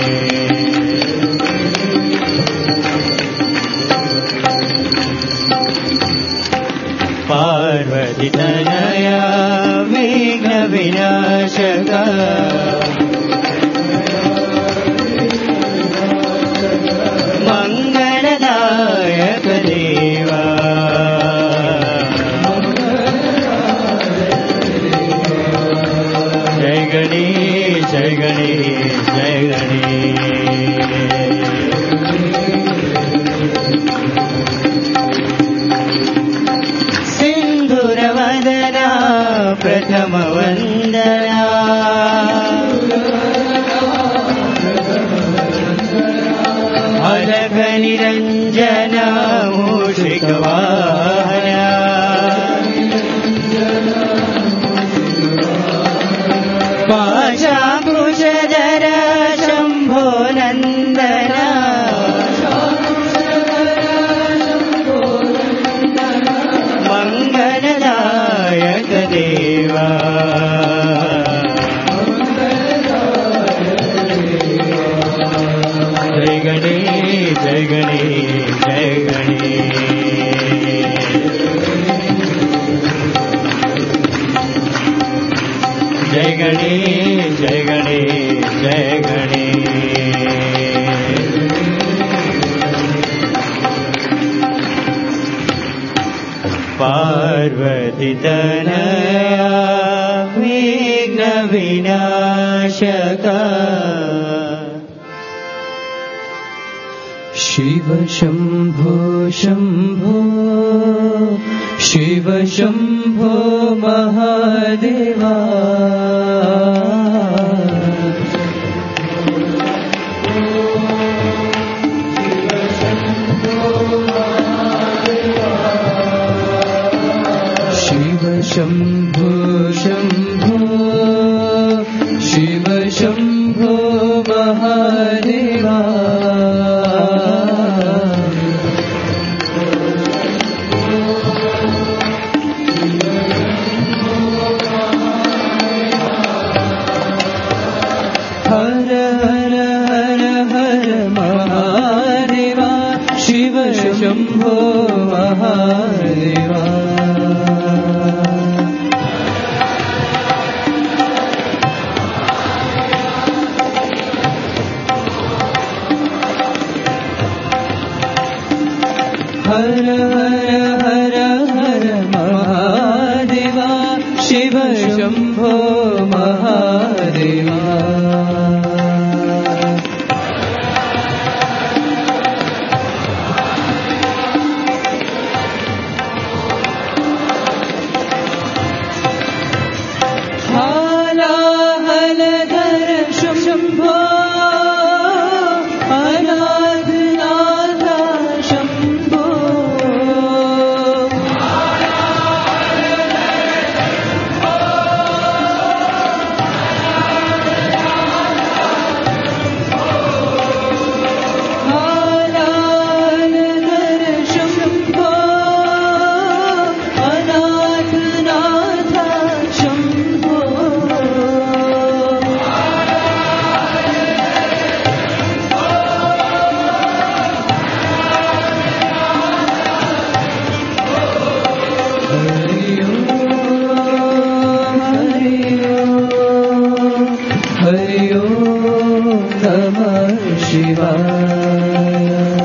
पार्वती तनया विघ्न विनाशका मंगलदायक देवा जय गणेश जय गणेश जय गणेश सिंदूरवदना प्रथम वंदना अलक निरंजना मूषिकवाहना पाशाकुशधरा शम्भो नन्दना मंगलदायक देवा जय गणेश जय गणेश जय गणेश जय गणेश जय गणेश जय गणेश पार्वती तनया विघ्न विनाशका शिव शम्भो शम्भो शिव शम्भो महादेवा शिव शम्भो शम्भो शिव शम्भो महादेवा हर हर हर हर महादेवा शिव शम्भो महादेवा हर हर हर हर महादेवा शिव शम्भो महादेवा हालाहलधर शम्भो अनाथनाथ शम्भो हालाहलधर शम्भो अनाथनाथ शम्भो हरि ओम नमः शिवाय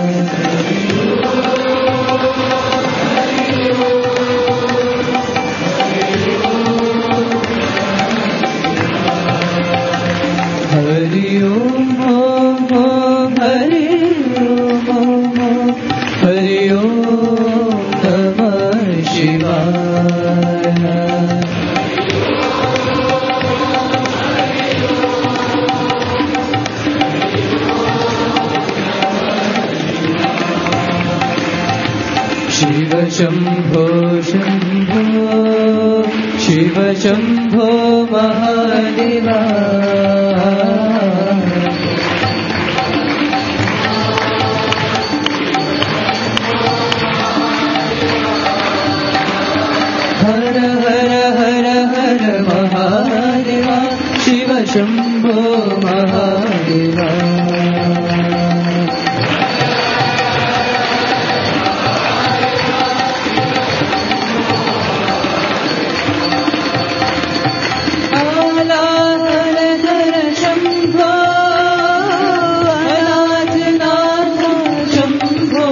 हरि ओम ओम ओम हरि ओम ओम ओम हरि ओम नमः शिवाय शिव शम्भो शम्भो शिव शम्भो महादेवा हर हर हर हर महादेवा शिव शम्भो महादेवा हालाहलधर शम्भो अनाथनाथ शम्भो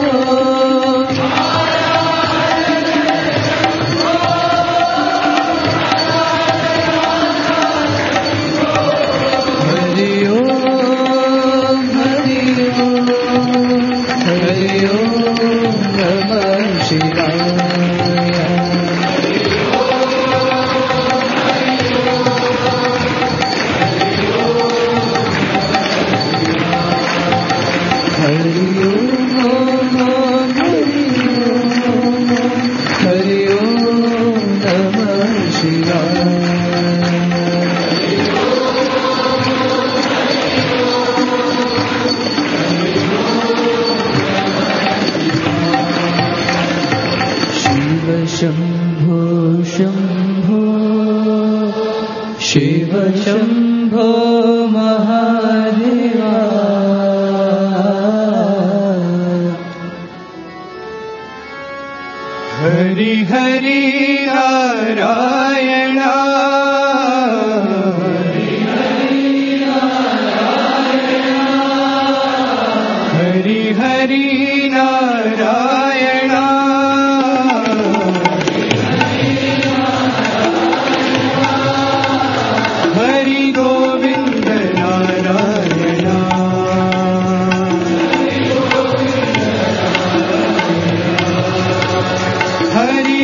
हरि ओम हरि ओम हरि ओम नमः शिवाय हरि ओम ओम ओम हरि ओम हरि ओम नमः शिवाय शिव शम्भो शम्भो शिव शम्भो महादेवा हरि हरि नारायण हरि हरि नारायण हरि गोविंद नारायण हरि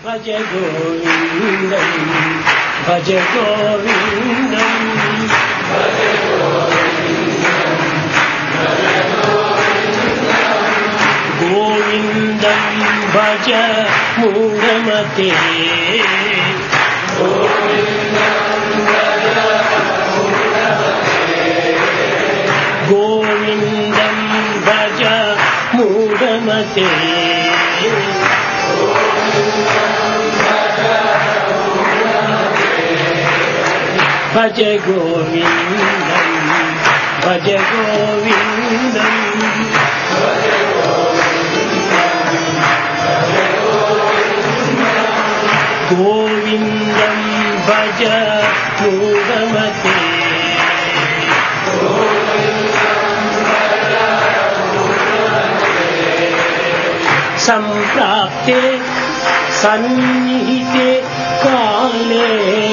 భజ గోవిందం భజ గోవిందం భజ గోవిందం భజ మూఢమతే గోవిందం భజ మూఢమతే భజ గోవిందం భజ గోవిందం గోవిందం భజ మూఢమతే సంప్రాప్తే సన్నిహితే కాలే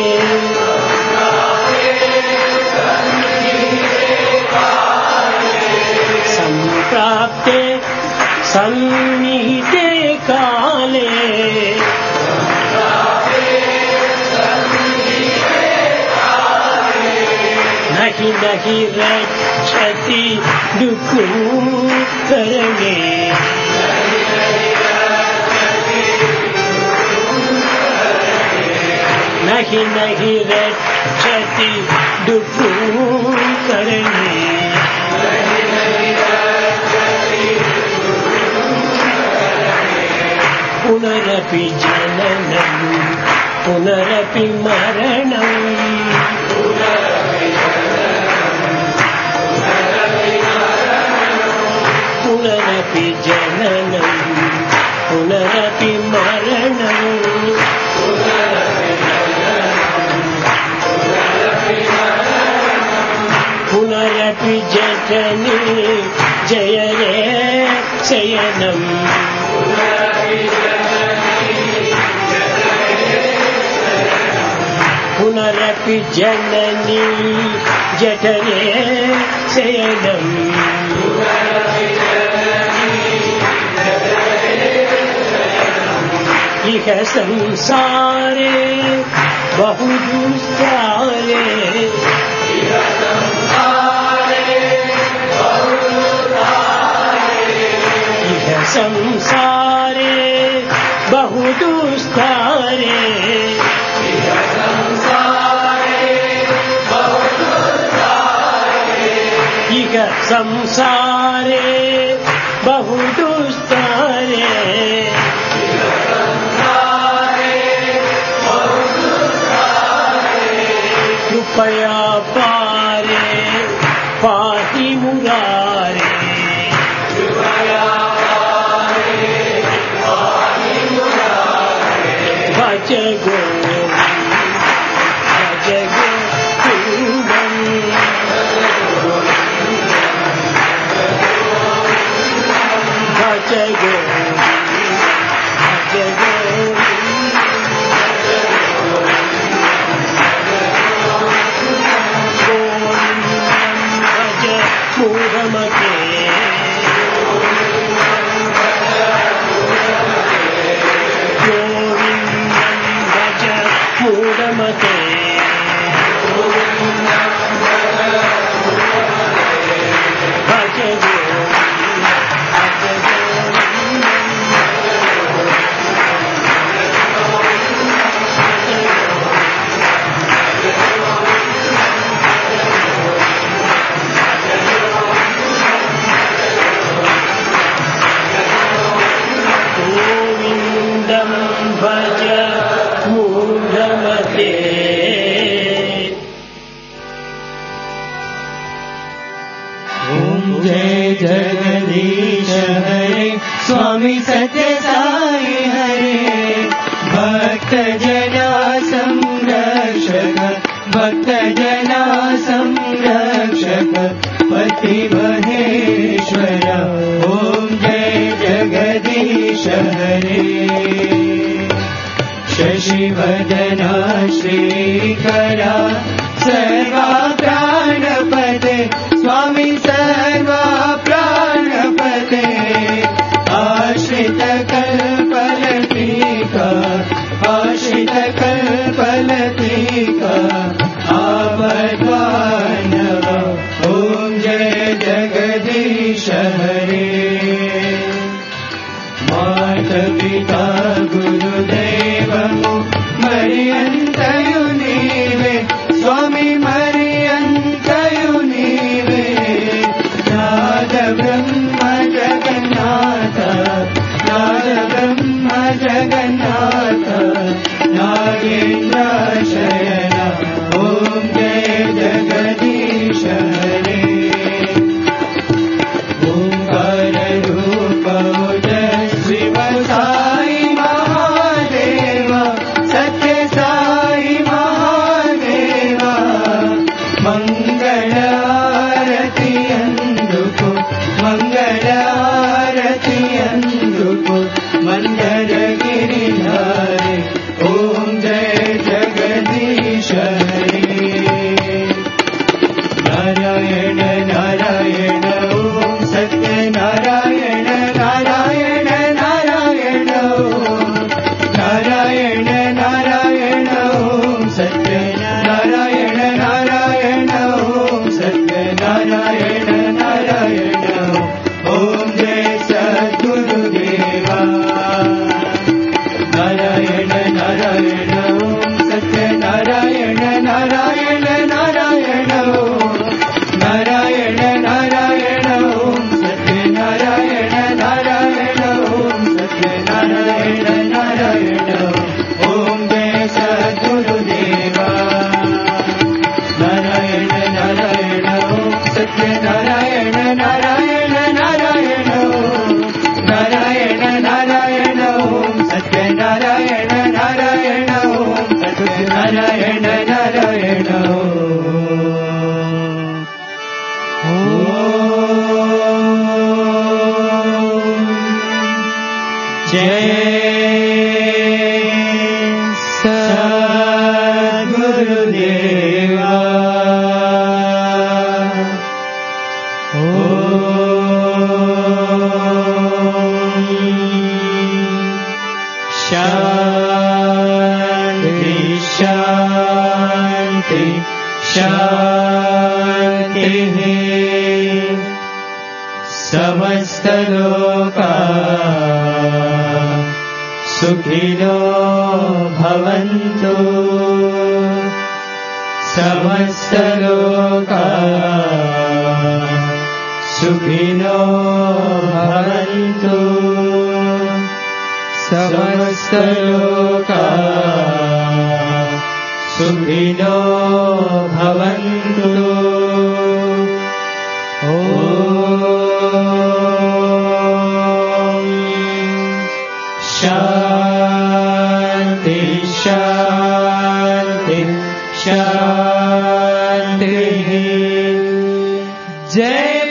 సంప్రాప్తే సన్నిహితే కాలే నహి నహి రక్షతి దుఃఖకరణే నహి నహి రక్షతి దుఃఖకరణే పునరపి జననం పునరపి మరణం పునరపి జననం పునరపి మరణం పునరపి జఠని జయ రే శయనం పునరపి జనని జఠరే శయనం ఇహ సంసారే బహుదుస్తారే ఇహ సంసారే బహుదుస్తారే ఇహ సంసారే బహుదుస్తారే कृपया पारे पाहि मुरारे भज गोविंद भज गोविंदम भज गोविंद भज गोविंद मूढ़मते गोविंदं भज मूढ़मते भज गोविंदं भज मूढ़मते ओम जय जगदीश हरे स्वामी सत्य साई हरे भक्त जना संरक्षक भक्त जना संरक्षक पति महेश्वर ओम जय जगदीश हरे शशिवदना श्रीकरा सर्वा प्राणपते स्वामी सर्वा प्राणपते आश्रित कल्पलतिका कल्पलतिका आपद्वानव ॐ जय जगदीश हरे मातपिता गुरुदेवमु मरियन्तयु नीवे स्वामी मरियन्तयु नीवे नाद ब्रह्म जगन्नाथ नाद ब्रह्म जगन्नाथ नागेन्द्र शयन ॐ जय जगदीश हरे ओंकार रूप शिव साई महादेव सत्य साई महादेव मंगल आरती अंदुको मंगल आरती अंदुको मंदर गिरिधारे ओम जय जगदीश हरे नारायण नारायण ओम सत्य नारायण नारायण नारायण ओम नारायण नारायण ओम सत्य नारायण नारायण ओम सत्य नारायण नारायण ओम जय सद्गुरुदेवा नारायण नारायण ओम सत्य नारायण नारायण नारायण ओम नारायण नारायण ओम सत्य नारायण नारायण ओम सत्य नारायण नारायण ओम जय सद्गुरुदेवा नारायण नारायण ओम सत्य नारायण नारायण नारायण ओम नारायण नारायण ओम सत्य नारायण नारायण ओम सत्य नारायण नारायण जय सद्गुरुदेवा शांति शांति शांति समस्त लोका सुखिनो भवन्तु समस्त लोका सुखिनो भवन्तु समस्त लोका सुखिनो भवन्तु ॐ शान्ति शान्ति शान्तिः जय